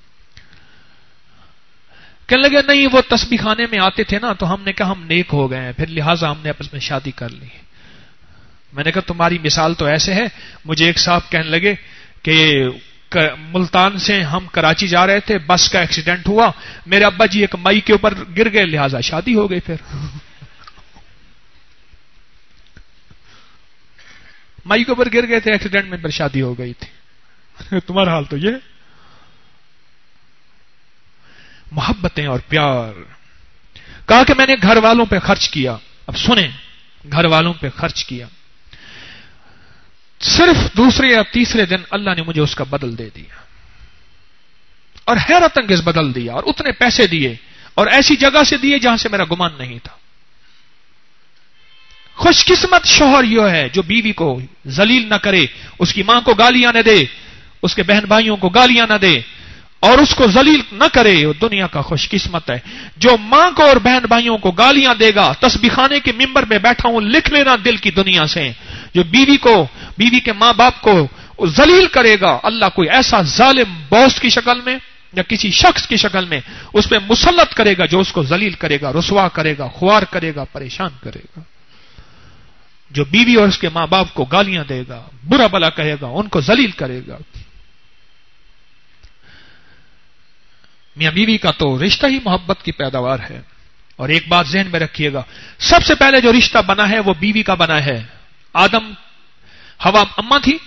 کہنے لگے نہیں وہ تسبیح خانے میں آتے تھے نا تو ہم نے کہا ہم نیک ہو گئے ہیں، پھر لہٰذا ہم نے آپس میں شادی کر لی. میں نے کہا تمہاری مثال تو ایسے ہے. مجھے ایک صاحب کہنے لگے کہ ملتان سے ہم کراچی جا رہے تھے، بس کا ایکسیڈنٹ ہوا، میرے ابا جی ایک مئی کے اوپر گر گئے، لہٰذا شادی ہو گئی. پھر مئی کے اوپر گر گئے تھے ایکسیڈنٹ میں، پھر شادی ہو گئی تھی. تمہارا حال تو یہ. محبتیں اور پیار. کہا کہ میں نے گھر والوں پہ خرچ کیا. اب سنیں، گھر والوں پہ خرچ کیا، صرف دوسرے یا تیسرے دن اللہ نے مجھے اس کا بدل دے دیا، اور حیرت انگیز بدل دیا، اور اتنے پیسے دیے اور ایسی جگہ سے دیے جہاں سے میرا گمان نہیں تھا. خوش قسمت شوہر یہ ہے جو بیوی کو ذلیل نہ کرے، اس کی ماں کو گالیاں نہ دے، اس کے بہن بھائیوں کو گالیاں نہ دے اور اس کو ذلیل نہ کرے. وہ دنیا کا خوش قسمت ہے. جو ماں کو اور بہن بھائیوں کو گالیاں دے گا، تسبیح خانے کے ممبر پہ بیٹھا ہوں، لکھ لینا دل کی دنیا سے. جو بیوی کو، بیوی کے ماں باپ کو ذلیل کرے گا، اللہ کوئی ایسا ظالم باس کی شکل میں یا کسی شخص کی شکل میں اس پہ مسلط کرے گا جو اس کو ذلیل کرے گا، رسوا کرے گا، خوار کرے گا، پریشان کرے گا. جو بیوی اور اس کے ماں باپ کو گالیاں دے گا، برا بلا کہے گا، ان کو ذلیل کرے گا. میاں بیوی کا تو رشتہ ہی محبت کی پیداوار ہے. اور ایک بات ذہن میں رکھیے گا، سب سے پہلے جو رشتہ بنا ہے وہ بیوی کا بنا ہے. آدم حوا اماں تھی،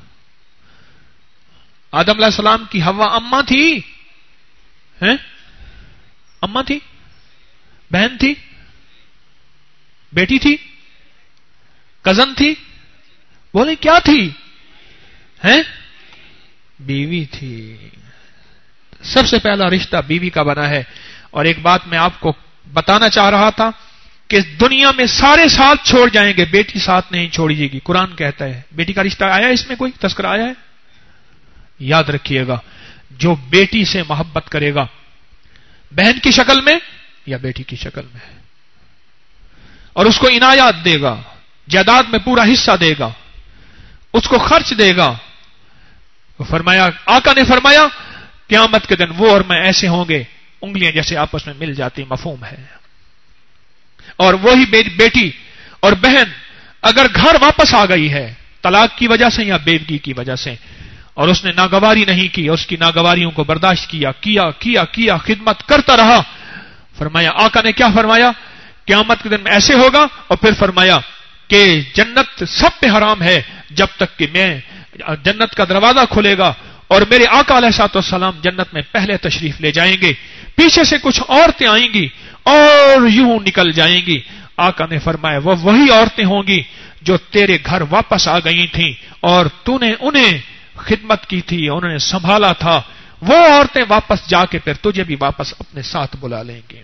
آدم علیہ السلام کی حوا اماں تھی، ہیں؟ اماں تھی، بہن تھی، بیٹی تھی، کزن تھی، بولے کیا تھی؟ ہیں؟ بیوی تھی. سب سے پہلا رشتہ بیوی کا بنا ہے. اور ایک بات میں آپ کو بتانا چاہ رہا تھا کہ دنیا میں سارے ساتھ چھوڑ جائیں گے، بیٹی ساتھ نہیں چھوڑی جائے گی. قرآن کہتا ہے. بیٹی کا رشتہ آیا ہے اس میں کوئی تذکرہ آیا ہے؟ یاد رکھیے گا، جو بیٹی سے محبت کرے گا بہن کی شکل میں یا بیٹی کی شکل میں، اور اس کو عنایات دے گا، جائیداد میں پورا حصہ دے گا، اس کو خرچ دے گا. فرمایا، آقا نے فرمایا قیامت کے دن وہ اور میں ایسے ہوں گے انگلیاں جیسے آپس میں مل جاتی. مفہوم ہے. اور وہی بیٹی اور بہن اگر گھر واپس آ گئی ہے طلاق کی وجہ سے یا بیوگی کی وجہ سے، اور اس نے ناگواری نہیں کی، اس کی ناگواریوں کو برداشت کیا کیا کیا کیا خدمت کرتا رہا، فرمایا، آقا نے کیا فرمایا؟ قیامت کے دن میں ایسے ہوگا. اور پھر فرمایا کہ جنت سب پہ حرام ہے جب تک کہ میں جنت کا دروازہ کھلے گا اور میرے آقا علیہ الصلوۃ والسلام جنت میں پہلے تشریف لے جائیں گے، پیچھے سے کچھ عورتیں آئیں گی اور یوں نکل جائیں گی. آقا نے فرمایا وہ وہی عورتیں ہوں گی جو تیرے گھر واپس آ گئی تھیں اور تو نے انہیں خدمت کی تھی، انہوں نے سنبھالا تھا. وہ عورتیں واپس جا کے پھر تجھے بھی واپس اپنے ساتھ بلا لیں گے.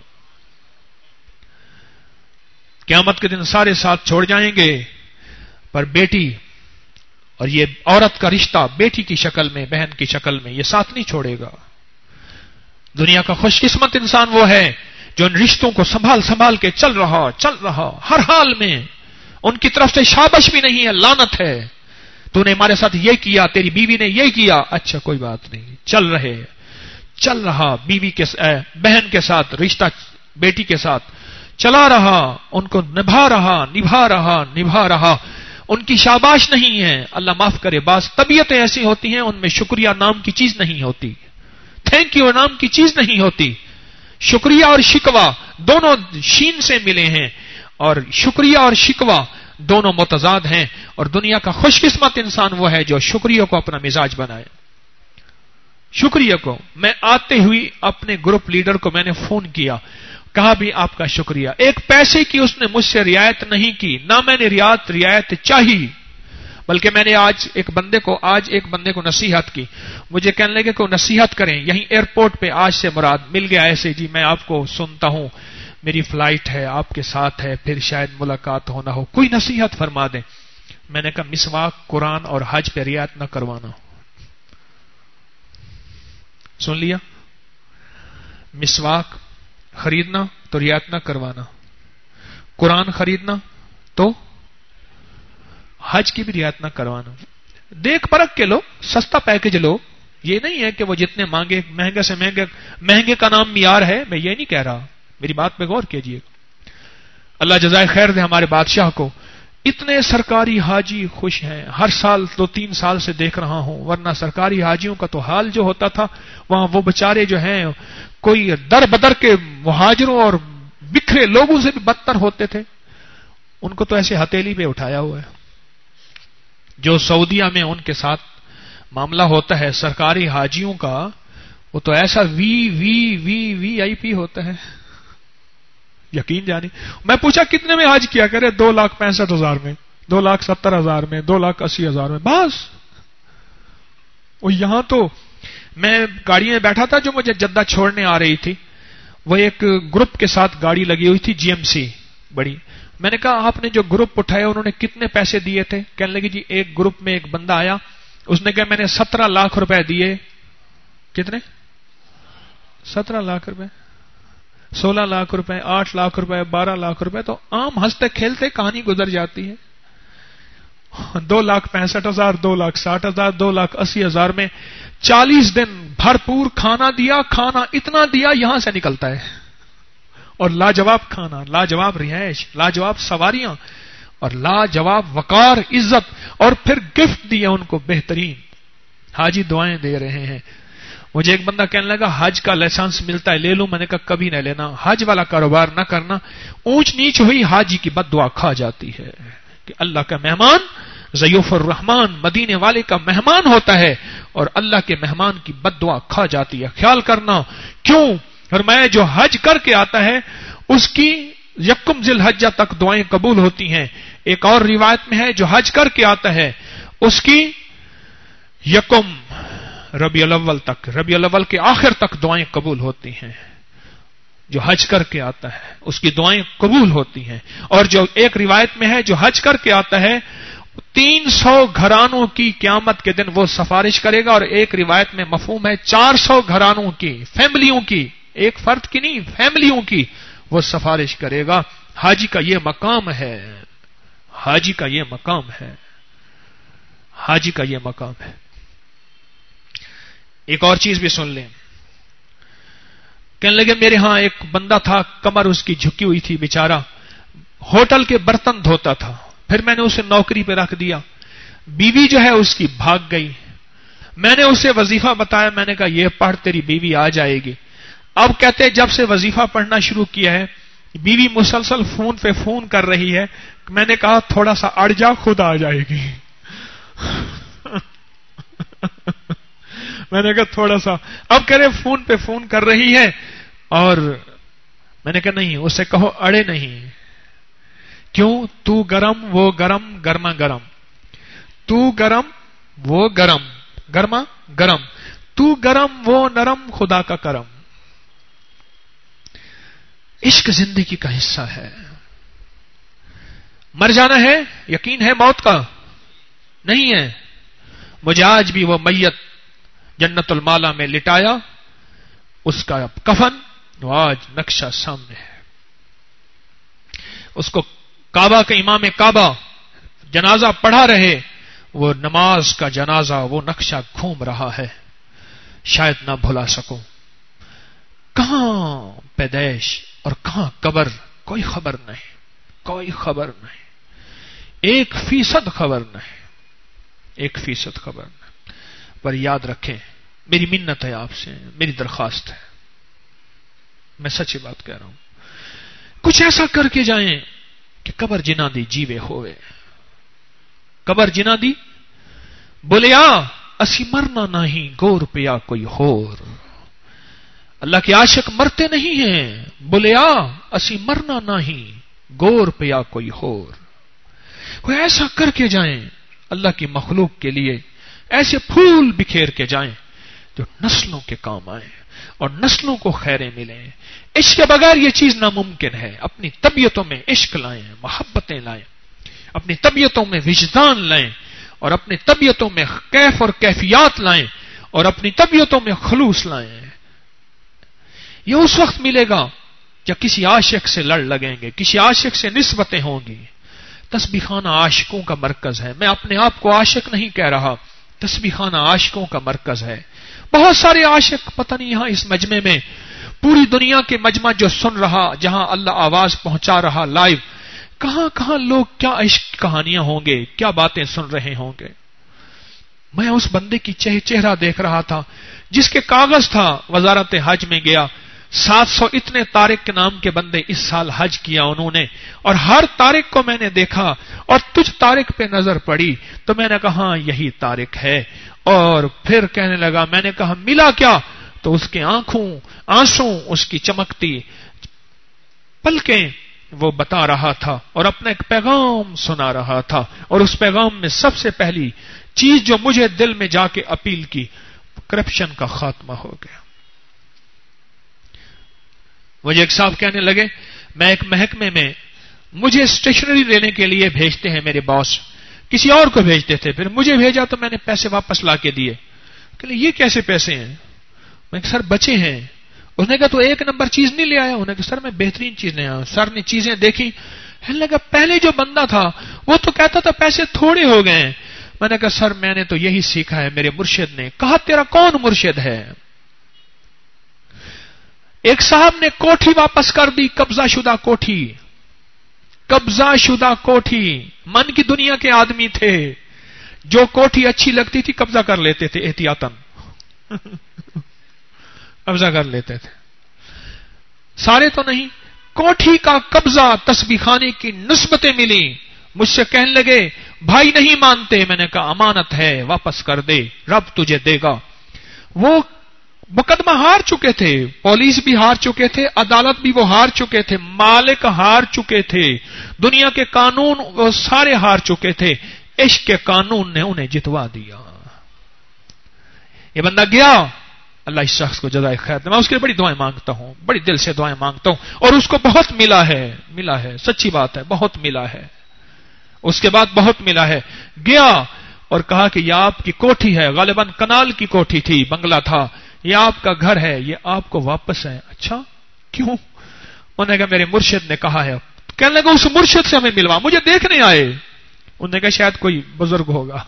قیامت کے دن سارے ساتھ چھوڑ جائیں گے، پر بیٹی اور یہ عورت کا رشتہ بیٹی کی شکل میں، بہن کی شکل میں، یہ ساتھ نہیں چھوڑے گا. دنیا کا خوش قسمت انسان وہ ہے جو ان رشتوں کو سنبھال سنبھال کے چل رہا چل رہا ہر حال میں. ان کی طرف سے شابش بھی نہیں ہے، لعنت ہے. تو نے ہمارے ساتھ یہ کیا، تیری بیوی نے یہ کیا، اچھا کوئی بات نہیں، چل رہے چل رہا. بیوی کے بہن کے ساتھ رشتہ بیٹی کے ساتھ چلا رہا، ان کو نبھا رہا نبھا رہا نبھا رہا. ان کی شاباش نہیں ہے. اللہ معاف کرے، بعض طبیعتیں ایسی ہوتی ہیں ان میں شکریہ نام کی چیز نہیں ہوتی، تھینک یو نام کی چیز نہیں ہوتی. شکریہ اور شکوہ دونوں شین سے ملے ہیں، اور شکریہ اور شکوہ دونوں متضاد ہیں. اور دنیا کا خوش قسمت انسان وہ ہے جو شکریہ کو اپنا مزاج بنائے. شکریہ کو میں آتے ہوئی اپنے گروپ لیڈر کو میں نے فون کیا, کہا بھی آپ کا شکریہ. ایک پیسے کی اس نے مجھ سے رعایت نہیں کی, نہ میں نے رعایت رعایت چاہی, بلکہ میں نے آج ایک بندے کو آج ایک بندے کو نصیحت کی. مجھے کہنے لگے کہ نصیحت کریں, یہیں ایئرپورٹ پہ آج سے مراد مل گیا ایسے, جی میں آپ کو سنتا ہوں, میری فلائٹ ہے, آپ کے ساتھ ہے, پھر شاید ملاقات ہونا ہو, کوئی نصیحت فرما دیں. میں نے کہا مسواک, قرآن اور حج پہ رعایت نہ کروانا. سن لیا؟ مسواک خریدنا تو رعایت نہ کروانا, قرآن خریدنا تو حج کی بھی رعایت نہ کروانا. دیکھ پرکھ کے لو, سستا پیکج لو. یہ نہیں ہے کہ وہ جتنے مانگے مہنگے سے مہنگے, مہنگے کا نام معیار ہے, میں یہ نہیں کہہ رہا, میری بات پہ غور کیجیے. اللہ جزائے خیر دے ہمارے بادشاہ کو. اتنے سرکاری حاجی خوش ہیں, ہر سال دو تین سال سے دیکھ رہا ہوں, ورنہ سرکاری حاجیوں کا تو حال جو ہوتا تھا وہاں وہ بچارے جو ہیں کوئی در بدر کے مہاجروں اور بکھرے لوگوں سے بھی بدتر ہوتے تھے. ان کو تو ایسے ہتھیلی پہ اٹھایا ہوا ہے. جو سعودیہ میں ان کے ساتھ معاملہ ہوتا ہے سرکاری حاجیوں کا, وہ تو ایسا وی وی وی وی آئی پی ہوتا ہے, یقین جانی. میں پوچھا کتنے میں حج کیا کرے, دو لاکھ پینسٹھ ہزار میں, دو لاکھ ستر ہزار میں, دو لاکھ اسی ہزار میں, بس. اور یہاں تو میں گاڑی میں بیٹھا تھا جو مجھے جدہ چھوڑنے آ رہی تھی, وہ ایک گروپ کے ساتھ گاڑی لگی ہوئی تھی, جی ایم سی بڑی. میں نے کہا آپ نے جو گروپ اٹھایا انہوں نے کتنے پیسے دیے تھے؟ کہنے لگی جی ایک گروپ میں ایک بندہ آیا, اس نے کہا میں نے سترہ لاکھ روپے دیے. کتنے؟ سترہ لاکھ روپے, سولہ لاکھ روپے, آٹھ لاکھ روپے, بارہ لاکھ روپے. تو عام ہنستے کھیلتے کہانی گزر جاتی ہے. دو لاکھ پینسٹھ ہزار, دو لاکھ ساٹھ ہزار, دو لاکھ اسی ہزار میں چالیس دن بھرپور کھانا دیا, کھانا اتنا دیا یہاں سے نکلتا ہے, اور لاجواب کھانا, لاجواب رہائش, لاجواب سواریاں, اور لاجواب وقار, عزت, اور پھر گفٹ دیا ان کو بہترین. حاجی دعائیں دے رہے ہیں. مجھے ایک بندہ کہنے لگا حج کا لائسنس ملتا ہے, لے لوں. میں نے کہا کبھی نہ لینا, حج والا کاروبار نہ کرنا. اونچ نیچ ہوئی حاجی کی بد دعا کھا جاتی ہے کہ اللہ کا مہمان ضیوف الرحمان, مدینے والے کا مہمان ہوتا ہے, اور اللہ کے مہمان کی بد دعا کھا جاتی ہے. خیال کرنا. کیوں؟ فرمایا جو حج کر کے آتا ہے اس کی یکم ذی الحجہ تک دعائیں قبول ہوتی ہیں. ایک اور روایت میں ہے جو حج کر کے آتا ہے اس کی یکم ربیع الاول تک, ربیع الاول کے آخر تک دعائیں قبول ہوتی ہیں. جو حج کر کے آتا ہے اس کی دعائیں قبول ہوتی ہیں. اور جو ایک روایت میں ہے جو حج کر کے آتا ہے تین سو گھرانوں کی قیامت کے دن وہ سفارش کرے گا. اور ایک روایت میں مفہوم ہے چار سو گھرانوں کی, فیملیوں کی, ایک فرد کی نہیں, فیملیوں کی وہ سفارش کرے گا. حاجی کا یہ مقام ہے, حاجی کا یہ مقام ہے, حاجی کا یہ مقام ہے. ایک اور چیز بھی سن لیں. کہنے لگے میرے ہاں ایک بندہ تھا, کمر اس کی جھکی ہوئی تھی بیچارہ, ہوٹل کے برتن دھوتا تھا. پھر میں نے اسے نوکری پہ رکھ دیا. بیوی جو ہے اس کی بھاگ گئی. میں نے اسے وظیفہ بتایا, میں نے کہا یہ پڑھ تیری بیوی آ جائے گی. اب کہتے جب سے وظیفہ پڑھنا شروع کیا ہے بیوی مسلسل فون پہ فون کر رہی ہے. میں نے کہا تھوڑا سا اڑ جا, خود آ جائے گی. میں نے کہا تھوڑا سا, اب کہہ رہے فون پہ فون کر رہی ہے, اور میں نے کہا نہیں, اسے کہو اڑے نہیں. کیوں؟ تو گرم وہ گرم, گرما گرم. تو گرم وہ گرم, گرما گرم. تو گرم وہ نرم, خدا کا کرم. عشق زندگی کا حصہ ہے. مر جانا ہے, یقین ہے موت کا نہیں ہے. مجھے آج بھی وہ میت جنت المالا میں لٹایا, اس کا کفن وہ آج نقشہ سامنے ہے. اس کو کعبہ کے امام کعبہ جنازہ پڑھا رہے, وہ نماز کا جنازہ وہ نقشہ گھوم رہا ہے. شاید نہ بھلا سکوں. کہاں پیدائش اور کہاں قبر, کوئی خبر نہیں, کوئی خبر نہیں, ایک فیصد خبر نہیں, ایک فیصد خبر نہیں. پر یاد رکھیں, میری منت ہے آپ سے, میری درخواست ہے, میں سچی بات کہہ رہا ہوں, کچھ ایسا کر کے جائیں کہ قبر جنا دی جیوے ہوئے. قبر جنا دی بولیا اسی مرنا نہیں گور پیا کوئی ہور. اللہ کے عاشق مرتے نہیں ہیں بولیا اسی مرنا نہیں گور پیا کوئی ہور. وہ ایسا کر کے جائیں اللہ کی مخلوق کے لیے, ایسے پھول بکھیر کے جائیں جو نسلوں کے کام آئیں اور نسلوں کو خیریں ملیں. عشق کے بغیر یہ چیز ناممکن ہے. اپنی طبیعتوں میں عشق لائیں, محبتیں لائیں, اپنی طبیعتوں میں وجدان لائیں اور اپنی طبیعتوں میں کیف اور کیفیات لائیں اور اپنی طبیعتوں میں خلوص لائیں. یہ اس وقت ملے گا جب کسی عاشق سے لڑ لگیں گے, کسی عاشق سے نسبتیں ہوں گی. تسبیح خانہ عاشقوں کا مرکز ہے. میں اپنے آپ کو عاشق نہیں کہہ رہا, تسبیح خانہ عاشقوں کا مرکز ہے. بہت سارے عاشق پتہ نہیں یہاں اس مجمع میں, پوری دنیا کے مجمع جو سن رہا, جہاں اللہ آواز پہنچا رہا لائیو, کہاں کہاں لوگ کیا عشق کہانیاں ہوں گے, کیا باتیں سن رہے ہوں گے. میں اس بندے کی چہرہ دیکھ رہا تھا جس کے کاغذ تھا وزارت حج میں گیا, سات سو اتنے طارق کے نام کے بندے اس سال حج کیا انہوں نے, اور ہر طارق کو میں نے دیکھا اور تجھ طارق پہ نظر پڑی تو میں نے کہا یہی طارق ہے. اور پھر کہنے لگا, میں نے کہا ملا کیا, تو اس کے آنکھوں آنسو, اس کی چمکتی پلکیں وہ بتا رہا تھا اور اپنا ایک پیغام سنا رہا تھا. اور اس پیغام میں سب سے پہلی چیز جو مجھے دل میں جا کے اپیل کی, کرپشن کا خاتمہ ہو گیا. مجھے ایک صاحب کہنے لگے, میں ایک محکمے میں, مجھے اسٹیشنری لینے کے لیے بھیجتے ہیں میرے باس, کسی اور کو بھیجتے تھے, پھر مجھے بھیجا تو میں نے پیسے واپس لا کے دیے. کہ یہ کیسے پیسے ہیں؟ میں سر بچے ہیں. اس نے کہا تو ایک نمبر چیز نہیں لے آیا؟ انہوں نے کہا سر میں بہترین چیز لے آیا. سر نے چیزیں دیکھی, لگا پہلے جو بندہ تھا وہ تو کہتا تھا پیسے تھوڑے ہو گئے. میں نے کہا سر میں نے تو یہی سیکھا ہے میرے مرشد نے. کہا تیرا کون مرشد ہے؟ ایک صاحب نے کوٹھی واپس کر دی, قبضہ شدہ کوٹھی, قبضہ شدہ کوٹھی. من کی دنیا کے آدمی تھے, جو کوٹھی اچھی لگتی تھی قبضہ کر لیتے تھے احتیاطاً, قبضہ کر لیتے تھے. سارے تو نہیں, کوٹھی کا قبضہ, تسبیح خانے کی نسبتیں ملی. مجھ سے کہنے لگے بھائی نہیں مانتے. میں نے کہا امانت ہے واپس کر دے, رب تجھے دے گا. وہ مقدمہ ہار چکے تھے, پولیس بھی ہار چکے تھے, عدالت بھی وہ ہار چکے تھے, مالک ہار چکے تھے, دنیا کے قانون وہ سارے ہار چکے تھے. عشق کے قانون نے انہیں جتوا دیا. یہ بندہ گیا, اللہ اس شخص کو جزائے خیر دے. میں اس کے لیے بڑی دعائیں مانگتا ہوں, بڑی دل سے دعائیں مانگتا ہوں, اور اس کو بہت ملا ہے, ملا ہے, سچی بات ہے, بہت ملا ہے. اس کے بعد بہت ملا ہے. گیا اور کہا کہ یہ آپ کی کوٹھی ہے, غالباً کنال کی کوٹھی تھی, بنگلہ تھا, یہ آپ کا گھر ہے, یہ آپ کو واپس ہے. اچھا کیوں؟ انہوں نے کہا میرے مرشد نے کہا ہے. کہنے لگا اس مرشد سے ہمیں ملوا, مجھے دیکھنے آئے. انہوں نے کہا شاید کوئی بزرگ ہوگا.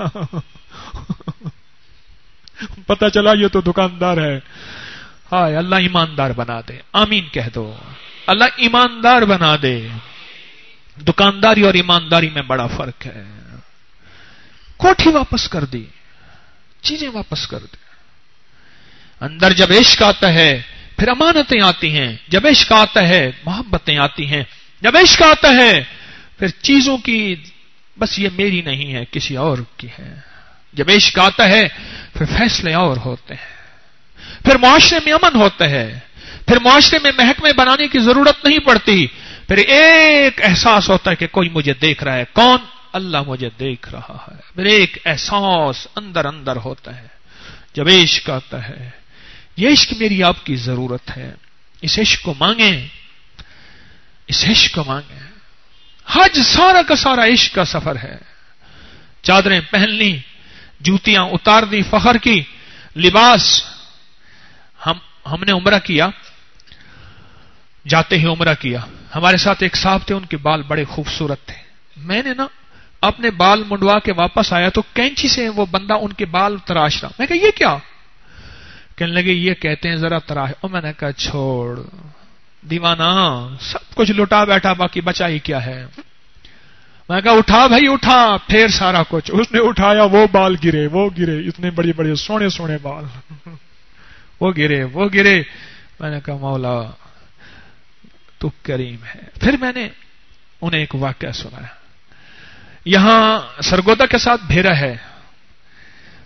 پتہ چلا یہ تو دکاندار ہے. ہائے اللہ ایماندار بنا دے, آمین کہہ دو. اللہ ایماندار بنا دے. دکانداری اور ایمانداری میں بڑا فرق ہے. کوٹھی واپس کر دی, چیزیں واپس کر دی. اندر جب عشق آتا ہے پھر امانتیں آتی ہیں, جب عشق آتا ہے محبتیں آتی ہیں, جب عشق آتا ہے پھر چیزوں کی بس یہ میری نہیں ہے کسی اور کی ہے. جب عشق آتا ہے پھر فیصلے اور ہوتے ہیں, پھر معاشرے میں امن ہوتا ہے, پھر معاشرے میں محکمے بنانے کی ضرورت نہیں پڑتی. پھر ایک احساس ہوتا ہے کہ کوئی مجھے دیکھ رہا ہے. کون؟ اللہ مجھے دیکھ رہا ہے. پھر ایک احساس اندر اندر ہوتا ہے جب عشق آتا ہے. یہ عشق میری آپ کی ضرورت ہے. اس عشق کو مانگیں, اس عشق کو مانگیں. حج سارا کا سارا عشق کا سفر ہے. چادریں پہن لی, جوتیاں اتار دی فخر کی, لباس. ہم ہم نے عمرہ کیا, جاتے ہی عمرہ کیا. ہمارے ساتھ ایک صاحب تھے, ان کے بال بڑے خوبصورت تھے. میں نے نا اپنے بال منڈوا کے واپس آیا تو کینچی سے وہ بندہ ان کے بال تراش رہا. میں کہا یہ کیا؟ کہنے لگے یہ کہتے ہیں ذرا تراش. اور میں نے کہا چھوڑ دیوانہ, سب کچھ لٹا بیٹھا, باقی بچا ہی کیا ہے. میں کہا اٹھا بھائی اٹھا, پھر سارا کچھ. اس نے اٹھایا, وہ بال گرے, وہ گرے, اتنے بڑے بڑے سونے سونے بال, وہ گرے, وہ گرے. میں نے کہا مولا تو کریم ہے. پھر میں نے انہیں ایک واقعہ سنایا. یہاں سرگودا کے ساتھ بھیرا ہے,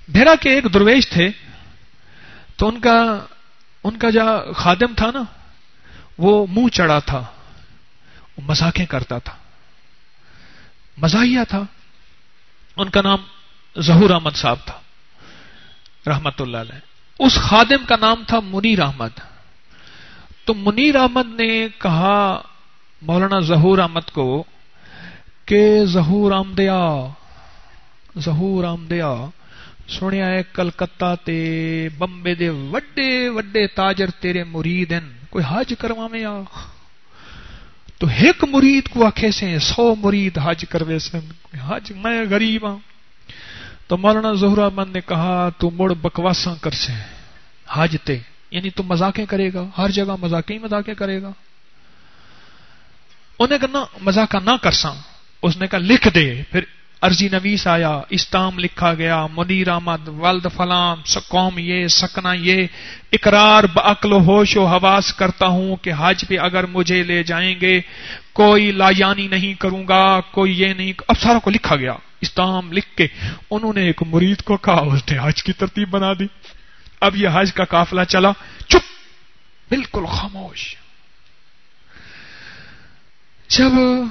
بھیرا کے ایک درویش تھے، تو ان کا ان کا جو خادم تھا نا، وہ منہ چڑھا تھا، وہ مذاقیں کرتا تھا، مزاحیہ تھا. ان کا نام ظہور احمد صاحب تھا رحمت اللہ علیہ. اس خادم کا نام تھا منیر احمد. تو منیر احمد نے کہا مولانا ظہور احمد کو کہ ظہور آمدیا ظہور آمدیا سنیا ہے کلکتہ تے بمبے دے وڈے وڈے تاجر تیرے مرید ہیں، کوئی حج کرواویں آ. تو ایک مرید کو آکھے سے سو مرید حج کروے سن، حج میں غریب ہاں. تو مولانا ظہور احمد نے کہا تو مڑ بکواساں کر سے حج تے، یعنی تو مذاقیں کرے گا، ہر جگہ مذاقیں ہی مذاقیں کرے گا. انہیں کہا مذاق نہ کرساں. اس نے کہا لکھ دے. پھر عرضی نویس آیا، استام لکھا گیا، منیر احمد ولد فلان، قوم یہ، سکنا یہ، اقرار بعقل و ہوش و حواس کرتا ہوں کہ حج پہ اگر مجھے لے جائیں گے کوئی لایانی نہیں کروں گا، کوئی یہ نہیں. اب سارا کو لکھا گیا استام لکھ کے. انہوں نے ایک مرید کو کہا، اس نے حج کی ترتیب بنا دی. اب یہ حج کا قافلہ چلا، چپ، بالکل خاموش. جب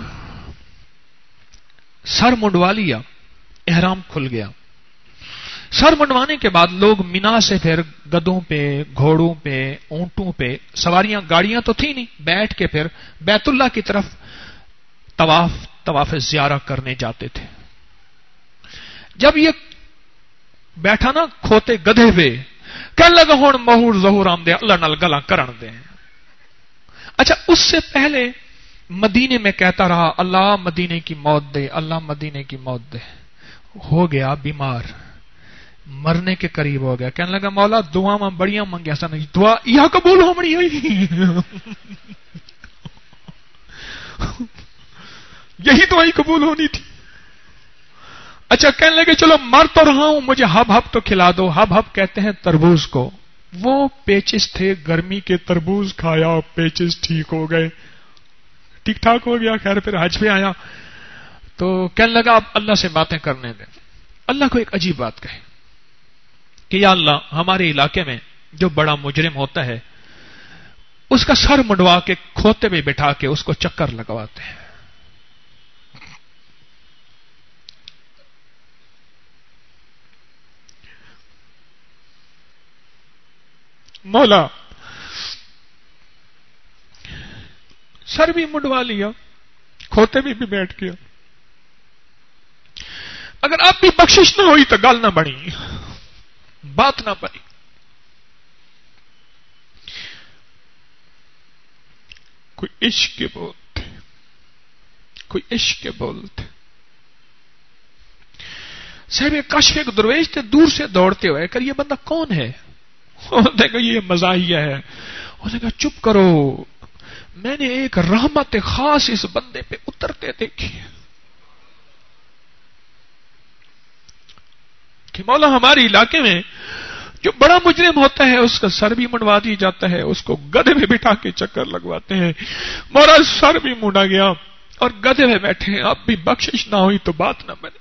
سر منڈوا لیا، احرام کھل گیا. سر منڈوانے کے بعد لوگ مینا سے پھر گدوں پہ، گھوڑوں پہ، اونٹوں پہ، سواریاں گاڑیاں تو تھی نہیں، بیٹھ کے پھر بیت اللہ کی طرف طواف طواف زیارہ کرنے جاتے تھے. جب یہ بیٹھا نا کھوتے گدھے پہ، کہنے لگا ہوں مہور ظہور آمدے اللہ نال گلا کرن دے. اچھا اس سے پہلے مدینے میں کہتا رہا اللہ مدینے کی موت دے، اللہ مدینے کی موت دے. ہو گیا بیمار، مرنے کے قریب ہو گیا. کہنے لگا مولا دعا میں بڑیاں منگیا سن، دعا یہ قبول ہو بڑی ہوئی، یہی دعائی قبول ہونی تھی. اچھا کہنے لگے چلو مر تو رہا ہوں، مجھے ہب ہب تو کھلا دو. ہب ہب کہتے ہیں تربوز کو. وہ پیچز تھے، گرمی کے تربوز کھایا، پیچز ٹھیک ہو گئے، ٹھیک ٹھاک ہو گیا. خیر پھر حج پہ آیا تو کہنے لگا اب اللہ سے باتیں کرنے دیں. اللہ کو ایک عجیب بات کہے کہ یا اللہ ہمارے علاقے میں جو بڑا مجرم ہوتا ہے اس کا سر منڈوا کے کھوتے میں بٹھا کے اس کو چکر لگواتے ہیں. مولا سر بھی منڈوا لیا، کھوتے میں بھی بیٹھ گیا، اگر اب بھی بخشش نہ ہوئی تو گل نہ بنی، بات نہ بنی. کوئی عشق کے بول تھے، کوئی عشق کے بول تھے. صاحب کشف ایک درویش تھے، دور سے دوڑتے ہوئے کہ یہ بندہ کون ہے؟ انہوں نے کہا یہ مزاحیہ ہے. انہوں نے کہا چپ کرو، میں نے ایک رحمت خاص اس بندے پہ اترتے دیکھی کہ مولا ہمارے علاقے میں جو بڑا مجرم ہوتا ہے اس کا سر بھی منڈوا دیا جاتا ہے، اس کو گدھے میں بٹھا کے چکر لگواتے ہیں. مولا سر بھی مونڈا گیا اور گدھے میں بیٹھے ہیں، اب بھی بخشش نہ ہوئی تو بات نہ بنے.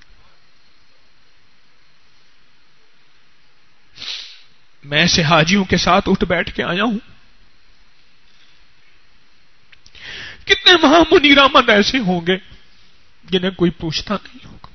میں ایسے حاجیوں کے ساتھ اٹھ بیٹھ کے آیا ہوں. کتنے وہاں منیر احمد ایسے ہوں گے جنہیں کوئی پوچھتا نہیں ہوگا.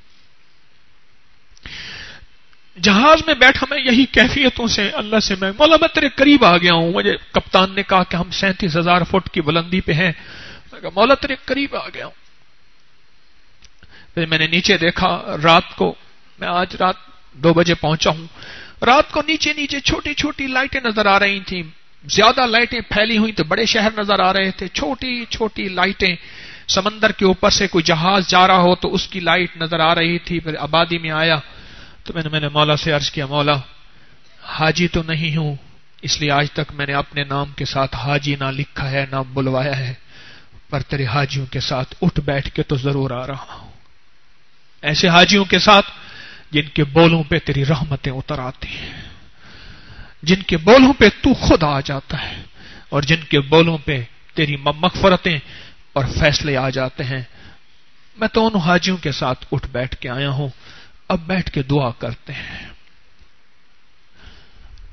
جہاز میں بیٹھا میں یہی کیفیتوں سے اللہ سے میں مولا میں تیرے قریب آ گیا ہوں. مجھے کپتان نے کہا کہ ہم سینتیس ہزار فٹ کی بلندی پہ ہیں. میں کہا مولا تیرے قریب آ گیا ہوں. پھر میں نے نیچے دیکھا، رات کو میں آج رات دو بجے پہنچا ہوں. رات کو نیچے نیچے چھوٹی چھوٹی لائٹیں نظر آ رہی تھیں. زیادہ لائٹیں پھیلی ہوئی تو بڑے شہر نظر آ رہے تھے. چھوٹی چھوٹی لائٹیں، سمندر کے اوپر سے کوئی جہاز جا رہا ہو تو اس کی لائٹ نظر آ رہی تھی. پھر آبادی میں آیا تو میں نے میں نے مولا سے عرض کیا مولا حاجی تو نہیں ہوں، اس لیے آج تک میں نے اپنے نام کے ساتھ حاجی نہ لکھا ہے نہ بلوایا ہے، پر تیرے حاجیوں کے ساتھ اٹھ بیٹھ کے تو ضرور آ رہا ہوں. ایسے حاجیوں کے ساتھ جن کے بولوں پہ تیری رحمتیں اتر آتی ہیں، جن کے بولوں پہ تو خود آ جاتا ہے، اور جن کے بولوں پہ تیری مغفرتیں اور فیصلے آ جاتے ہیں. میں تو ان حاجیوں کے ساتھ اٹھ بیٹھ کے آیا ہوں. اب بیٹھ کے دعا کرتے ہیں.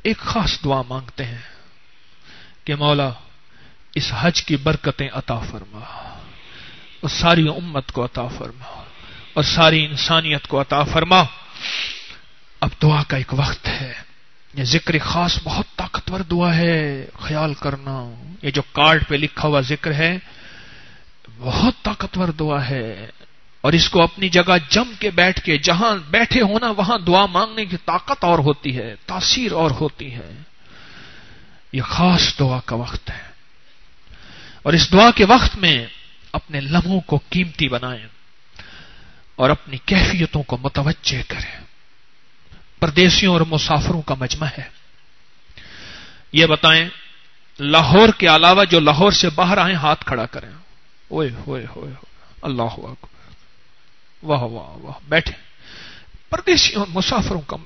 ایک خاص دعا مانگتے ہیں کہ مولا اس حج کی برکتیں عطا فرما اور ساری امت کو عطا فرما اور ساری انسانیت کو عطا فرما. اب دعا کا ایک وقت ہے. یہ ذکر خاص بہت طاقتور دعا ہے، خیال کرنا. یہ جو کارڈ پہ لکھا ہوا ذکر ہے بہت طاقتور دعا ہے، اور اس کو اپنی جگہ جم کے بیٹھ کے جہاں بیٹھے ہونا وہاں دعا مانگنے کی طاقت اور ہوتی ہے، تاثیر اور ہوتی ہے. یہ خاص دعا کا وقت ہے، اور اس دعا کے وقت میں اپنے لمحوں کو قیمتی بنائیں اور اپنی کیفیتوں کو متوجہ کریں. پردیسیوں اور مسافروں کا مجمع ہے. یہ بتائیں لاہور کے علاوہ جو لاہور سے باہر آئیں ہاتھ کھڑا کریں. اوئے ہوئے ہوئے اللہ اکبر، واہ واہ واہ. بیٹھے پردیسیوں اور مسافروں کا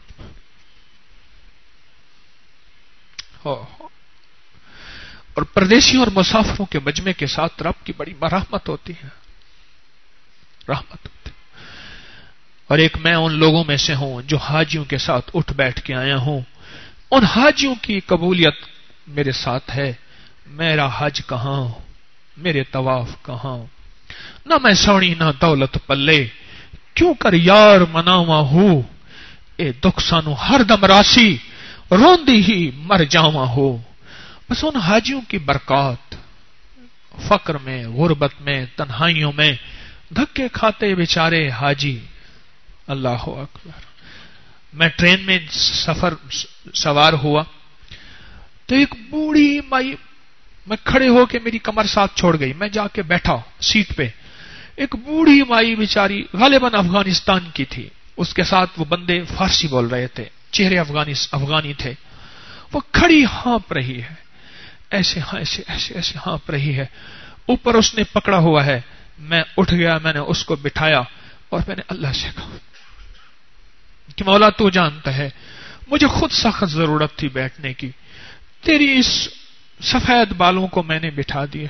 اور پردیسیوں اور مسافروں کے مجمع کے ساتھ رب کی بڑی رحمت ہوتی ہے، رحمت ہوتی ہے. اور ایک میں ان لوگوں میں سے ہوں جو حاجیوں کے ساتھ اٹھ بیٹھ کے آیا ہوں. ان حاجیوں کی قبولیت میرے ساتھ ہے. میرا حج کہاں، میرے طواف کہاں، نہ میں سوڑی نہ دولت پلے، کیوں کر یار مناواں ہو، اے دکھ سانو ہر دم راسی، روندی ہی مر جاواں ہو. بس ان حاجیوں کی برکات، فقر میں، غربت میں، تنہائیوں میں دھکے کھاتے بیچارے حاجی. اللہ اکبر. میں ٹرین میں سفر سوار ہوا تو ایک بوڑھی مائی، میں کھڑے ہو کے میری کمر ساتھ چھوڑ گئی، میں جا کے بیٹھا سیٹ پہ. ایک بوڑھی مائی بیچاری غالباً افغانستان کی تھی، اس کے ساتھ وہ بندے فارسی بول رہے تھے، چہرے افغانی افغانی تھے. وہ کھڑی ہانپ رہی ہے، ایسے ایسے ایسے ایسے ہانپ رہی ہے. اوپر اس نے پکڑا ہوا ہے. میں اٹھ گیا، میں نے اس کو بٹھایا اور میں نے اللہ سے کہا کہ مولا تو جانتا ہے مجھے خود سخت ضرورت تھی بیٹھنے کی، تیری اس سفید بالوں کو میں نے بٹھا دیے.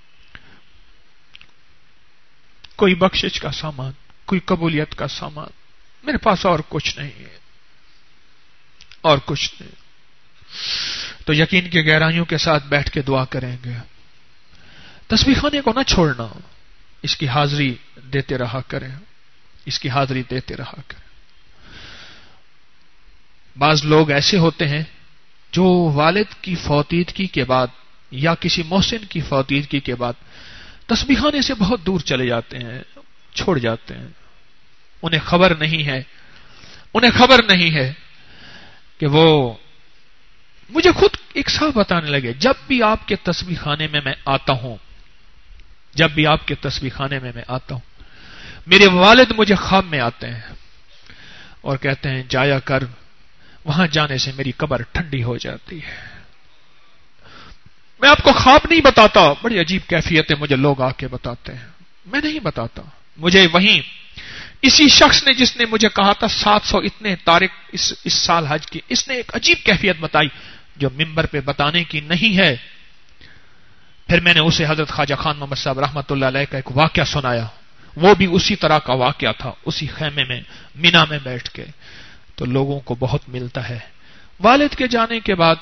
کوئی بخشش کا سامان، کوئی قبولیت کا سامان میرے پاس اور کچھ نہیں ہے، اور کچھ نہیں. تو یقین کے گہرائیوں کے ساتھ بیٹھ کے دعا کریں گے. تسبیح خانے کو نہ چھوڑنا، اس کی حاضری دیتے رہا کریں، اس کی حاضری دیتے رہا کریں. بعض لوگ ایسے ہوتے ہیں جو والد کی فوتیدگی کے بعد یا کسی محسن کی فوتیدگی کے بعد تسبیح خانے سے بہت دور چلے جاتے ہیں، چھوڑ جاتے ہیں. انہیں خبر نہیں ہے انہیں خبر نہیں ہے کہ وہ، مجھے خود ایک صاحب بتانے لگے، جب بھی آپ کے تسبیح خانے میں میں آتا ہوں جب بھی آپ کے تسبیح خانے میں میں آتا ہوں میرے والد مجھے خواب میں آتے ہیں اور کہتے ہیں جایا کر، وہاں جانے سے میری قبر ٹھنڈی ہو جاتی ہے. میں آپ کو خواب نہیں بتاتا، بڑی عجیب کیفیت ہے، مجھے لوگ آ کے بتاتے ہیں، میں نہیں بتاتا. مجھے وہیں اسی شخص نے جس نے مجھے کہا تھا سات سو اتنے تاریخ اس, اس سال حج کی، اس نے ایک عجیب کیفیت بتائی جو ممبر پہ بتانے کی نہیں ہے. پھر میں نے اسے حضرت خواجہ خان محمد صاحب رحمۃ اللہ علیہ کا ایک واقعہ سنایا، وہ بھی اسی طرح کا واقعہ تھا، اسی خیمے میں مینا میں بیٹھ کے. تو لوگوں کو بہت ملتا ہے. والد کے جانے کے بعد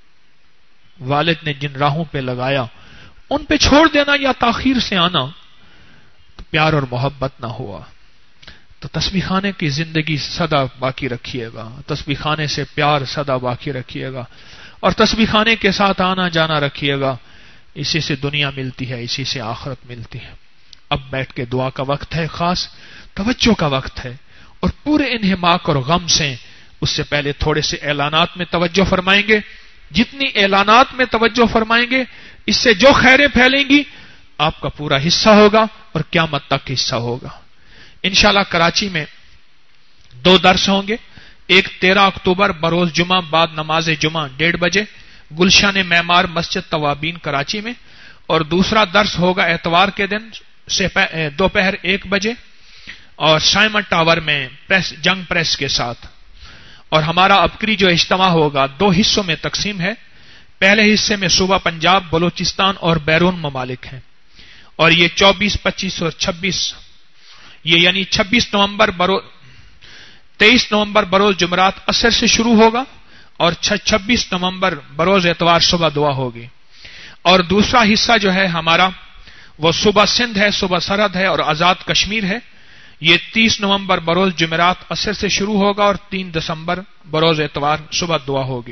والد نے جن راہوں پہ لگایا ان پہ چھوڑ دینا یا تاخیر سے آنا تو پیار اور محبت نہ ہوا. تو تسبیح خانے کی زندگی سدا باقی رکھیے گا، تسبیح خانے سے پیار سدا باقی رکھیے گا، اور تسبیح خانے کے ساتھ آنا جانا رکھیے گا. اسی سے دنیا ملتی ہے، اسی سے آخرت ملتی ہے. اب بیٹھ کے دعا کا وقت ہے، خاص توجہ کا وقت ہے، اور پورے انہماک اور غم سے. اس سے پہلے تھوڑے سے اعلانات میں توجہ فرمائیں گے. جتنی اعلانات میں توجہ فرمائیں گے اس سے جو خیریں پھیلیں گی آپ کا پورا حصہ ہوگا اور قیامت تک حصہ ہوگا. انشاءاللہ کراچی میں دو درس ہوں گے. ایک تیرہ اکتوبر بروز جمعہ بعد نماز جمعہ ڈیڑھ بجے گلشن معمار مسجد توابین کراچی میں، اور دوسرا درس ہوگا اتوار کے دن سے دوپہر ایک بجے اور سائمن ٹاور میں پریس جنگ پریس کے ساتھ. اور ہمارا ابکری جو اجتماع ہوگا دو حصوں میں تقسیم ہے. پہلے حصے میں صوبہ پنجاب، بلوچستان اور بیرون ممالک ہیں، اور یہ چوبیس پچیس اور چھبیس، یہ یعنی چھبیس نومبر برو تیئیس نومبر بروز جمعرات عصر سے شروع ہوگا اور چھبیس نومبر بروز اتوار صبح دعا ہوگی. اور دوسرا حصہ جو ہے ہمارا وہ صبح سندھ ہے، صبح سرحد ہے اور آزاد کشمیر ہے. یہ تیس نومبر بروز جمعرات عصر سے شروع ہوگا اور تین دسمبر بروز اتوار صبح دعا ہوگی.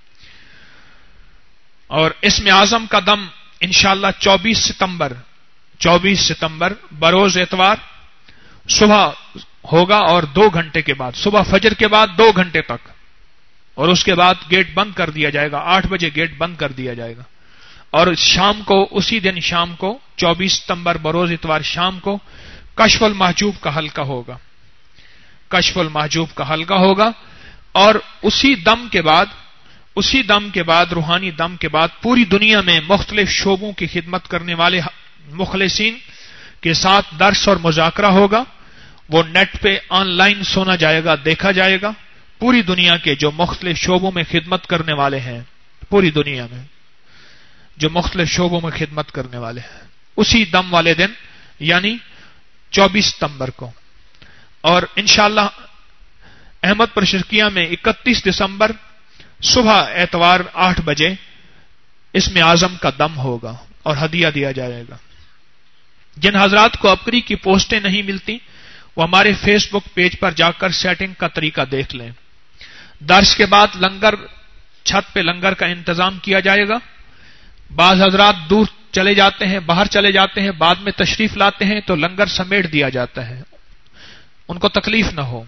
اور اسم اعظم کا دم انشاءاللہ چوبیس ستمبر چوبیس ستمبر بروز اتوار صبح ہوگا اور دو گھنٹے کے بعد، صبح فجر کے بعد دو گھنٹے تک، اور اس کے بعد گیٹ بند کر دیا جائے گا. آٹھ بجے گیٹ بند کر دیا جائے گا. اور شام کو، اسی دن شام کو چوبیس ستمبر بروز اتوار شام کو کشف المحجوب کا حلقہ ہوگا. کشف المحجوب کا حلقہ ہوگا. اور اسی دم کے بعد اسی دم کے بعد روحانی دم کے بعد پوری دنیا میں مختلف شعبوں کی خدمت کرنے والے مخلصین کے ساتھ درس اور مذاکرہ ہوگا. وہ نیٹ پہ آن لائن سنا جائے گا، دیکھا جائے گا. پوری دنیا کے جو مختلف شعبوں میں خدمت کرنے والے ہیں، پوری دنیا میں جو مختلف شعبوں میں خدمت کرنے والے ہیں، اسی دم والے دن یعنی چوبیس ستمبر کو. اور انشاءاللہ احمد پر شرقیہ میں اکتیس دسمبر صبح اتوار آٹھ بجے اسم اعظم کا دم ہوگا اور ہدیہ دیا جائے گا. جن حضرات کو اپری کی پوسٹیں نہیں ملتی وہ ہمارے فیس بک پیج پر جا کر سیٹنگ کا طریقہ دیکھ لیں. درس کے بعد لنگر، چھت پہ لنگر کا انتظام کیا جائے گا. بعض حضرات دور چلے جاتے ہیں، باہر چلے جاتے ہیں، بعد میں تشریف لاتے ہیں تو لنگر سمیٹ دیا جاتا ہے، ان کو تکلیف نہ ہو.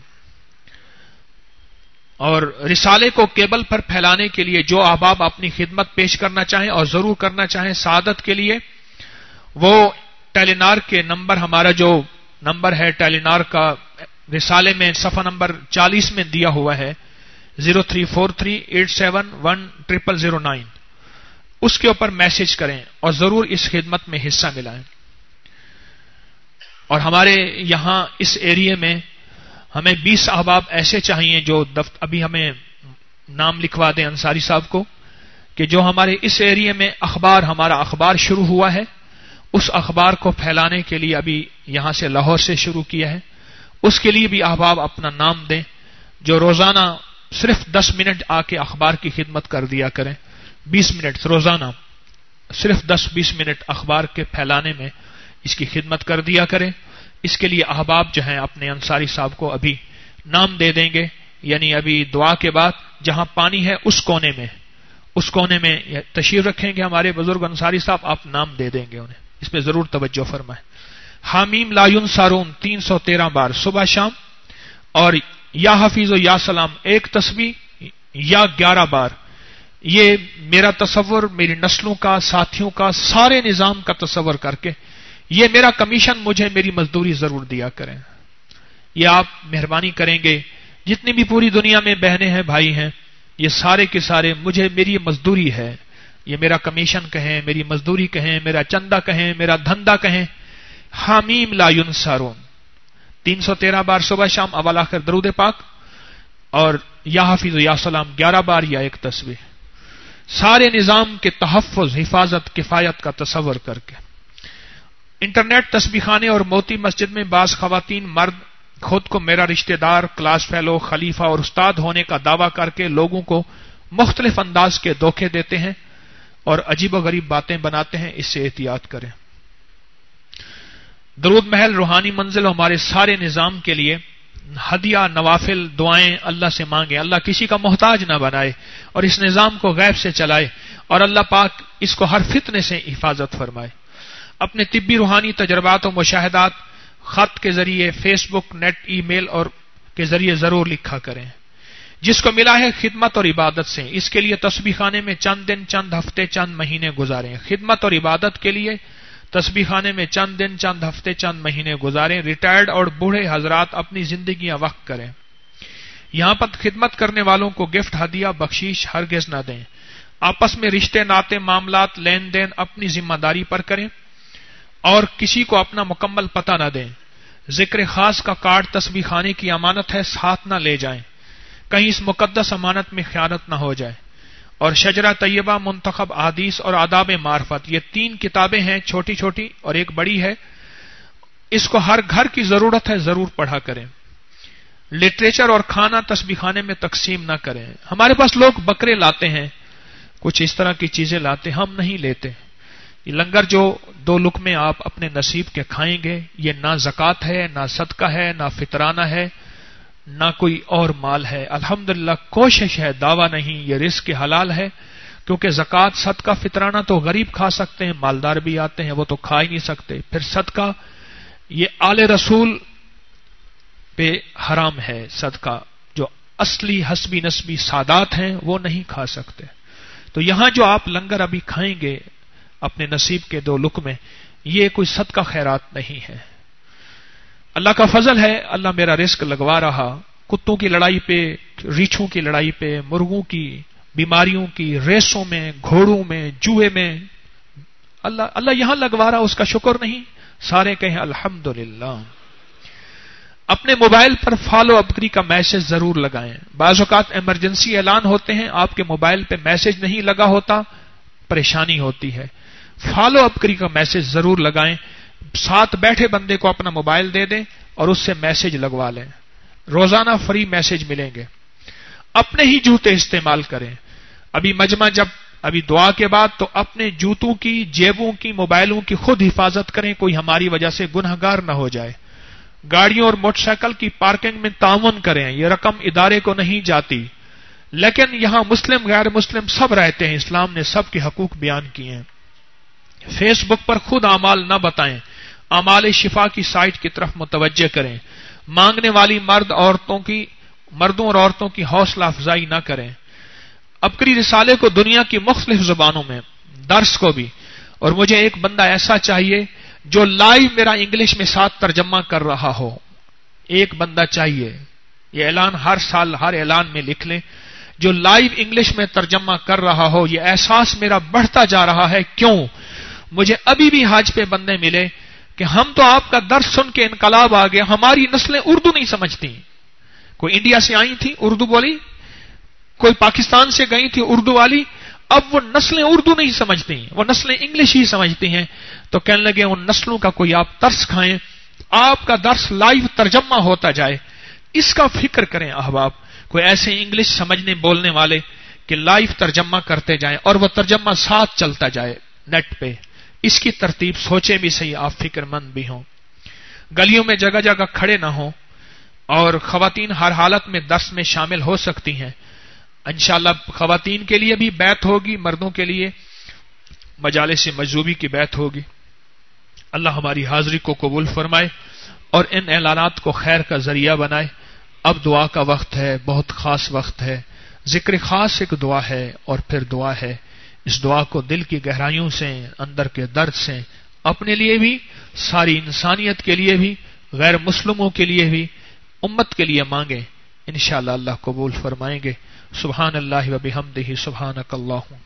اور رسالے کو کیبل پر پھیلانے کے لیے جو احباب اپنی خدمت پیش کرنا چاہیں اور ضرور کرنا چاہیں سعادت کے لیے، وہ ٹیلینار کے نمبر، ہمارا جو نمبر ہے ٹیلینار کا رسالے میں صفحہ نمبر چالیس میں دیا ہوا ہے، zero three four three eight seven one triple zero nine, اس کے اوپر میسج کریں اور ضرور اس خدمت میں حصہ ملائیں. اور ہمارے یہاں اس ایریے میں ہمیں بیس احباب ایسے چاہیے جو دفت ابھی ہمیں نام لکھوا دیں انصاری صاحب کو، کہ جو ہمارے اس ایریے میں اخبار، ہمارا اخبار شروع ہوا ہے، اس اخبار کو پھیلانے کے لیے ابھی یہاں سے لاہور سے شروع کیا ہے، اس کے لیے بھی احباب اپنا نام دیں، جو روزانہ صرف دس منٹ آ کے اخبار کی خدمت کر دیا کریں. بیس منٹ روزانہ، صرف دس بیس منٹ اخبار کے پھیلانے میں اس کی خدمت کر دیا کریں. اس کے لیے احباب جو ہیں اپنے انصاری صاحب کو ابھی نام دے دیں گے، یعنی ابھی دعا کے بعد جہاں پانی ہے اس کونے میں اس کونے میں تشریف رکھیں گے ہمارے بزرگ انصاری صاحب، آپ نام دے دیں گے انہیں. اس پہ ضرور توجہ فرمائیں. حامیم لا ینصرون تین سو تیرہ بار صبح شام، اور یا حفیظ و یا سلام ایک تسبیح یا گیارہ بار. یہ میرا تصور میری نسلوں کا، ساتھیوں کا، سارے نظام کا تصور کر کے یہ میرا کمیشن مجھے میری مزدوری ضرور دیا کریں. یہ آپ مہربانی کریں گے، جتنی بھی پوری دنیا میں بہنیں ہیں، بھائی ہیں، یہ سارے کے سارے مجھے میری مزدوری ہے، یہ میرا کمیشن کہیں، میری مزدوری کہیں، میرا چندہ کہیں، میرا دھندا کہیں. حامیم لا ینصرون تین سو تیرہ بار صبح شام اول آخر درود پاک، اور یا حافظ و یا سلام گیارہ بار یا ایک تسبیح. سارے نظام کے تحفظ، حفاظت، کفایت کا تصور کر کے. انٹرنیٹ تسبیح خانے اور موتی مسجد میں بعض خواتین مرد خود کو میرا رشتہ دار، کلاس فیلو، خلیفہ اور استاد ہونے کا دعویٰ کر کے لوگوں کو مختلف انداز کے دھوکے دیتے ہیں اور عجیب و غریب باتیں بناتے ہیں. اس سے احتیاط کریں. درود محل روحانی منزل ہمارے سارے نظام کے لیے ہدیہ، نوافل، دعائیں اللہ سے مانگیں. اللہ کسی کا محتاج نہ بنائے اور اس نظام کو غیب سے چلائے، اور اللہ پاک اس کو ہر فتنے سے حفاظت فرمائے. اپنے طبی روحانی تجربات و مشاہدات خط کے ذریعے، فیس بک، نیٹ، ای میل اور کے ذریعے ضرور لکھا کریں. جس کو ملا ہے خدمت اور عبادت سے، اس کے لیے تسبیح خانے میں چند دن، چند ہفتے، چند مہینے گزاریں. خدمت اور عبادت کے لیے تسبیح خانے میں چند دن، چند ہفتے، چند مہینے گزاریں. ریٹائرڈ اور بوڑھے حضرات اپنی زندگیاں وقف کریں. یہاں پر خدمت کرنے والوں کو گفٹ، ہدیہ، بخشش ہرگز نہ دیں. آپس میں رشتے، ناطے، معاملات، لین دین اپنی ذمہ داری پر کریں اور کسی کو اپنا مکمل پتہ نہ دیں. ذکر خاص کا کارڈ تسبیح خانے کی امانت ہے، ساتھ نہ لے جائیں، کہیں اس مقدس امانت میں خیانت نہ ہو جائے. اور شجرہ طیبہ، منتخب احادیث اور آداب معرفت، یہ تین کتابیں ہیں، چھوٹی چھوٹی اور ایک بڑی ہے. اس کو ہر گھر کی ضرورت ہے، ضرور پڑھا کریں. لٹریچر اور کھانا تسبیح خانے میں تقسیم نہ کریں. ہمارے پاس لوگ بکرے لاتے ہیں، کچھ اس طرح کی چیزیں لاتے، ہم نہیں لیتے. یہ لنگر جو دو لقمے آپ اپنے نصیب کے کھائیں گے، یہ نہ زکوٰۃ ہے، نہ صدقہ ہے، نہ فطرانہ ہے، نہ کوئی اور مال ہے. الحمدللہ کوشش ہے، دعویٰ نہیں، یہ رزق حلال ہے. کیونکہ زکوٰۃ صدقہ فطرانہ تو غریب کھا سکتے ہیں، مالدار بھی آتے ہیں، وہ تو کھا ہی نہیں سکتے. پھر صدقہ یہ آل رسول پہ حرام ہے. صدقہ جو اصلی حسبی نسبی سادات ہیں وہ نہیں کھا سکتے. تو یہاں جو آپ لنگر ابھی کھائیں گے اپنے نصیب کے دو لقمے، یہ کوئی صدقہ خیرات نہیں ہے. اللہ کا فضل ہے، اللہ میرا رزق لگوا رہا. کتوں کی لڑائی پہ، ریچھوں کی لڑائی پہ، مرغوں کی بیماریوں کی، ریسوں میں، گھوڑوں میں، جوئے میں، اللہ اللہ یہاں لگوا رہا، اس کا شکر نہیں. سارے کہیں الحمدللہ. اپنے موبائل پر فالو اپگری کا میسج ضرور لگائیں. بعض اوقات ایمرجنسی اعلان ہوتے ہیں، آپ کے موبائل پہ میسج نہیں لگا ہوتا، پریشانی ہوتی ہے. فالو اپگری کا میسج ضرور لگائیں. ساتھ بیٹھے بندے کو اپنا موبائل دے دیں اور اس سے میسج لگوا لیں. روزانہ فری میسج ملیں گے. اپنے ہی جوتے استعمال کریں. ابھی مجمع جب ابھی دعا کے بعد تو اپنے جوتوں کی، جیبوں کی، موبائلوں کی خود حفاظت کریں، کوئی ہماری وجہ سے گنہگار نہ ہو جائے. گاڑیوں اور موٹر سائیکل کی پارکنگ میں تعاون کریں. یہ رقم ادارے کو نہیں جاتی، لیکن یہاں مسلم غیر مسلم سب رہتے ہیں. اسلام نے سب کے حقوق بیان کیے ہیں. فیس بک پر خود اعمال نہ بتائیں. اعمال شفا کی سائٹ کی طرف متوجہ کریں. مانگنے والی مرد عورتوں کی مردوں اور عورتوں کی حوصلہ افزائی نہ کریں. ابکری رسالے کو دنیا کی مختلف زبانوں میں، درس کو بھی. اور مجھے ایک بندہ ایسا چاہیے جو لائیو میرا انگلش میں ساتھ ترجمہ کر رہا ہو. ایک بندہ چاہیے. یہ اعلان ہر سال ہر اعلان میں لکھ لیں. جو لائیو انگلش میں ترجمہ کر رہا ہو. یہ احساس میرا بڑھتا جا رہا ہے. کیوں؟ مجھے ابھی بھی حج پہ بندے ملے کہ ہم تو آپ کا درس سن کے انقلاب آ گیا، ہماری نسلیں اردو نہیں سمجھتی. کوئی انڈیا سے آئی تھی اردو بولی، کوئی پاکستان سے گئی تھی اردو والی، اب وہ نسلیں اردو نہیں سمجھتی، وہ نسلیں انگلش ہی سمجھتی ہیں. تو کہنے لگے ان نسلوں کا کوئی آپ درس کھائیں، آپ کا درس لائیو ترجمہ ہوتا جائے. اس کا فکر کریں احباب. کوئی ایسے انگلش سمجھنے بولنے والے کہ لائیو ترجمہ کرتے جائیں اور وہ ترجمہ ساتھ چلتا جائے نیٹ پہ. اس کی ترتیب سوچیں بھی صحیح، آپ فکر مند بھی ہوں. گلیوں میں جگہ جگہ کھڑے نہ ہوں. اور خواتین ہر حالت میں درس میں شامل ہو سکتی ہیں. انشاءاللہ خواتین کے لیے بھی بیعت ہوگی، مردوں کے لیے مجالس مجذوبی کی بیعت ہوگی. اللہ ہماری حاضری کو قبول فرمائے اور ان اعلانات کو خیر کا ذریعہ بنائے. اب دعا کا وقت ہے، بہت خاص وقت ہے. ذکر خاص ایک دعا ہے اور پھر دعا ہے. اس دعا کو دل کی گہرائیوں سے، اندر کے درد سے، اپنے لیے بھی، ساری انسانیت کے لیے بھی، غیر مسلموں کے لیے بھی، امت کے لیے مانگیں. انشاءاللہ اللہ قبول فرمائیں گے. سبحان اللہ و بحمدہ، سبحانک اللہم.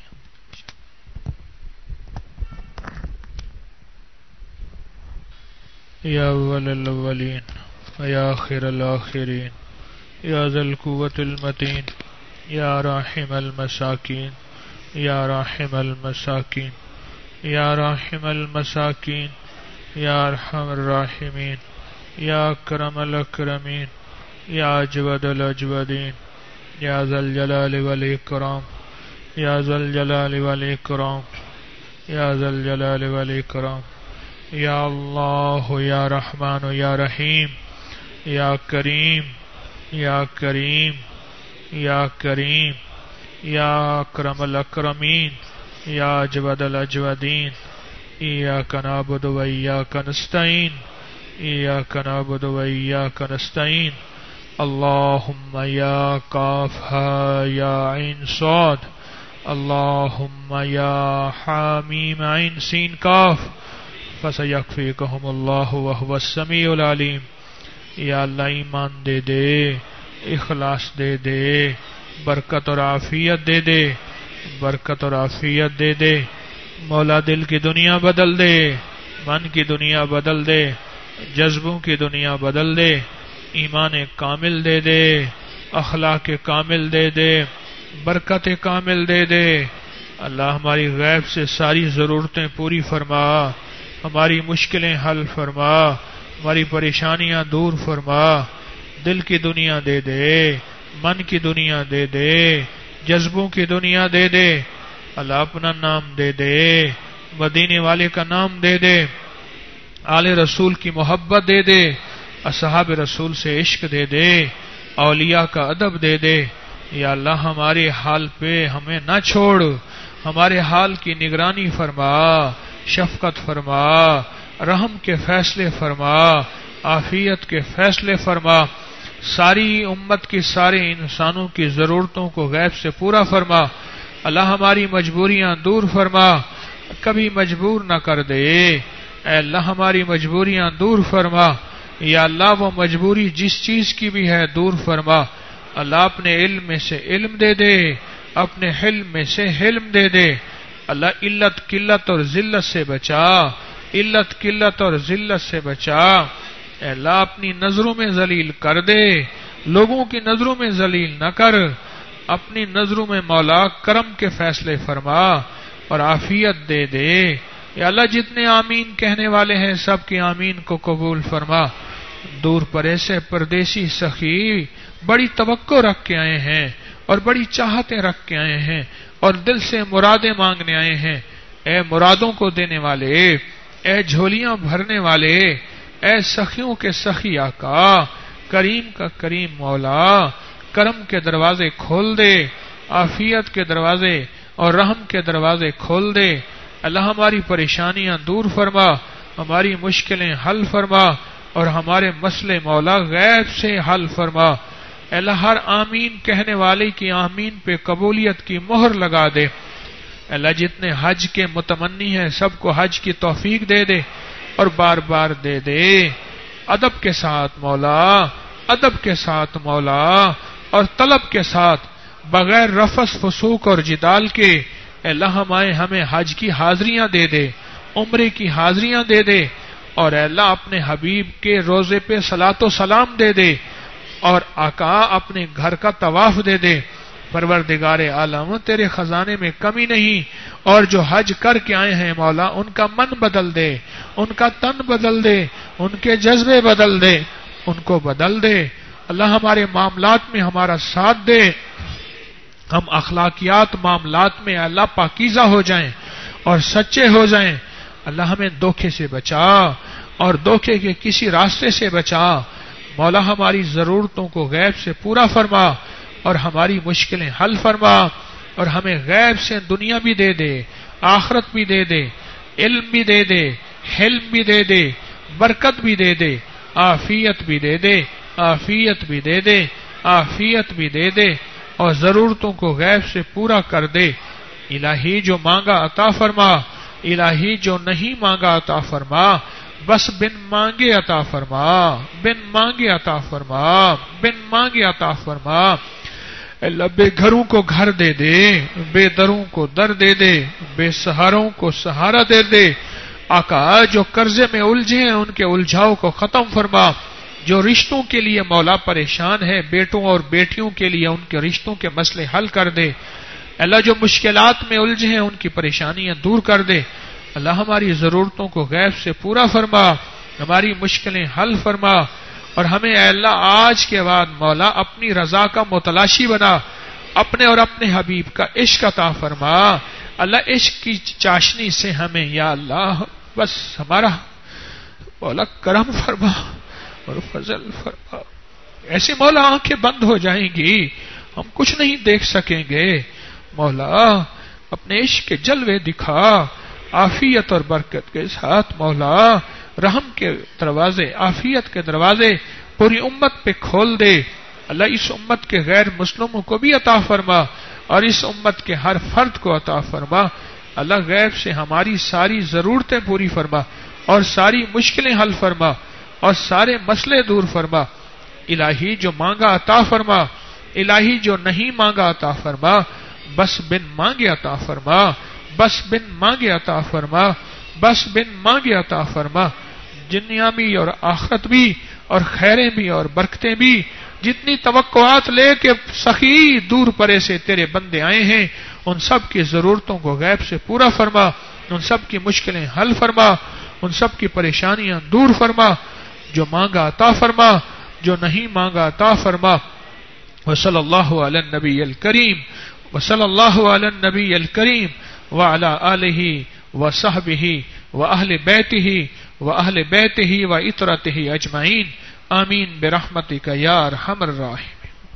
یا اول الاولین یا آخر الاخرین یا ذا القوة المتین یا راحم المساکین یا راحم المساکین یا راحم المساکین یا ارحم الراحمین یا اکرم الاکرمین یا اجود الاجودین یا ذا الجلال والاکرام یا ذا الجلال والاکرام یا ذا الجلال والاکرام. یا اللہ یا رحمان یا رحیم یا کریم یا کریم یا کریم یا اکرم الاکرمین یا اجود الاجودین. ایاک نعبد و ایاک نستعین ایاک نعبد و ایاک نستعین. اللہم یا کاف ہا یا عین صاد، اللہم یا حامیم عین سین کاف، فَسَيَكْفِيكَهُمُ اللَّهُ وَهُوَ السَّمِيعُ الْعَلِيمُ. یا اللہ ایمان دے دے، اخلاص دے دے، برکت اور عافیت دے دے، برکت اور عافیت دے دے. مولا دل کی دنیا بدل دے، من کی دنیا بدل دے، جذبوں کی دنیا بدل دے، ایمان کامل دے دے، اخلاق کامل دے دے، برکت کامل دے دے. اللہ ہماری غیب سے ساری ضرورتیں پوری فرما، ہماری مشکلیں حل فرما، ہماری پریشانیاں دور فرما. دل کی دنیا دے دے، من کی دنیا دے دے، جذبوں کی دنیا دے دے، اللہ اپنا نام دے دے، مدینے والے کا نام دے دے، آل رسول کی محبت دے دے، اصحاب رسول سے عشق دے دے، اولیاء کا ادب دے دے۔ یا اللہ ہمارے حال پہ ہمیں نہ چھوڑ، ہمارے حال کی نگرانی فرما، شفقت فرما، رحم کے فیصلے فرما، عافیت کے فیصلے فرما، ساری امت کی سارے انسانوں کی ضرورتوں کو غیب سے پورا فرما۔ اللہ ہماری مجبوریاں دور فرما، کبھی مجبور نہ کر دے، اے اللہ ہماری مجبوریاں دور فرما۔ یا اللہ وہ مجبوری جس چیز کی بھی ہے دور فرما۔ اللہ اپنے علم میں سے علم دے دے، اپنے حلم میں سے حلم دے دے۔ اللہ علت قلت اور ذلت سے بچا، علت قلت اور ذلت سے بچا۔ اے اللہ اپنی نظروں میں ذلیل کر دے، لوگوں کی نظروں میں ذلیل نہ کر، اپنی نظروں میں مولا کرم کے فیصلے فرما اور عافیت دے دے۔ یا اللہ جتنے آمین کہنے والے ہیں سب کی آمین کو قبول فرما۔ دور پرے سے پردیسی سخی بڑی توقع رکھ کے آئے ہیں اور بڑی چاہتیں رکھ کے آئے ہیں اور دل سے مرادیں مانگنے آئے ہیں۔ اے مرادوں کو دینے والے، اے جھولیاں بھرنے والے، اے سخیوں کے سخی آقا، کریم کا کریم مولا، کرم کے دروازے کھول دے، عافیت کے دروازے اور رحم کے دروازے کھول دے۔ اللہ ہماری پریشانیاں دور فرما، ہماری مشکلیں حل فرما اور ہمارے مسئلے مولا غیب سے حل فرما۔ اللہ ہر آمین کہنے والے کی آمین پہ قبولیت کی مہر لگا دے۔ اللہ جتنے حج کے متمنی ہیں سب کو حج کی توفیق دے دے اور بار بار دے دے، ادب کے ساتھ مولا، ادب کے ساتھ مولا اور طلب کے ساتھ، بغیر رفث فسوق اور جدال کے۔ اللہ ہمیں ہمیں حج کی حاضریاں دے دے، عمرے کی حاضریاں دے دے، اور اللہ اپنے حبیب کے روزے پہ صلاۃ و سلام دے دے، اور آقا اپنے گھر کا طواف دے دے۔ پروردگار عالم تیرے خزانے میں کمی نہیں، اور جو حج کر کے آئے ہیں مولا ان کا من بدل دے، ان کا تن بدل دے، ان کے جذبے بدل دے، ان کو بدل دے۔ اللہ ہمارے معاملات میں ہمارا ساتھ دے، ہم اخلاقیات معاملات میں اللہ پاکیزہ ہو جائیں اور سچے ہو جائیں۔ اللہ ہمیں دھوکے سے بچا اور دھوکے کے کسی راستے سے بچا۔ مولا ہماری ضرورتوں کو غیب سے پورا فرما اور ہماری مشکلیں حل فرما، اور ہمیں غیب سے دنیا بھی دے دے، آخرت بھی دے دے، علم بھی دے دے، حلم بھی دے دے، برکت بھی دے دے، عافیت بھی دے دے، عافیت بھی دے دے، عافیت بھی دے دے، اور ضرورتوں کو غیب سے پورا کر دے۔ الہی جو مانگا عطا فرما، الہی جو نہیں مانگا عطا فرما، بس بن مانگے عطا فرما، بن مانگے عطا فرما، بن مانگے عطا فرما۔ اللہ بے گھروں کو گھر دے دے، بے دروں کو در دے دے، بے سہاروں کو سہارا دے دے۔ آقا جو قرضے میں الجھے ہیں ان کے الجھاؤ کو ختم فرما، جو رشتوں کے لیے مولا پریشان ہے بیٹوں اور بیٹیوں کے لیے ان کے رشتوں کے مسئلے حل کر دے۔ اللہ جو مشکلات میں الجھے ہیں ان کی پریشانیاں دور کر دے۔ اللہ ہماری ضرورتوں کو غیب سے پورا فرما، ہماری مشکلیں حل فرما، اور ہمیں اے اللہ آج کے بعد مولا اپنی رضا کا متلاشی بنا، اپنے اور اپنے حبیب کا عشق عطا فرما۔ اللہ عشق کی چاشنی سے ہمیں یا اللہ بس ہمارا مولا کرم فرما اور فضل فرما۔ ایسے مولا آنکھیں بند ہو جائیں گی، ہم کچھ نہیں دیکھ سکیں گے۔ مولا اپنے عشق کے جلوے دکھا، عافیت اور برکت کے ساتھ مولا رحم کے دروازے، عافیت کے دروازے پوری امت پہ کھول دے۔ اللہ اس امت کے غیر مسلموں کو بھی عطا فرما اور اس امت کے ہر فرد کو عطا فرما۔ اللہ غیب سے ہماری ساری ضرورتیں پوری فرما اور ساری مشکلیں حل فرما اور سارے مسئلے دور فرما۔ الہی جو مانگا عطا فرما، الہی جو نہیں مانگا عطا فرما، بس بن مانگے عطا فرما، بس بن مانگے عطا فرما، بس بن مانگے عطا فرما۔ دنیا بھی اور آخرت بھی اور خیریں بھی اور برکتیں بھی، جتنی توقعات لے کے سخی دور پرے سے تیرے بندے آئے ہیں ان سب کی ضرورتوں کو غیب سے پورا فرما، ان سب کی مشکلیں حل فرما، ان سب کی پریشانیاں دور فرما۔ جو مانگا عطا فرما جو نہیں مانگا عطا فرما. وصلی اللہ علی النبی الکریم وصلی اللہ علی النبی الکریم وعلی آلہ وصحبہ واہل بیتہ واہل بیتہ وعطرتہ اجمعین آمین برحمتک یا ارحم الراحمین.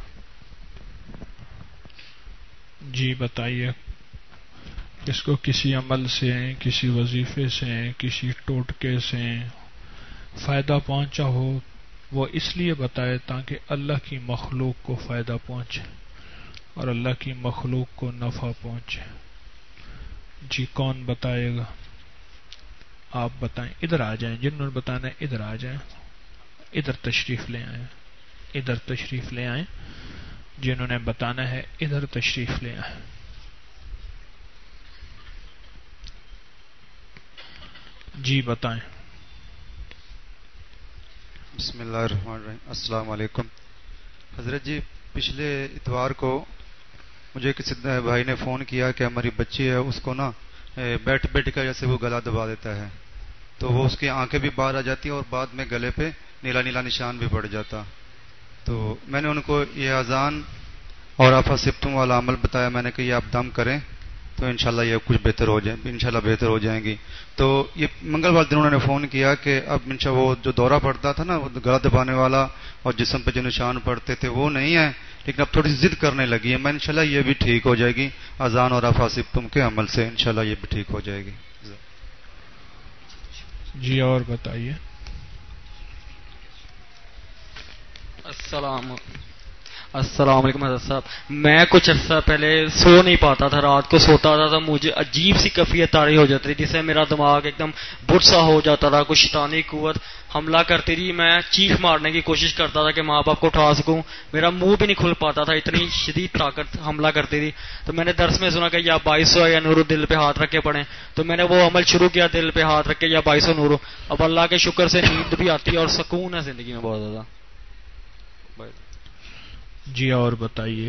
جی بتائیے کس کو کسی عمل سے کسی وظیفے سے کسی ٹوٹکے سے فائدہ پہنچا ہو وہ اس لیے بتائے تاکہ اللہ کی مخلوق کو فائدہ پہنچے اور اللہ کی مخلوق کو نفع پہنچے. جی کون بتائے گا؟ آپ بتائیں. ادھر آ جائیں، جنہوں نے بتانا ہے ادھر آ جائیں، ادھر تشریف لے آئیں، ادھر تشریف لے آئیں. جنہوں نے بتانا ہے ادھر تشریف لے آئیں. جی بتائیں. بسم اللہ الرحمن الرحیم. السلام علیکم حضرت جی. پچھلے اتوار کو مجھے کسی بھائی نے فون کیا کہ ہماری بچی ہے، اس کو نا بیٹھ بیٹھ کر جیسے وہ گلا دبا دیتا ہے تو وہ اس کی آنکھیں بھی باہر آ جاتی ہیں اور بعد میں گلے پہ نیلا نیلا نشان بھی پڑ جاتا. تو میں نے ان کو یہ اذان اور افاسبتم والا عمل بتایا. میں نے کہ یہ آپ دم کریں تو انشاءاللہ یہ کچھ بہتر ہو جائے، انشاءاللہ بہتر ہو جائیں گی. تو یہ منگلوار دن انہوں نے فون کیا کہ اب انشاءاللہ وہ جو دورہ پڑتا تھا نا، وہ گلا دبانے والا اور جسم پہ جو نشان پڑتے تھے وہ نہیں ہے، لیکن اب تھوڑی سی ضد کرنے لگی ہے. میں انشاءاللہ یہ بھی ٹھیک ہو جائے گی اذان اور افاسبتم کے عمل سے، انشاءاللہ یہ بھی ٹھیک ہو جائے گی. جی اور بتائیے. السلام السلام علیکم حضرت صاحب. میں کچھ عرصہ پہلے سو نہیں پاتا تھا، رات کو سوتا تھا تو مجھے عجیب سی کیفیت طاری ہو جاتی تھی جس سے میرا دماغ ایک دم بٹ سا ہو جاتا تھا. کچھ شیطانی قوت حملہ کرتی تھی. میں چیخ مارنے کی کوشش کرتا تھا کہ ماں باپ کو اٹھا سکوں، میرا منہ بھی نہیں کھل پاتا تھا، اتنی شدید طاقت حملہ کرتی تھی. تو میں نے درس میں سنا کہ یا بائیسو یا نورو دل پہ ہاتھ رکھ کے پڑھیں، تو میں نے وہ عمل شروع کیا، دل پہ ہاتھ رکھ کے یا بائیسو نورو. اب اللہ کے شکر سے نیند بھی آتی ہے اور سکون ہے زندگی میں بہت زیادہ. جی اور بتائیے.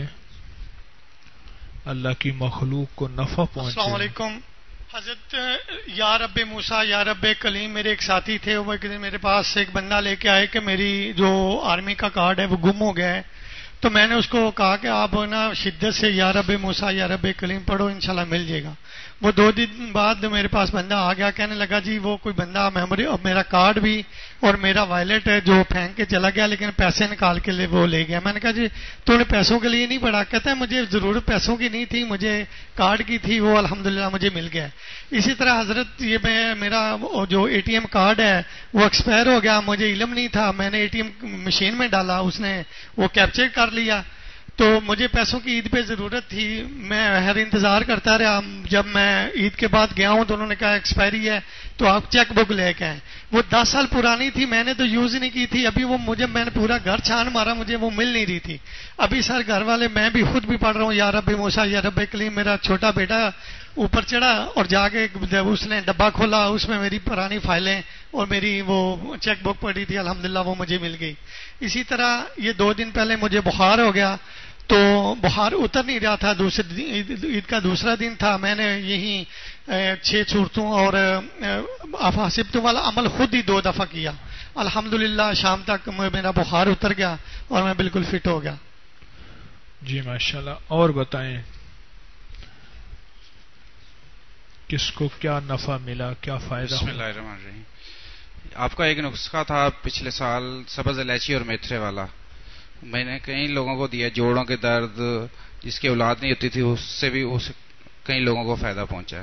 اللہ کی مخلوق کو نفع پہنچے. السلام علیکم حضرت. یا رب موسیٰ یا رب کلیم، میرے ایک ساتھی تھے، وہ میرے پاس ایک بندہ لے کے آئے کہ میری جو آرمی کا کارڈ ہے وہ گم ہو گیا ہے. تو میں نے اس کو کہا کہ آپ نا شدت سے یا رب موسیٰ یا رب کلیم پڑھو، انشاءاللہ مل جائے گا. وہ دو دن بعد میرے پاس بندہ آ گیا، کہنے لگا جی وہ کوئی بندہ میموری اور میرا کارڈ بھی اور میرا وائلٹ ہے جو پھینک کے چلا گیا، لیکن پیسے نکال کے لیے وہ لے گیا. میں نے کہا جی تو نے پیسوں کے لیے نہیں پڑھا؟ کہتا ہے مجھے ضرورت پیسوں کی نہیں تھی، مجھے کارڈ کی تھی، وہ الحمدللہ مجھے مل گیا. اسی طرح حضرت یہ میں میرا جو اے ٹی ایم کارڈ ہے وہ ایکسپائر ہو گیا، مجھے علم نہیں تھا، میں نے اے ٹی ایم مشین میں ڈالا، اس نے وہ کیپچر کر لیا. تو مجھے پیسوں کی عید پہ ضرورت تھی، میں ہر انتظار کرتا رہا. جب میں عید کے بعد گیا ہوں تو انہوں نے کہا ایکسپائری ہے تو آپ چیک بک لے کے آئیں. وہ دس سال پرانی تھی، میں نے تو یوز ہی نہیں کی تھی. ابھی وہ مجھے میں نے پورا گھر چھان مارا، مجھے وہ مل نہیں رہی تھی. ابھی سر گھر والے میں بھی خود بھی پڑھ رہا ہوں یا رب موسیٰ یا رب کلیم. میرا چھوٹا بیٹا اوپر چڑھا اور جا کے جب اس نے ڈبہ کھولا اس میں میری پرانی فائلیں اور میری وہ چیک بک پڑی تھی، الحمدللہ وہ مجھے مل گئی. اسی طرح یہ دو دن پہلے مجھے بخار ہو گیا، تو بخار اتر نہیں رہا تھا. دوسرے عید کا دوسرا دن تھا، میں نے یہی چھ صورتوں اور افاسبتم والا عمل خود ہی دو دفعہ کیا. الحمدللہ شام تک میرا بخار اتر گیا اور میں بالکل فٹ ہو گیا. جی ماشاءاللہ. اور بتائیں کس کو کیا نفع ملا، کیا فائدہ؟ بسم اللہ الرحمن الرحیم. آپ کا ایک نسخہ تھا پچھلے سال سبز الائچی اور میتھرے والا، میں نے کئی لوگوں کو دیا. جوڑوں کے درد، جس کی اولاد نہیں ہوتی تھی اس سے بھی اس کئی لوگوں کو فائدہ پہنچا ہے.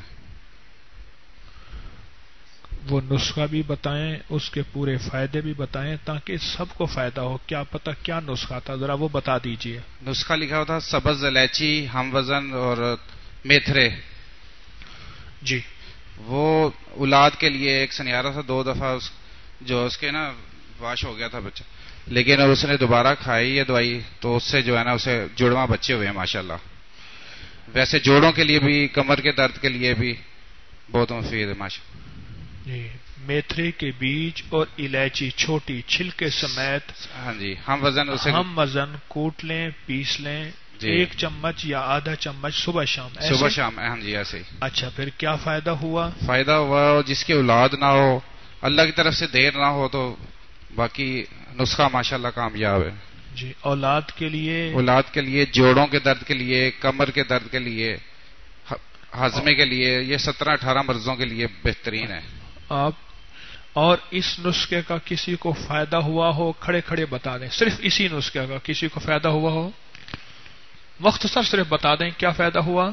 وہ نسخہ بھی بتائیں، اس کے پورے فائدے بھی بتائیں تاکہ سب کو فائدہ ہو. کیا پتہ کیا نسخہ تھا، ذرا وہ بتا دیجئے. نسخہ لکھا ہوا تھا سبز الائچی، ہم وزن اور میتھرے. جی وہ اولاد کے لیے ایک سنیارہ تھا، دو دفعہ اس جو اس کے نا واش ہو گیا تھا بچہ، لیکن اس نے دوبارہ کھائی یہ دوائی تو اس سے جو ہے نا اسے جڑواں بچے ہوئے ہیں ماشاءاللہ. ویسے جوڑوں کے لیے بھی، کمر کے درد کے لیے بھی بہت مفید ہے ماشاءاللہ. جی میتھری کے بیج اور الائچی چھوٹی چھلکے سمیت، ہاں جی، ہم وزن اسے ہم وزن کوٹ لیں، پیس لیں جی. ایک چمچ یا آدھا چمچ صبح شام، صبح شام. ہاں جی ایسے ہی. اچھا پھر کیا فائدہ ہوا؟ فائدہ ہوا جس کی اولاد نہ ہو، اللہ کی طرف سے دیر نہ ہو تو باقی نسخہ ماشاءاللہ کامیاب ہے. جی اولاد کے لیے اولاد کے لیے، جوڑوں کے درد کے لیے، کمر کے درد کے لیے، ہاضمے کے لیے، یہ سترہ اٹھارہ مرضوں کے لیے بہترین ہے. آپ اور اس نسخے کا کسی کو فائدہ ہوا ہو کھڑے کھڑے بتا دیں. صرف اسی نسخے کا کسی کو فائدہ ہوا ہو مختصر صرف بتا دیں کیا فائدہ ہوا.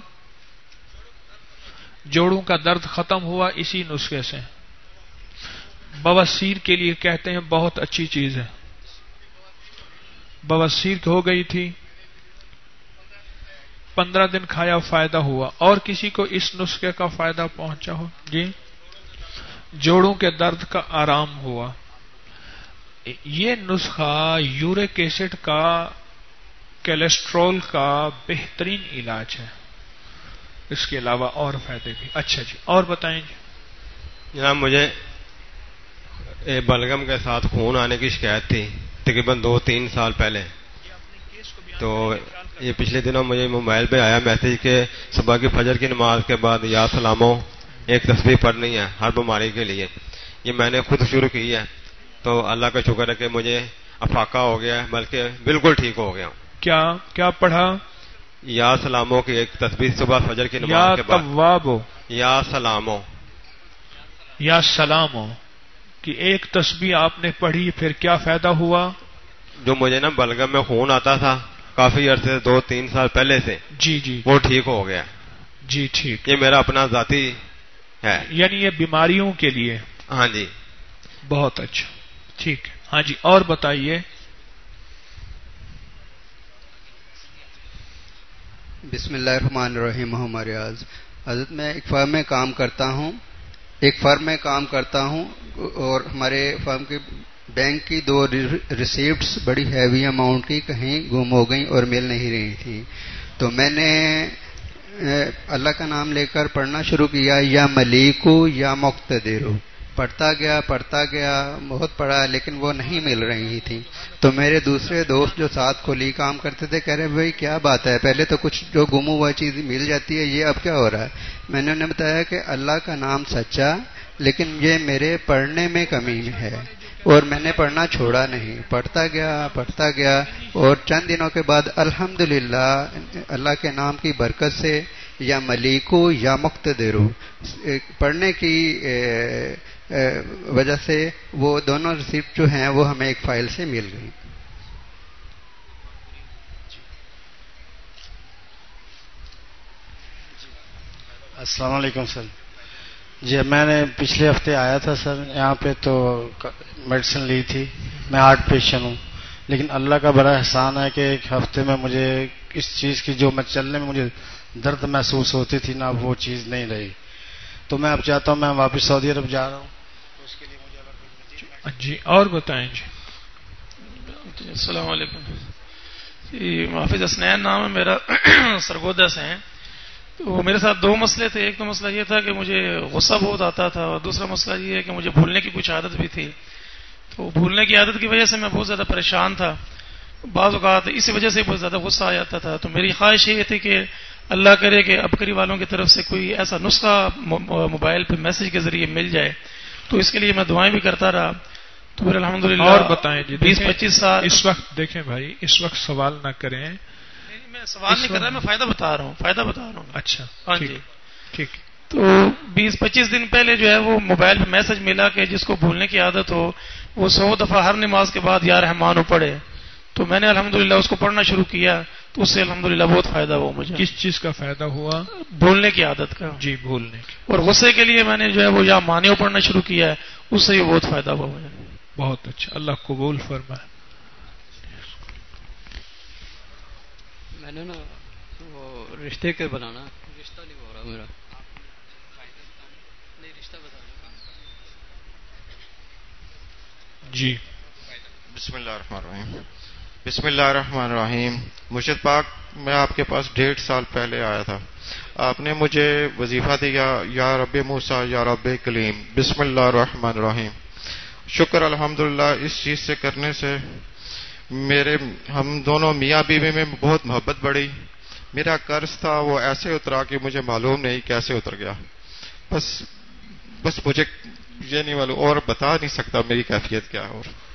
جوڑوں کا درد ختم ہوا اسی نسخے سے. بواسیر کے لیے کہتے ہیں بہت اچھی چیز ہے. بواسیر ہو گئی تھی، پندرہ دن کھایا فائدہ ہوا. اور کسی کو اس نسخے کا فائدہ پہنچا ہو؟ جی جوڑوں کے درد کا آرام ہوا. یہ نسخہ یورک ایسڈ کا، کیلیسٹرول کا بہترین علاج ہے. اس کے علاوہ اور فائدے بھی. اچھا جی اور بتائیں جی. جناب مجھے بلغم کے ساتھ خون آنے کی شکایت تھی تقریباً دو تین سال پہلے. تو یہ پچھلے دنوں مجھے موبائل پہ آیا میسج کہ صبح کی فجر کی نماز کے بعد یا سلاموں ایک تسبیح پڑھنی ہے ہر بیماری کے لیے. یہ میں نے خود شروع کی ہے تو اللہ کا شکر ہے کہ مجھے افاقہ ہو گیا ہے، بلکہ بالکل ٹھیک ہو گیا. کیا کیا پڑھا؟ یا سلاموں کی ایک تسبیح صبح فجر کی نماز کے بعد. یا توابو یا سلاموں یا سلاموں کی ایک تسبیح آپ نے پڑھی، پھر کیا فائدہ ہوا؟ جو مجھے نا بلغم میں خون آتا تھا کافی عرصے دو تین سال پہلے سے، جی جی وہ ٹھیک ہو گیا. جی ٹھیک. یہ میرا اپنا ذاتی ہے. یعنی یہ بیماریوں کے لیے؟ ہاں جی. بہت اچھا ٹھیک ہے. ہاں جی اور بتائیے. بسم اللہ الرحمن الرحیم. ہمارے آج حضرت میں ایک فرم میں کام کرتا ہوں ایک فرم میں کام کرتا ہوں اور ہمارے فرم کے بینک کی دو ریسیپٹس بڑی ہیوی اماؤنٹ کی کہیں گم ہو گئیں اور مل نہیں رہی تھیں. تو میں نے اللہ کا نام لے کر پڑھنا شروع کیا، یا ملیکو یا مقتدرو. پڑھتا گیا پڑھتا گیا بہت پڑھا لیکن وہ نہیں مل رہی تھی. تو میرے دوسرے دوست جو ساتھ کولی کام کرتے تھے کہہ رہے بھائی کیا بات ہے، پہلے تو کچھ جو گم ہوا چیز مل جاتی ہے، یہ اب کیا ہو رہا ہے؟ میں نے انہیں بتایا کہ اللہ کا نام سچا، لیکن یہ میرے پڑھنے میں کمی ہے اور میں نے پڑھنا چھوڑا نہیں. پڑھتا گیا پڑھتا گیا اور چند دنوں کے بعد الحمدللہ اللہ کے نام کی برکت سے یا ملیکو یا مقتدرو پڑھنے کی وجہ سے وہ دونوں ریسیپٹ جو ہیں وہ ہمیں ایک فائل سے مل گئی. السلام علیکم سر. جی میں نے پچھلے ہفتے آیا تھا سر یہاں پہ، تو میڈیسن لی تھی. میں ہارٹ پیشنٹ ہوں، لیکن اللہ کا بڑا احسان ہے کہ ایک ہفتے میں مجھے اس چیز کی جو میں چلنے میں مجھے درد محسوس ہوتی تھی نا، وہ چیز نہیں رہی. تو میں اب چاہتا ہوں میں واپس سعودی عرب جا رہا ہوں تو اس کے لیے مجھے جی اور بتائیں جی. السلام علیکم. جی محافظ حسنین نام ہے میرا، سرگودا سے ہیں. تو میرے ساتھ دو مسئلے تھے. ایک تو مسئلہ یہ تھا کہ مجھے غصہ بہت آتا تھا، اور دوسرا مسئلہ یہ ہے کہ مجھے بھولنے کی کچھ عادت بھی تھی. تو بھولنے کی عادت کی وجہ سے میں بہت زیادہ پریشان تھا. بعض اوقات اسی وجہ سے بہت زیادہ غصہ آ جاتا تھا. تو میری خواہش یہ تھی کہ اللہ کرے کہ ابکری والوں کی طرف سے کوئی ایسا نسخہ موبائل پہ میسج کے ذریعے مل جائے. تو اس کے لیے میں دعائیں بھی کرتا رہا. تو پھر الحمدللہ اور بتائیں جی. بیس پچیس سال اس وقت دیکھیں بھائی، اس وقت سوال نہ کریں. میں سوال نہیں کر رہا، میں فائدہ بتا رہا ہوں فائدہ بتا رہا ہوں اچھا ہاں جی ٹھیک. تو بیس پچیس دن پہلے جو ہے وہ موبائل پہ میسج ملا کہ جس کو بھولنے کی عادت ہو وہ سو دفعہ ہر نماز کے بعد یا رحمانو پڑھے. تو میں نے الحمدللہ اس کو پڑھنا شروع کیا تو اس سے الحمدللہ بہت فائدہ ہوا مجھے. کس چیز کا فائدہ ہوا؟ بھولنے کی عادت کا. جی بھولنے کی. اور غصے کے لیے میں نے جو ہے وہ یا مانیو پڑھنا شروع کیا ہے، اس سے یہ بہت فائدہ ہوا مجھے. بہت اچھا، اللہ قبول فرمائے. میں نے نا وہ رشتے کے بنانا رشتہ نہیں ہو رہا میرا. نہیں رشتہ بتانا. جی بسم اللہ الرحمن الرحیم. بسم اللہ الرحمن الرحیم. مرشد پاک میں آپ کے پاس ڈیڑھ سال پہلے آیا تھا. آپ نے مجھے وظیفہ دیا یا رب موسیٰ یا رب کلیم. بسم اللہ الرحمن الرحیم. شکر الحمدللہ اس چیز سے کرنے سے میرے ہم دونوں میاں بیوی میں بہت محبت بڑھی. میرا قرض تھا وہ ایسے اترا کہ مجھے معلوم نہیں کیسے اتر گیا. بس بس مجھے یہ نہیں معلوم اور بتا نہیں سکتا میری کیفیت کیا ہے. اور